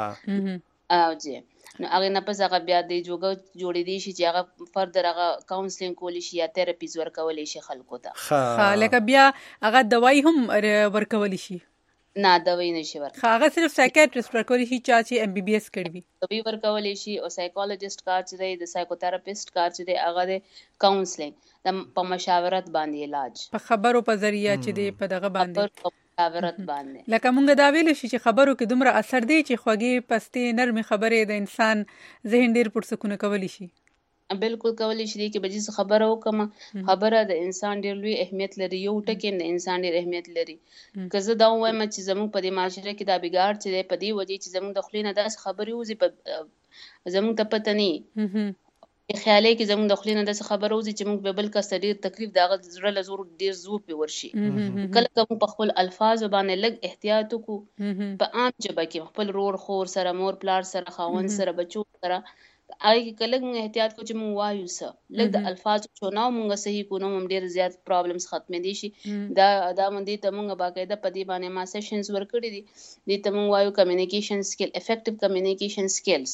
S15: او جی نو هغه نه پس هغه بیا د جوړې دي شي چې هغه فردر هغه کاونسلینګ کولی شي یا تھراپیز ورکولی شي خلکو ته.
S1: لکه بیا هغه دوايي هم ورکولی شي.
S15: نه دوايي نشي ورکولی.
S1: هغه صرف سایکیاټریست ورکولی شي چې MBBS کړی وي.
S15: دوايي ورکولی شي او سایکولوژیست کار چې دی د سایکوتراپیست کار چې دی هغه د کاونسلینګ د په مشاورت باندې علاج
S1: په خبرو په ذریعہ چې دی په دغه باندې
S15: مشاورت باندې.
S1: لکه مونږ دا ویل شي چې خبرو کې دومره اثر دی چې خوږې پستې نرمي خبرې د انسان ذهن ډیر پرسکونه کولی شي.
S15: بالکل کولی شي کې به چې خبره وکم خبره د انسان ډیر لوی اهمیت لري. یو ټکی د انسان ډیر اهمیت لري. که زه دا وایم چې زموږ په دې معاشره کې دا بګار چې په دې وجه چې زموږ د خلینو داس خبرې وځي په زموږ ته پته نه خیالي کې زموږ د خلینو داس خبره وځي چې موږ به بل کس ډیر تکلیف داغه زړه له زور ډیر زور په ورشي. کله کوم په خپل الفاظ باندې لګ احتیاط وکړو په عام جبه کې خپل رور خور سره مور پلار سره خاوند سره بچو سره اې کله موږ احتیاط کو چې موږ وایو سره لګ د الفاظ چوناو موږ صحیح کو نو موږ ډیر زیات پرابلمز ختمې دي شي. دا مونږ ته موږ باقاعده په دې باندې ما سیشنز ورکړي دي. دې ته موږ وایو کمیونیکیشن سکل افیکټیو کمیونیکیشن سکلز.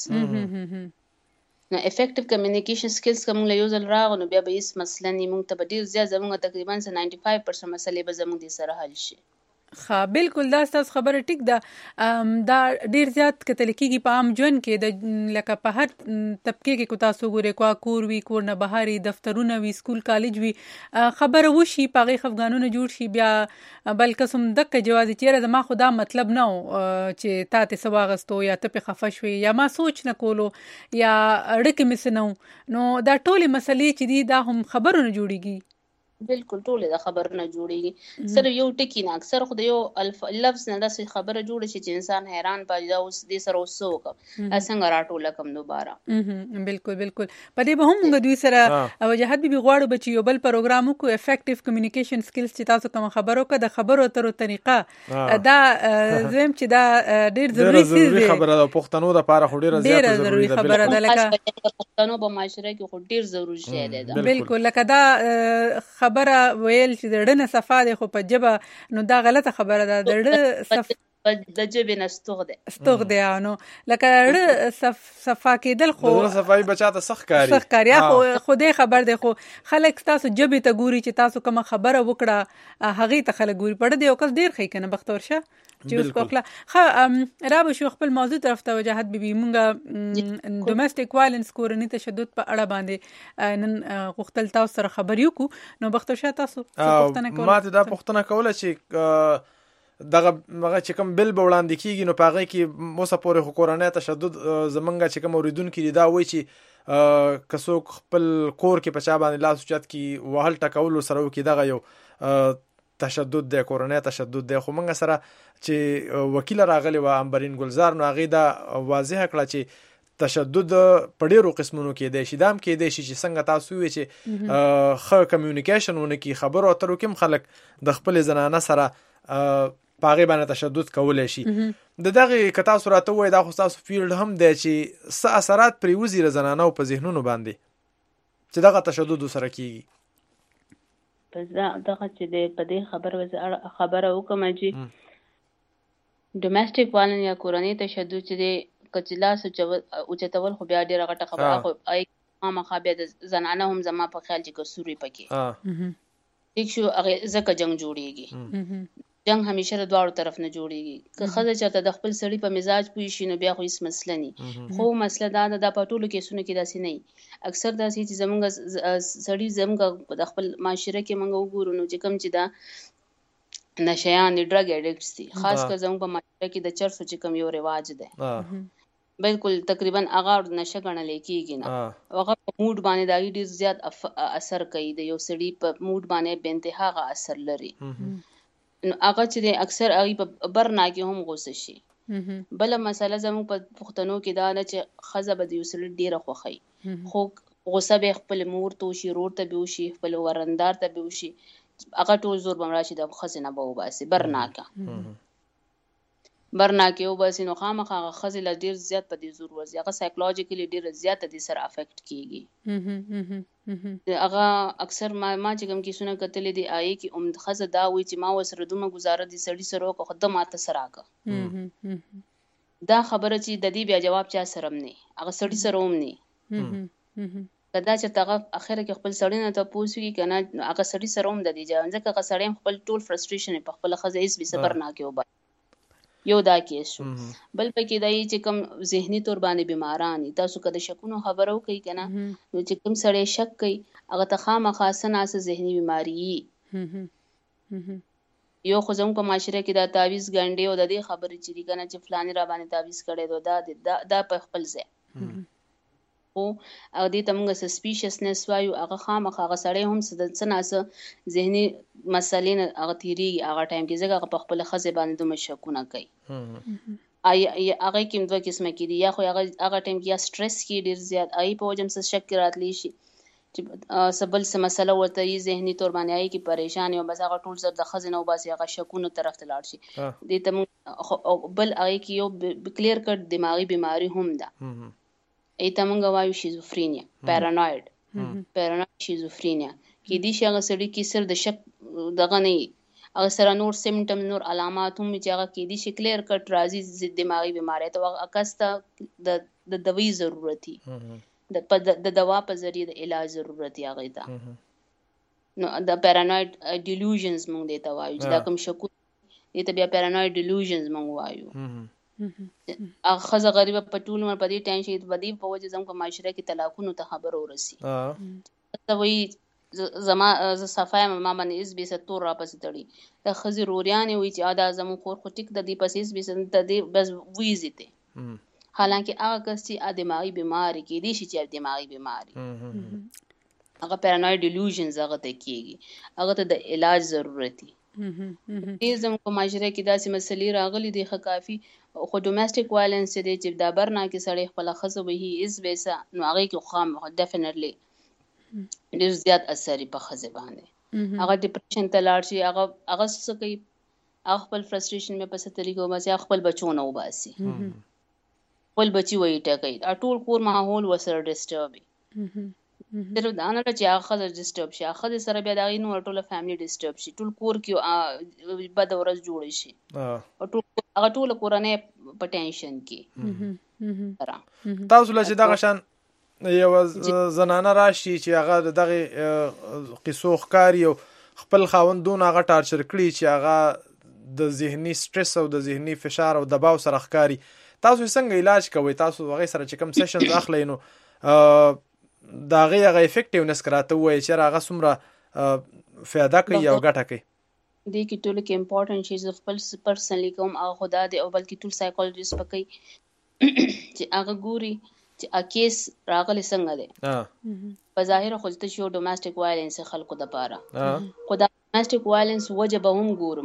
S15: نو افیکټیو کمیونیکیشن سکلز کوم له یو ځل راغونو بیا به هیڅ مسله نه موږ ته ډیر زیات زموږ تقریبا 95% مسلې به زموږ دي سره حل شي.
S1: ها بالکل دا تاسو خبره ټیک ده. دا ډیر زیات کتل کېږي په عام ژوند کې د لکه په هر طبقه کې کو تاسو ګوري کور وی کور نه بهاري دفترونه وی سکول کالج وی خبره وشي پاغي خفغانونه جوړ شي بیا بل قسم دک جواز چیرې ما خدا مطلب نه چې تاسو سواغستو یا ته په خفش وی یا ما سوچ نه کولو یا اړه کې مسنو نو دا ټولې مسلې چې دي دا هم خبرونه جوړيږي.
S15: بالکل ټول د خبرونه جوړيږي. سره یو ټکی نه اکثر خو د یو لفظ نه د خبره جوړ شي چې انسان حیران پاتې اوس دې سره وسوک څنګه راټول کم دوباره.
S1: بالکل بالکل په دې به هم موږ دوی سره وجاهت به غواړو بچي یو بل پروګرام کو افیکټیو کمیونیکیشن سکلز چې تاسو کوم خبرو کا د خبرو تر طریقه دا زم چې دا ډیر ضروری
S2: خبره ده. پښتنو د لپاره خو ډیره زیاته ضروری
S15: خبره ده. لکه پښتنو په معاشره کې خو ډیر ضروری شی ده.
S1: بالکل لکه دا خبره ویل چې دړنه صفه ده خو په جبه نو دا غلطه خبره ده. دړه
S15: د جبه نستوغ ده
S1: نو لکه صفه کېدل خو
S2: صفای بچاته سخت کاری
S1: خو خدای خبر ده. خو خلک تاسو جبه ته ګوري چې تاسو کوم خبره وکړه هغه ته خلک ګوري پړ دی او کس ډیر خې کنه بختور شه چې اوس کوکلا را به شو خپل موضوع طرف ته وجاهت بي مونږه ډومېسټک وایلنس کورنی تشدد په اړه باندې نن غوښتل تاسو سره خبرې وکړو. نو بختور شه تاسو
S2: پوښتنه کوله ما ته دا پوښتنه کوله چې دغه چې کوم بل به وړاندې کیږي نو پاغه کې موسه پورې کورنی تشدد زمونږه چې کوم اوریدونکو دا وایي چې کسو خپل کور کې پچا باندې لاس اوچت کی وهل ټکول سره وکي دغه یو تشدد د کورنی تشدد د خو موږ سره چې وکیل راغلی و امبرین ګلزار نو هغه دا واضح کړه چې تشدد په ډیرو قسمونو کې دی. شیدام کې دی چې څنګه تاسو وی چې خو کمیونیکیشن ونکي خبرو اترو کوم خلک د خپل زنانه سره پاغه باندې تشدد کولای شي. د دغه کتا صورت وای دا خو تاسو فیلډ هم دی چې څه اثرات پرې وزیر زنانه او په ذهنونو باندې چې دغه تشدد سره کیږي.
S15: پس دغه چې د په دې خبره وکم چې ډومېسټک وایلنس یا کورنۍ تشدد چې دی کچلاس اوچتول خو بیا ډېره غټه خبره خو خامخا بیا د زنانه هم زما په خیال چې کسوري پکې ټیک شو هغه ځکه جنگ جوړیږي جنگ همیشه د دواړو طرف نه جوړیږي که ښځه چېرته د خپل سړي په مزاج پوه شي نو بیا خو هېڅ مسله نه خو مسله دا په ټولو کیسونو کې داسې نه اکثر داسې چې زمونږ سړي زمونږ د خپل معاشره کې موږ وګورو نو چې کوم چې دا نشیان دي ډرګ ایډکټس دي خاص کر زمونږ په معاشره کې د چرسو چې کوم یو رواج دی بالکل تقریبا هغه نشه ګڼل کېږي نه هغه په موډ باندې دا ډېر زیات اثر کوي د یو سړي په موډ باندې بې انتها اثر لري نو هغه چې دی اکثر هغې په برنا کې هم غوسه شي بله مسله زموږ په پښتنو کې دا ده چې ښځه به د یو سړي ډېره خوښوي خو غوسه به یې خپل مور ته وشي رور ته به وشي خپل ورندار ته به وشي هغه ټول زور به هم راشي د ښځې نه به وباسي برنا کې وباسي نو خامخا هغه ښځې له ډېر زیات په دې زور ورځي هغه سایکولوجیکلي ډېره زیاته دې سره افیکټ کېږي هغه اکثر ما چې کوم کیسونه کتلې دي هغې کې ښځه دا وایي چې ما ورسره دومره ګزاره دې سړي سره وکړه خو ده ماته څه راکړه دا خبره چې د دې بیا جواب چا سره هم نه هغه سړي سره هم نه که دا چېرته هغه اخره کې خپل سړي نه تپوس وکړي که نه هغه سړي سره هم د دې جواب ځکه هغه سړی هم خپل ټول فرسټریشن یې په خپله ښځه هېڅ بې صبر نه کې وباسي یو دا کیس شو بل پکې دا چې کوم ذهني طور باندې بیماران تاسو که د شکونو خبره وکړئ که نه نو چې کوم سړی شک کوي هغه ته خامخا څه ناڅه ذهني بیماري یو خو زموږ په معاشره کې دا تعویض ګنډې او د دې خبرې چې دي که نه چې فلانې را باندې تعویض کړی دی دا په خپل ځای خو او دې ته موږ سسپیشسنس وایو هغه خامخا هغه سړی هم څه ناڅه ذهني مسلې نه هغه تېرېږي هغه ټایم کې ځکه هغه په خپله ښځې باندې دومره شکونه کوي هغې کې هم دوه قسمه کې دي یا خو هغه ټایم کې یا سټرس کې ډېر زیات هغې په وجه هم څه شک کې راتلی شي چې څه بل څه مسله ورته وي ذهني طور باندې هغې کې پریشان وي بس هغه ټول زر د ښځې نه وباسي هغه شکونو طرف ته لاړ شي دې ته موږ بل هغې کې یو کلیر کټ دماغي بیماري هم ده ایته مونږ وایو شیزوفرینیا پارانوید شیزوفرینیا کې دې شي هغه سړي کې صرف د شک دغه نه وي هغه سره نور سیمټم نور علامات هم چې هغه کې دې شي کلیر کټ راځي دماغي بیماری ته هغه کس ته د دوی ضرورت وي د دوا په ذریعه د علاج ضرورت وي هغې ته نو د پارانوید ډیلوژنز مونږ دې ته وایو چې دا کوم شکونه دې ته بیا پارانوید ډیلوژنز مونږ وایو هغه ښځه غریبه په ټول عمر په دې ټایم شي په دې په وجه زموږ په معاشره کې طلاقونو ته خبره ورسي ته وایي زما زه صفا یم ما باندې هېڅ بېسه تور راپسې تړي د ښځې روریانې وایي چې دا زموږ خور خو ټیک د دې پسې هېڅ بېسه د دې بس ویزې ته حالانکه هغه کس چې دماغي بیماري کېدای شي چې دماغي بیماري هغه پارانوید ډیلوژنز هغه ته کېږي هغه ته د علاج ضرورت وي ډېر زموږ په معاشره کې داسې مسلې راغلي دي ښه کافي خو ډومېسټک وایلنس چې دی چې دا برنا کې سړی خپله ښځه وهي هېڅ بېسه نو هغې کې خو ډیفینټلی ډېر زیات اثر په ښځې باندې هغه ډپریشن ته لاړ شي هغه څه کوي هغه خپل فرسټریشن مې په څه طریقه وباسي هغه خپل بچو نه وباسي خپل بچي وایي ټکوي دا ټول کور ماحول ورسره ډسټرب وي صرف دا نه ده چې هغه ښځه ډسټرب شي هغه ښځې سره بیا د هغې نور ټوله فیملي ډسټرب شي ټول کور کې بده ورځ جوړه شي هغه ټوله کورنۍ په ټینشن کې
S2: تاسو له چې دغه شان یو زنانه راشي چې هغه د دغې قصو ښکاري او خپل خاوند دونه هغه ټارچر کړي چې هغه د ذهني سټرس او د ذهني فشار او دباو سره ښکاري تاسو څنګه علاج کوئ تاسو هغې سره چې کوم سیشنز اخلئ نو د هغې هغه افیکټیونس که راته ووایي چې هغه څومره فایده کوي او ګټه کوي
S15: دې کې ټولو کې امپورټنټ شي زه خپل پرسنلی کوم هغه خو دا دی او بلکې ټول سایکولوجست به کوي چې هغه ګوري چې کیس راغلی څنګه دی په ظاهره خو ته چې یو ډومېسټک وایلنس خلکو دپاره خو دا ډومېسټک وایلنس وجه به هم ګورم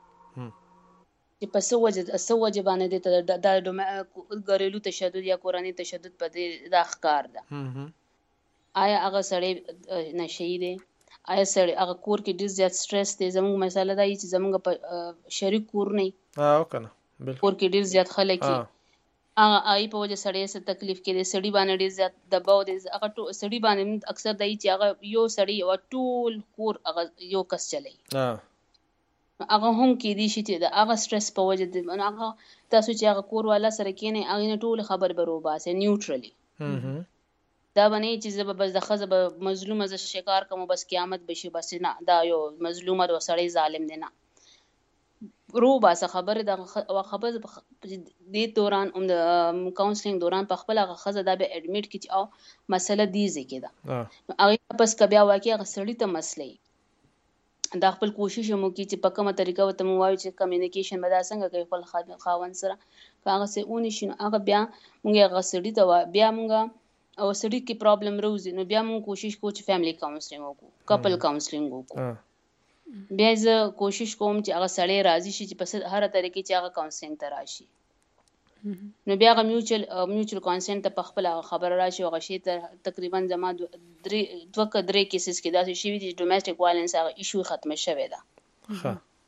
S15: چې په څه وجه باندې دی ته دا ګریلو تشدد یا کورنۍ تشدد په دې دا ښکار ده آیا هغه سړی نشهیي دی آیا سړی هغه کور کې ډېر زیات سټرس دی زموږ مسله دا وي چې زموږ په شریک کور نه کور کې ډېر زیات خلک وي هغې په وجه سړی څه تکلیف کې دی سړي باندې ډېر زیات دباو دی هغه سړي باندې اکثر دا وي چې هغه یو سړی یو ټول کور هغه یو کس چلوي هغه هم کې دي چې د هغه سټرس په وجه د هغه تاسو چې هغه کور والا سره کېنه هغه نه ټول خبر برو باسه نیوټرلی دا باندې چې زه بس د خزه به مظلومه ز شکار کوم بس قیامت بشي بس نه دا یو مظلومه د سړی ظالم دی نه رو باسه خبر د خبر د دوران د کاونسلینګ دوران په خپل هغه خزه دا به اډمیټ کی چې او مسله دی ځکه دا هغه پس کبیا واقعي هغه سړی ته مسلې دا خپل کوشش مو کی چې په کومه طریقه وته مو وایو چې کمیونیکیشن به دا څنګه کوي خپل خاوند سره هغه سه اونې شنو هغه بیا موږ هغه سړی ته بیا موږ او سړی کې پرابلم روزي نو بیا موږ کوشش کوو چې فیملی کاونسلینګ وکړو کپل کاونسلینګ وکړو بیا زه کوشش کوم چې هغه سړی راضي شي چې په هر طریقې چې هغه کاونسلینګ ته راشي نو بیا هغه میوچل کانسنت ته په خپل خبر راشي هغه شی تقریبا زما 2 کیسز کې داسې شي چې ډومېسټک وایلنس هغه ایشو ختم شوی ده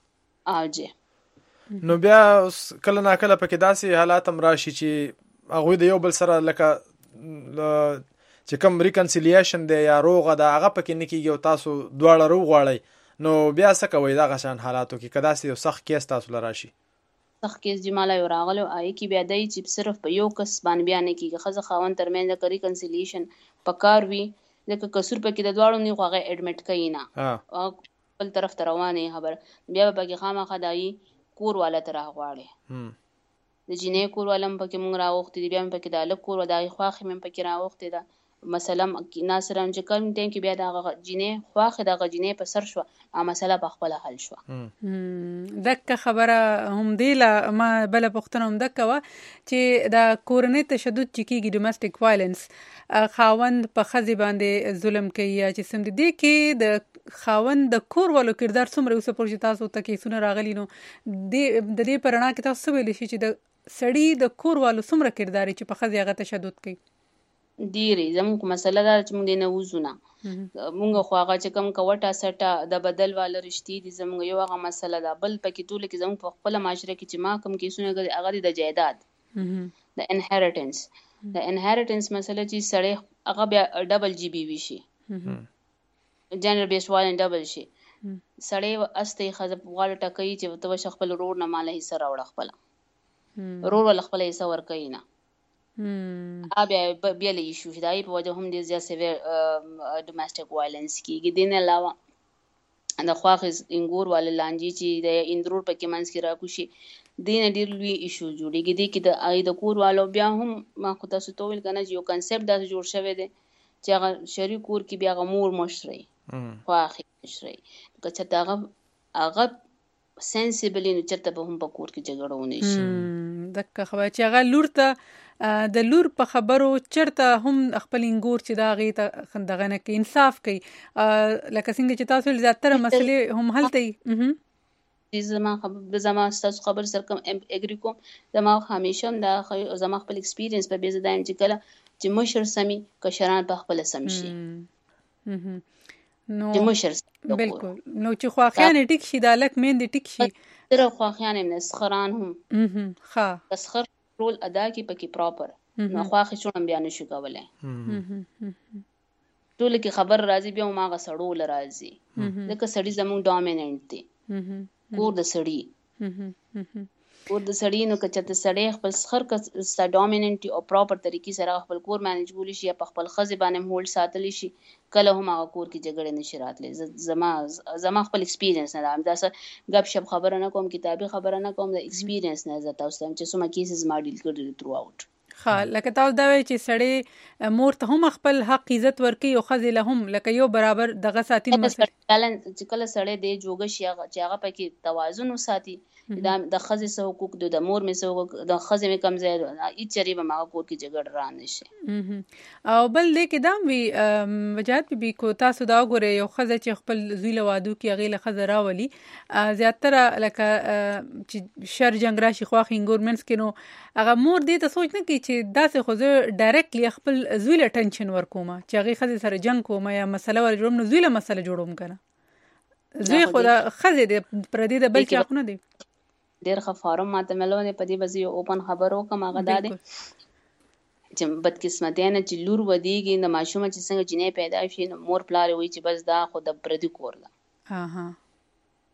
S2: ها نو بیا کله نا کله پکې داسې حالات هم راشي چې هغه د یو بل سره لکه چې کوم ریکنسیلیشن دی یا روغه دا هغه پکې نکیږي او تاسو دواړه روغ غواړئ نو بیا څه کوي دا غشان حالاتو کې کدا سي یو سخت کیس تاسو لراشي
S15: سخت کیس جماله یو راغلو آی کی بیا دای چې صرف په یو کس باندې بیان کیږي خزه خاون ترمنځ د ریکنسیلیشن پکار وی ځکه کسور پکې د دواړو نه غوغه اډمیټ کینا او بل طرف ته روانه خبر بیا به کې خامخا دای کور والا تر غواړي د جنې کور ولم پکې مونږ راوخت دي بیا پکې د الک کور ودای خواخې مې پکې راوخت ده مثلا ناصرم چې کوم ټیم کې بیا د جنې خواخې د جنې په سر شو ا مسله په خپل حل شو
S1: دغه خبره هم دی لا ما بل پختنه هم دغه وا چې د کورنۍ تشدد چې کیږي ډومېسټک وایلنس خاوند په خزي باندې ظلم کوي چې سم دي کې د خاوند د کور والو کردار څومره اوسه پروژه تاسو ته کې سونه راغلی نو د دې پرنا کې تاسو ویل شي چې د سړی د کور والو څومره کردار چې په خزي هغه تشدد کوي
S15: ډیری زموږ مسله دا چې موږ نه وزونه موږ خو هغه چې کوم کوټه سټه د بدل والا رښتې دي زموږ یو هغه مسله ده بل پکې ټول کې زموږ په خپل معاشره کې چې ما کوم کیسونه غوړي هغه د جایداد د انهریټنس مسله چې سړی هغه بیا ډبل جی بی وی شي جنرال بیس وایلنس ډبل شي سړی استه خزه غاړه ټکې چې تو شخپل روډ نه مالې سره وړ خپل روډ ول خپل یې سور کینا بیا له ایشو دای په وجه هم د زیات سیویر ډومېسټک وایلنس کیږي دین علاوه د خواخ انګور ول لانجی چې د اندرور پکې منځ کې راکوشي دین ډیر لوی ایشو جوړیږي د کې د اې د کور والو بیا هم ما خو تاسو ته ویل کنه چې یو کنسپټ دا جوړ شوی دی چې هغه شریک کور کې بیا غمور مشري خواخ مشري که هغه سنسیبلی نه چرته به هم په کور کې جګړه ونی شي
S1: دغه خبره چې هغه لور ته د لور په خبرو چرته هم خپل انګور چې دا غي ته خندغه نه کې انصاف کوي لکه څنګه چې تاسو زیاتره مسلې هم حل
S15: کوي زما تاسو خبر سره کوم اګری کوم زما همیشه دا زما خپل ایکسپیرینس په بیزه دایم چې کله چې مشر سمي کشران په خپل سم شي
S1: نو بالکل نو چې خواخیانه ټیک شي د الک مین دي ټیک شي
S15: تر خواخیانه نسخران هم
S1: ها
S15: تسخر رول ادا کی پکې پراپر نو خواخې چون بیان شو کولای ټول کې خبر راځي بیا ما غ سړول راځي لکه سړی زموږ ډومیننت دی کور د سړی کور د سړی نو که چته سړی خپل سخر ک ست ډومیننت او پراپر طریقې سره خپل کور مانیج کولی شي په خپل خزي باندې هولډ ساتلی شي کله هم هغه کور کې جګړه نشي راتلی زما خپل ایکسپیرینس نه دا غب شپ خبره نه کوم کتابي خبره نه کوم د ایکسپیرینس نه زه تاسو ته چې سم کیسز ما ډیل کړی تھرو اوټ
S1: خا لکه تاسو دا وی چې سړی مور ته هم خپل حق عزت ورکي او خزي له هم لکه یو برابر دغه ساتي
S15: مسله چې کله سړی دی جوګ شي چې هغه پکې توازن وساتي د خزي سو حقوق د مور مې سو د خزي مې کم ځای هیڅ چری به ما کور کې جګړه را نشي
S1: او بل لیکي دا وی وجات بي کو تاسو دا غوړې یو خزه چې خپل زوی له وادو کې غیله خزه راولي زیاتره لکه چې شر جنگ راشي خو خنګورمنس کې نو هغه مور دې ته سوچ نه کی چې داسې خو زه ډایرکټلی خپل زوی له ټنشن ورکوم چې هغه خزه سره جنگ کوم یا مسله ور جوړم نو زوی له مسله جوړوم کنه زوی خو دا خزه دې پر دې د بل چا خو نه دی
S15: ډیر خفارم ماته ملونه په دې بزي اوپن خبرو کوم هغه ده چې بد قسمتۍ نه چې لور ودیږي د ماشومه چې څنګه جنې پیدا شي نو مور پلار وي چې بس دا خو د پردي کور ده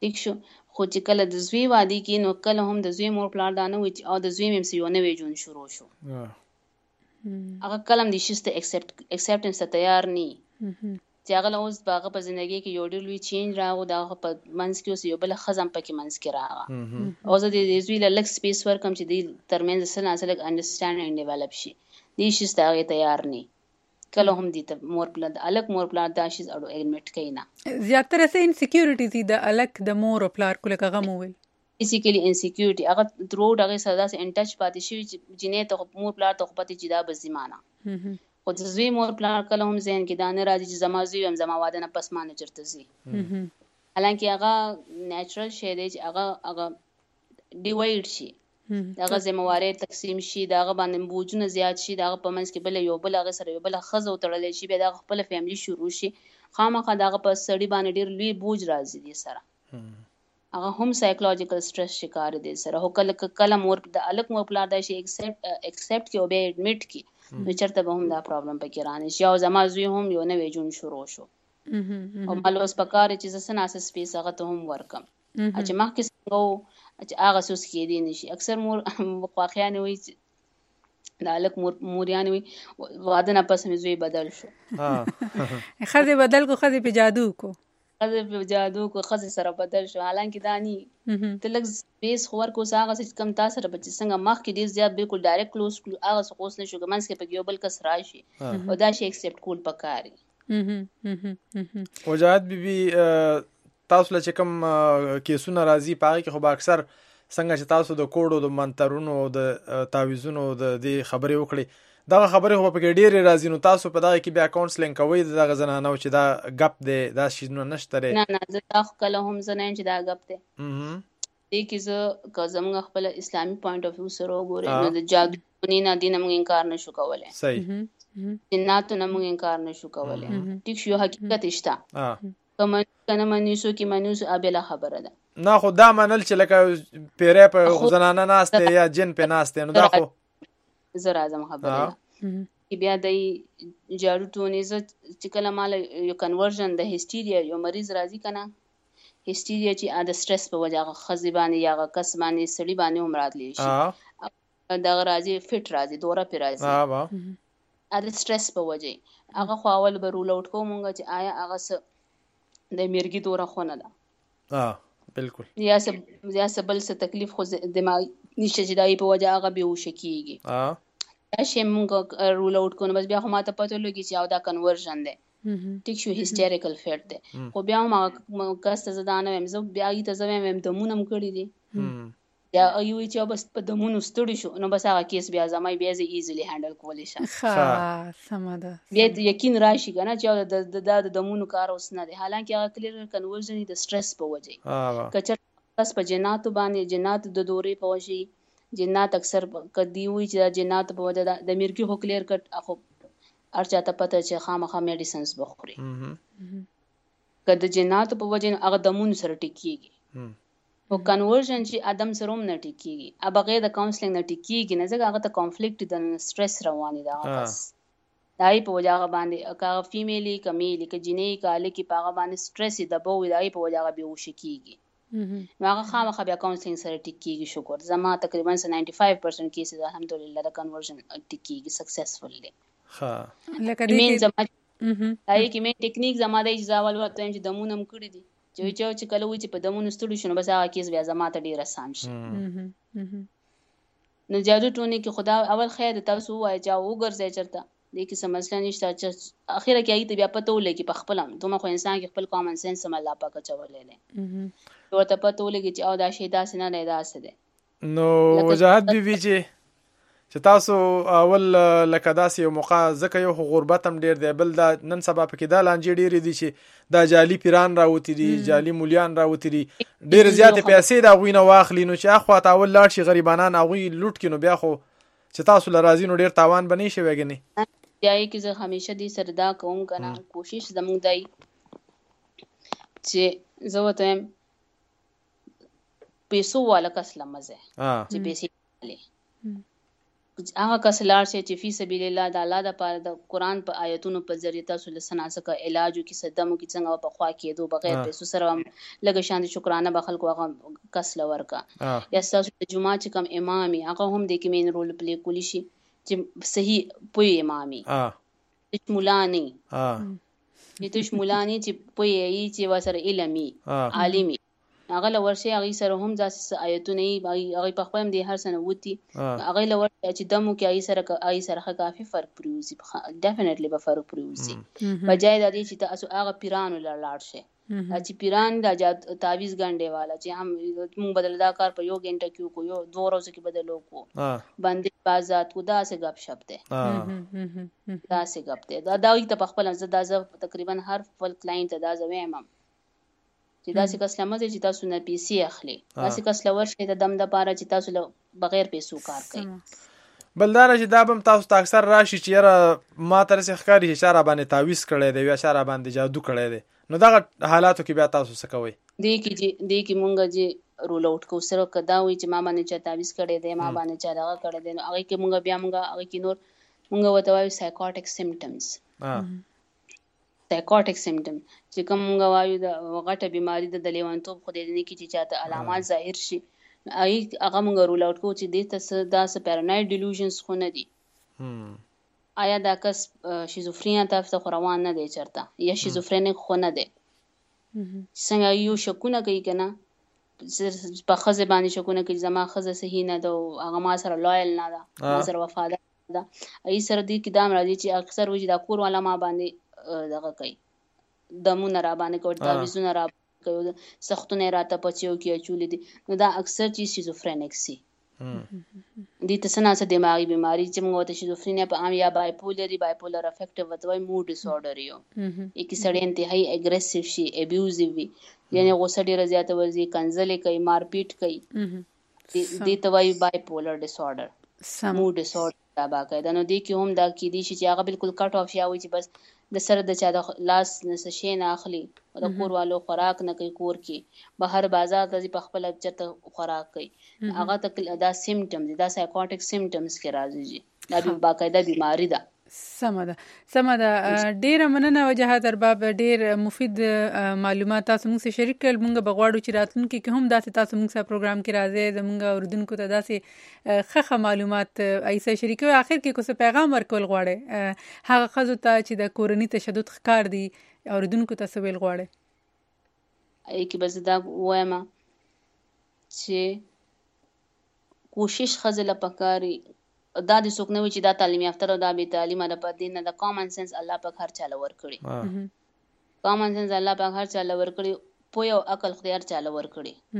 S15: ټیک شو. خو چې کله د زوی واده کې نو کله هم د زوی مور پلار دا نه وي او د زوی مې یو نوی ژوند شروع شو هغه کلم د شي ته اکسپټنس ته تیار نه چې هغه اوس باغه په ژوندۍ کې یو ډېر لوی چینج راغو دا په منځ کې اوس یو بل خزم پکې منځ کې راغی او زه د زوی له لک سپیس ورکم چې د ترمنځ سره اصله انډرستانډینګ ډیولپ شي دې شي ته تیار نه کله هم دي ته مور پلان الګ مور پلان دا شي اډو اډمټ کینا
S1: زیاتره سه انسیکیورټی دي د الګ د مور او پلار کوله کغه موویل
S15: بیسیکلی انسیکیورټی هغه درو دغه ساده سه ان ټچ پاتې شي چې جنې ته مور پلار ته پاتې چې دا بزیمانه خو د زوی مور پلار کله هم ذهن کې دانه راځي چې زما زوی هم زما واده نه پس مانه چرته زی حالانکه هغه نیچرل شی دی چې هغه ډیوایډ شي داغه ذمہواری تقسیم شي داغه باندې بوجونه زیات شي داغه په منځ کې بل یو بل هغه سره یو بل خزو تړلې شي به داغه خپل فیملی شروع شي خامخا داغه په سړی باندې ډیر لوی بوج راځي دي سره هغه هم سایکولوژیکل سټرس شکار دي سره هو کله مور د الګ مور پلار دا شي ایکسپټ کې او به اډمټ کې نو چرته به هم دا پرابلم پکې رانه شي او زما زوی هم یو نوې جون شروع شو او مالوس پکاره چې سناس سپیس هغه ته هم ورکم چې ما کې څنګه چې هغه سوس کې دي نشي اکثر مور واقعیان وي د الګ موریان وي واده نه پس مې زوی بدل شو
S1: خزه بدل کو خزه په جادو کو
S15: خزه سره بدل شو حالانکه دانی تلک سپیس خور کو ساغه چې کم تاسو سره بچ څنګه مخ کې ډیر زیات بالکل ډایرکټ کلوز هغه سقوس نشو ګمنس کې په یو بل کس راشي او دا شي ایکسپټ کول پکاري
S2: وجاهت بیبي تاسو له کوم کیسونه راځي پاره کې خو به اکثر څنګه چې تاسو د کوډو د منترونو د تعویذونو د دې خبرې وکړي دا خبرې خو په کې ډېرې راځي نو تاسو په دغه کې بیا کاونسلینګ کوئ دغه زنانه چې دا غپ دی دا شي نشته
S15: نه زه دا کله هم زنان چې دا غپ دی دې کې زه زموږ خپل اسلامي پوینټ اف ویو سره وګورم نو د جادو نه دین موږ انکار نشو کولای
S2: صحیح
S15: جنات نه موږ انکار نشو کولای ټیک شو حقیقت شته کنه منیسو کې منیسو ابله خبره ده
S2: نه خو دا منل چې لکه پیره په زنانه ناسته یا جن په ناسته نو دا خو
S15: زه راځم خبره کې بیا د جاړو ټونیز چې کله مال یو کنورژن د هیستیریا یو مریض راځي کنه هیستیریا چې د سټرس په وجه خزي باندې یا کس باندې سړي باندې هم راتلی شي دا راځي فټ راځي دوره پر راځي د سټرس په وجه هغه خو اول به رول اوټ کومږه چې آیا هغه د میرګي دوره خونه ده
S2: بالکل
S15: یا سبل څه تکلیف خو دماغ نشه چې دای په وجه هغه به وشکیږي دا شی موږ رول اوټ کوو بس بیا خو ماته پته لګی چې او دا کنورژن ده ټیک شو هیستریکل فیټ ده خو بیا ما کاسته زدانه هم زه بیا ایته زویم هم دمونم کړی دي یا ایو چې بس په دمونو ستړي شو نو بس هغه کیس بیا زمای بیا زه ایزیلی هانډل کولی شم
S1: سماده
S15: بیا یقین راشي کنه چې د دمونو کار اوس نه دی حالانکه هغه کلیر کنورژن د سټرس په وجه کچر بس په جنات باندې جنات د دورې په وجه جنات اکثر کدی وی چې جنات په وجه د میرګي هو کلیر کټ اخو ارچاته پته چې خامخا میډیسنز بخوري کله جنات په وجه هغه دمون سره ټیکيږي او کنورژن چې ادم سره هم نه ټیکيږي ا بغیر د کاونسلینګ نه ټیکيږي نه ځکه هغه ته کانفلیکټ د سټرس رواني دا بس دای په وجه باندې کا فیمیلی کمیلی ک جنې کاله کې پاغه باندې سټرس دبو دای په وجه به وشکیږي نو هغه خامخا بیا کاونسلینګ سره ټیکيږي شکر زما تقریبا 95% کیسز الحمدلله د کنورژن ټیکيږي سکسسفل دي
S1: ها لکه دې
S15: دای کې مې ټیکنیک زما د ځاول ورته چې دمونم کړی دي چې کله وی چې په دمونو ستړي شنو بس هغه کیس بیا زما ته ډیر آسان شي نو جادو ټونی کې خدا اول خیر تاسو وای چې وګرځي چرته دې کې سمسله نشته چې اخیره کې ایت بیا پته ولګي په خپل هم دومره خو انسان کې خپل کامن سنس سم الله پاک چولې نه ورته پته ولګي چې او دا شی داس نه نه داس ده
S2: نو وجاهت بیبي چې تاسو اول لکه داسې یو موقع زکه یو غربت هم ډیر دی بل دا نن سبا پکې دا لانجې ډیر دي چې دا جالي پیران راوتی دي جالي مولیان راوتی دي ډیر زیات پیسې دا غوینه واخلي نو چې اخوا تاول لاړ شي غریبانان اغوی لوټ کینو بیا خو چې تاسو لرازي نو ډیر تاوان بنې شي وګني
S15: یای کې زه همیشه دې سردا کوم کنه کوشش زموږ دای چې زه وته پیسو والا کس لمزه چې پیسې لې هغه کس لاړ شي چې فی سبیل الله د الله د پاره د قران په آیتونو په ذریعہ تاسو له سناسکه علاج کی صدمو کی څنګه په خوا کېدو بغیر پیسو سره لګ شان شکرانه بخل کو هغه کس لور کا یا تاسو د جمعه چې کوم امامي هغه هم د کې مين رول پلی کولی شي چې صحیح پوي امامي مولانی چې مولانی چې پوي چې وسره علمي عالمي هغه لور شي هغه سره هم ځاسې آیتونه هغه په خپل دي هر سنه وتی هغه لور چې دمو کې هغه سره کافي فرق پروزي ډیفینټلی به فرق پروزي بجای د دې چې تاسو هغه پیرانو لاړ شي چې پیران د تعویز غنډه والا چې هم موږ بدل دا کار په یو غنټه کې کو یو 2 ورځې کې بدلو کو باندې بازات کو دا سه غب شپ ده دا سه غب ده دا دوی ته په خپل ځدا تقریبا هر خپل کلاینټ ته دا زویم چې داسې کس لمزه چې تاسو نه پیسې اخلي داسې کس لور شي د دم د پاره چې تاسو له بغیر پیسو کار کوي
S2: بلدار چې دا بم تاسو ته اکثر راشي چې یاره ما تر څه ښکاری چې شاره باندې تعویز کړی دی یا شاره باندې جادو کړی دی نو دا حالاتو کې بیا تاسو څه کوئ
S15: دې کې مونږ چې رول اوټ کو سره کدا وي چې ما باندې چا تعویز کړی دی ما باندې چا دغه کړی دی نو هغه کې مونږ بیا هغه کې نور مونږ وته وایو سایکوټیک سیمټمز سایکوټیک سیمټم چې کوم موږ وایو د غټه بیماری د لیوانتوب خو دې نه کی چې چاته علامات ظاهر شي هغه موږ رول اوټ کو چې دې ته دا پیرانوید ډیلوژنز خو نه دي آیا دا کس شیزوفرینیا ته روان نه دی چرته یا شیزوفرینیک خو نه دی څنګه یو شکونه کوي کنه په خزه باندې شکونه کوي زما خزه صحیح نه ده هغه ما سره لویل نه ده ما سره وفادار ده ای سره دې کې دا راځي چې اکثر وجه دا کور والا ما باندې دغه کوي دمونه را باندې کوي تعویذونه را کوي سختونه راته پچیو کې چولې دي نو دا اکثر چې شیزوفرینیک سي دي تسنه څه دماغي بیماری چې موږ ته شیزوفرینیا په عام یا بایپولر افیکټیو وتوي موډ ډیسورډر یو یک سړی انتهایی اګریسیو شي ابیوزیو وي یعنی غوسه ډیره زیاته ورزي کنځلې کوي مارپیټ کوي دي توي بایپولر ډیسورډر موډ ډیسورډر دا باقاعده نو دي کې هم دا کې دي چې هغه بالکل کټ اف شي چې بس د سره د چا د لاس نس شي نه اخلي او د کور والو خوراک نه کوي کور کې بهر بازار ته په خپل چته خوراک کوي هغه ته دا سیمټمز دا سایکوټیک سیمټمز کې راځي دا باقاعده بیماری ده
S1: سمه ده ډیره مننه وجهات ارباب ډیر مفید معلومات تاسو موږ سره شریک کړل موږ بغواړو چې راتلونکي کې هم داسې تاسو موږ سره پروګرام کې راځي زموږ اوردونکو ته داسې خخه معلومات ایسه شریکو اخر کې کوم پیغام ورکول غواړي هغه خزو ته چې د کورنۍ تشدد ښکار دي اوردونکو ته څه ویل غواړي
S15: ای کې بس دا وایم چې کوشش خزله پکاري دا د څوک نه وي چې دا تعلیم یافته او دا به تعلیم نه پد نه د کامن سنس الله پاک هر چاله ور کړی کامن سنس الله پاک هر چاله ور کړی پوی او عقل خدای هر چاله ور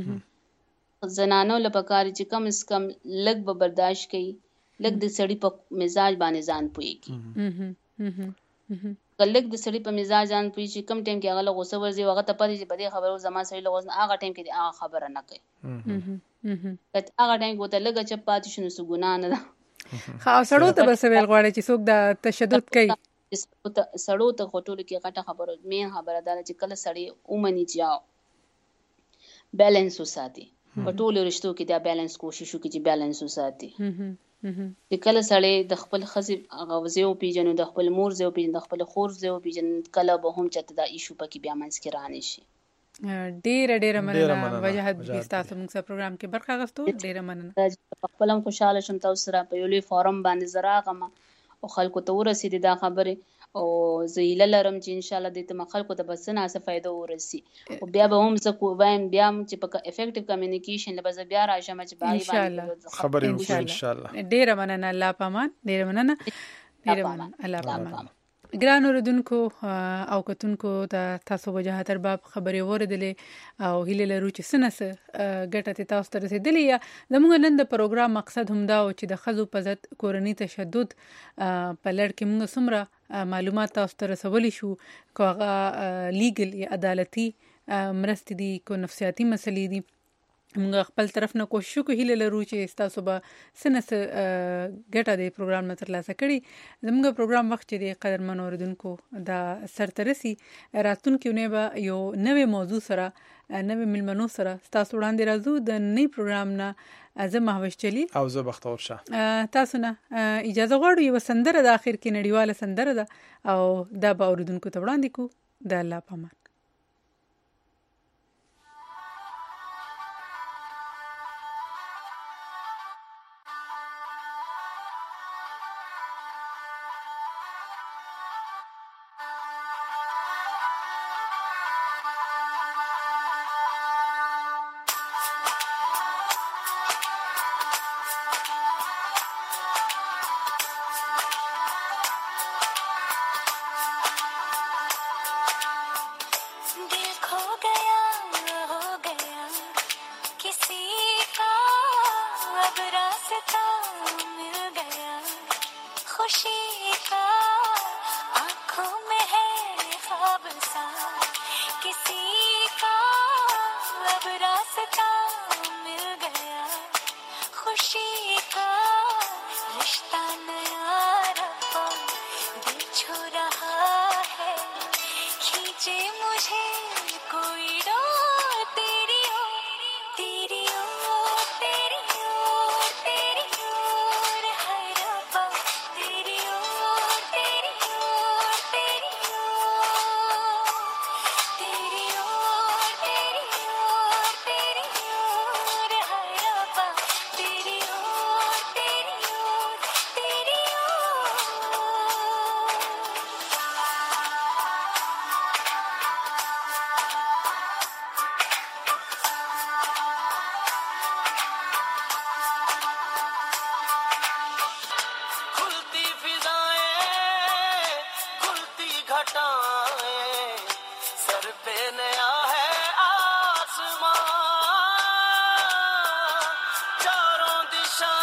S15: کړی زنانو لپاره چې کم اس کم لګ به برداشت کړي لګ د سړی په مزاج باندې ځان پوي کی کلک د سړی په مزاج ځان پوي چې کم ټیم کې هغه غوسه ورځي هغه ته پدې چې بده خبرو زما سړی لغوز هغه ټیم کې هغه خبره نه کوي کته هغه ټیم کوته لګ چې پاتې شنو سو ګنا نه ده
S1: خاص سړو ته بس ویل غواړي چې څوک د تشدد کوي
S15: سړو ته غټول کې غټه خبره مین خبره ده چې کله سړی اومني جاو بیلانس وساتي په ټولو رشتو کې دا بیلانس کوشش وکړي چې بیلانس وساتي چې کله سړی د خپل خزي غوځي او پیجن د خپل مور زو پیجن د خپل خور زو پیجن کله به هم چته دا ایشو پکې بیا منځ کې رانه شي
S1: ډیره مننه وجهت به تاسو موږ سره پروګرام کې برخه غوښتو ډیره مننه
S15: خپلم خوشاله شم تاسو سره په یولې فورم باندې زراغم او خلکو ته ورسېد دا خبره او زیله لرم چې ان شاء الله د ته خلکو ته بس نه څه فائدہ ورسي او بیا به هم څه کوم بیا چې په افیکټیو کمیونیکیشن لپاره بیا راشم چې باغی باندې
S2: خبرې ان شاء الله
S1: ډیره مننه الله پامان ډیره مننه الله پامان ګران اوردونکو او کتونکو د تاسو وجهات ارباب خبرې اوریدلې او هیله لرو چې سنسه ګټه تاسو ته رسیدلې یا زموږ نن د پروګرام مقصد هم دا و چې د خزو په ضد کورنۍ تشدد په لړ کې موږ څومره معلومات تاسو ته رسولي شو کوغه لیګل یا عدالتي مرستې دي کو نفسیاتي مسلې دي موږ خپل طرف نه کوشش کوو هیله لرو چې تاسو به سنس ګټه د پروګرام نه ترلاسه کړي زموږ پروګرام وخت چې د قدرمن اوریدونکو دا سرترسي راتلونکي نه به یو نوې موضوع سره نوې ملمنو سره تاسو وړاندې راځو د نوې پروګرام نه زه مهوش جلیل
S2: او زه بختور شاه
S1: تاسو نه اجازه غواړو یو سندره د اخر کې نړیواله سندره ده او دا به اوریدونکو ته وړاندې کو د الله پامان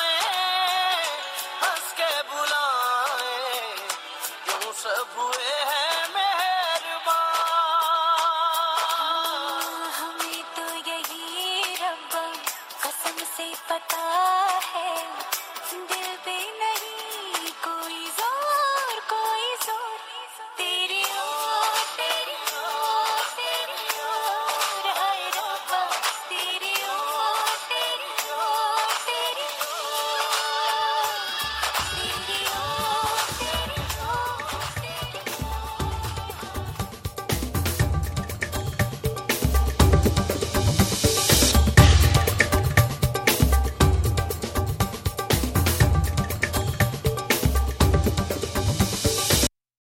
S13: सब हुए हैं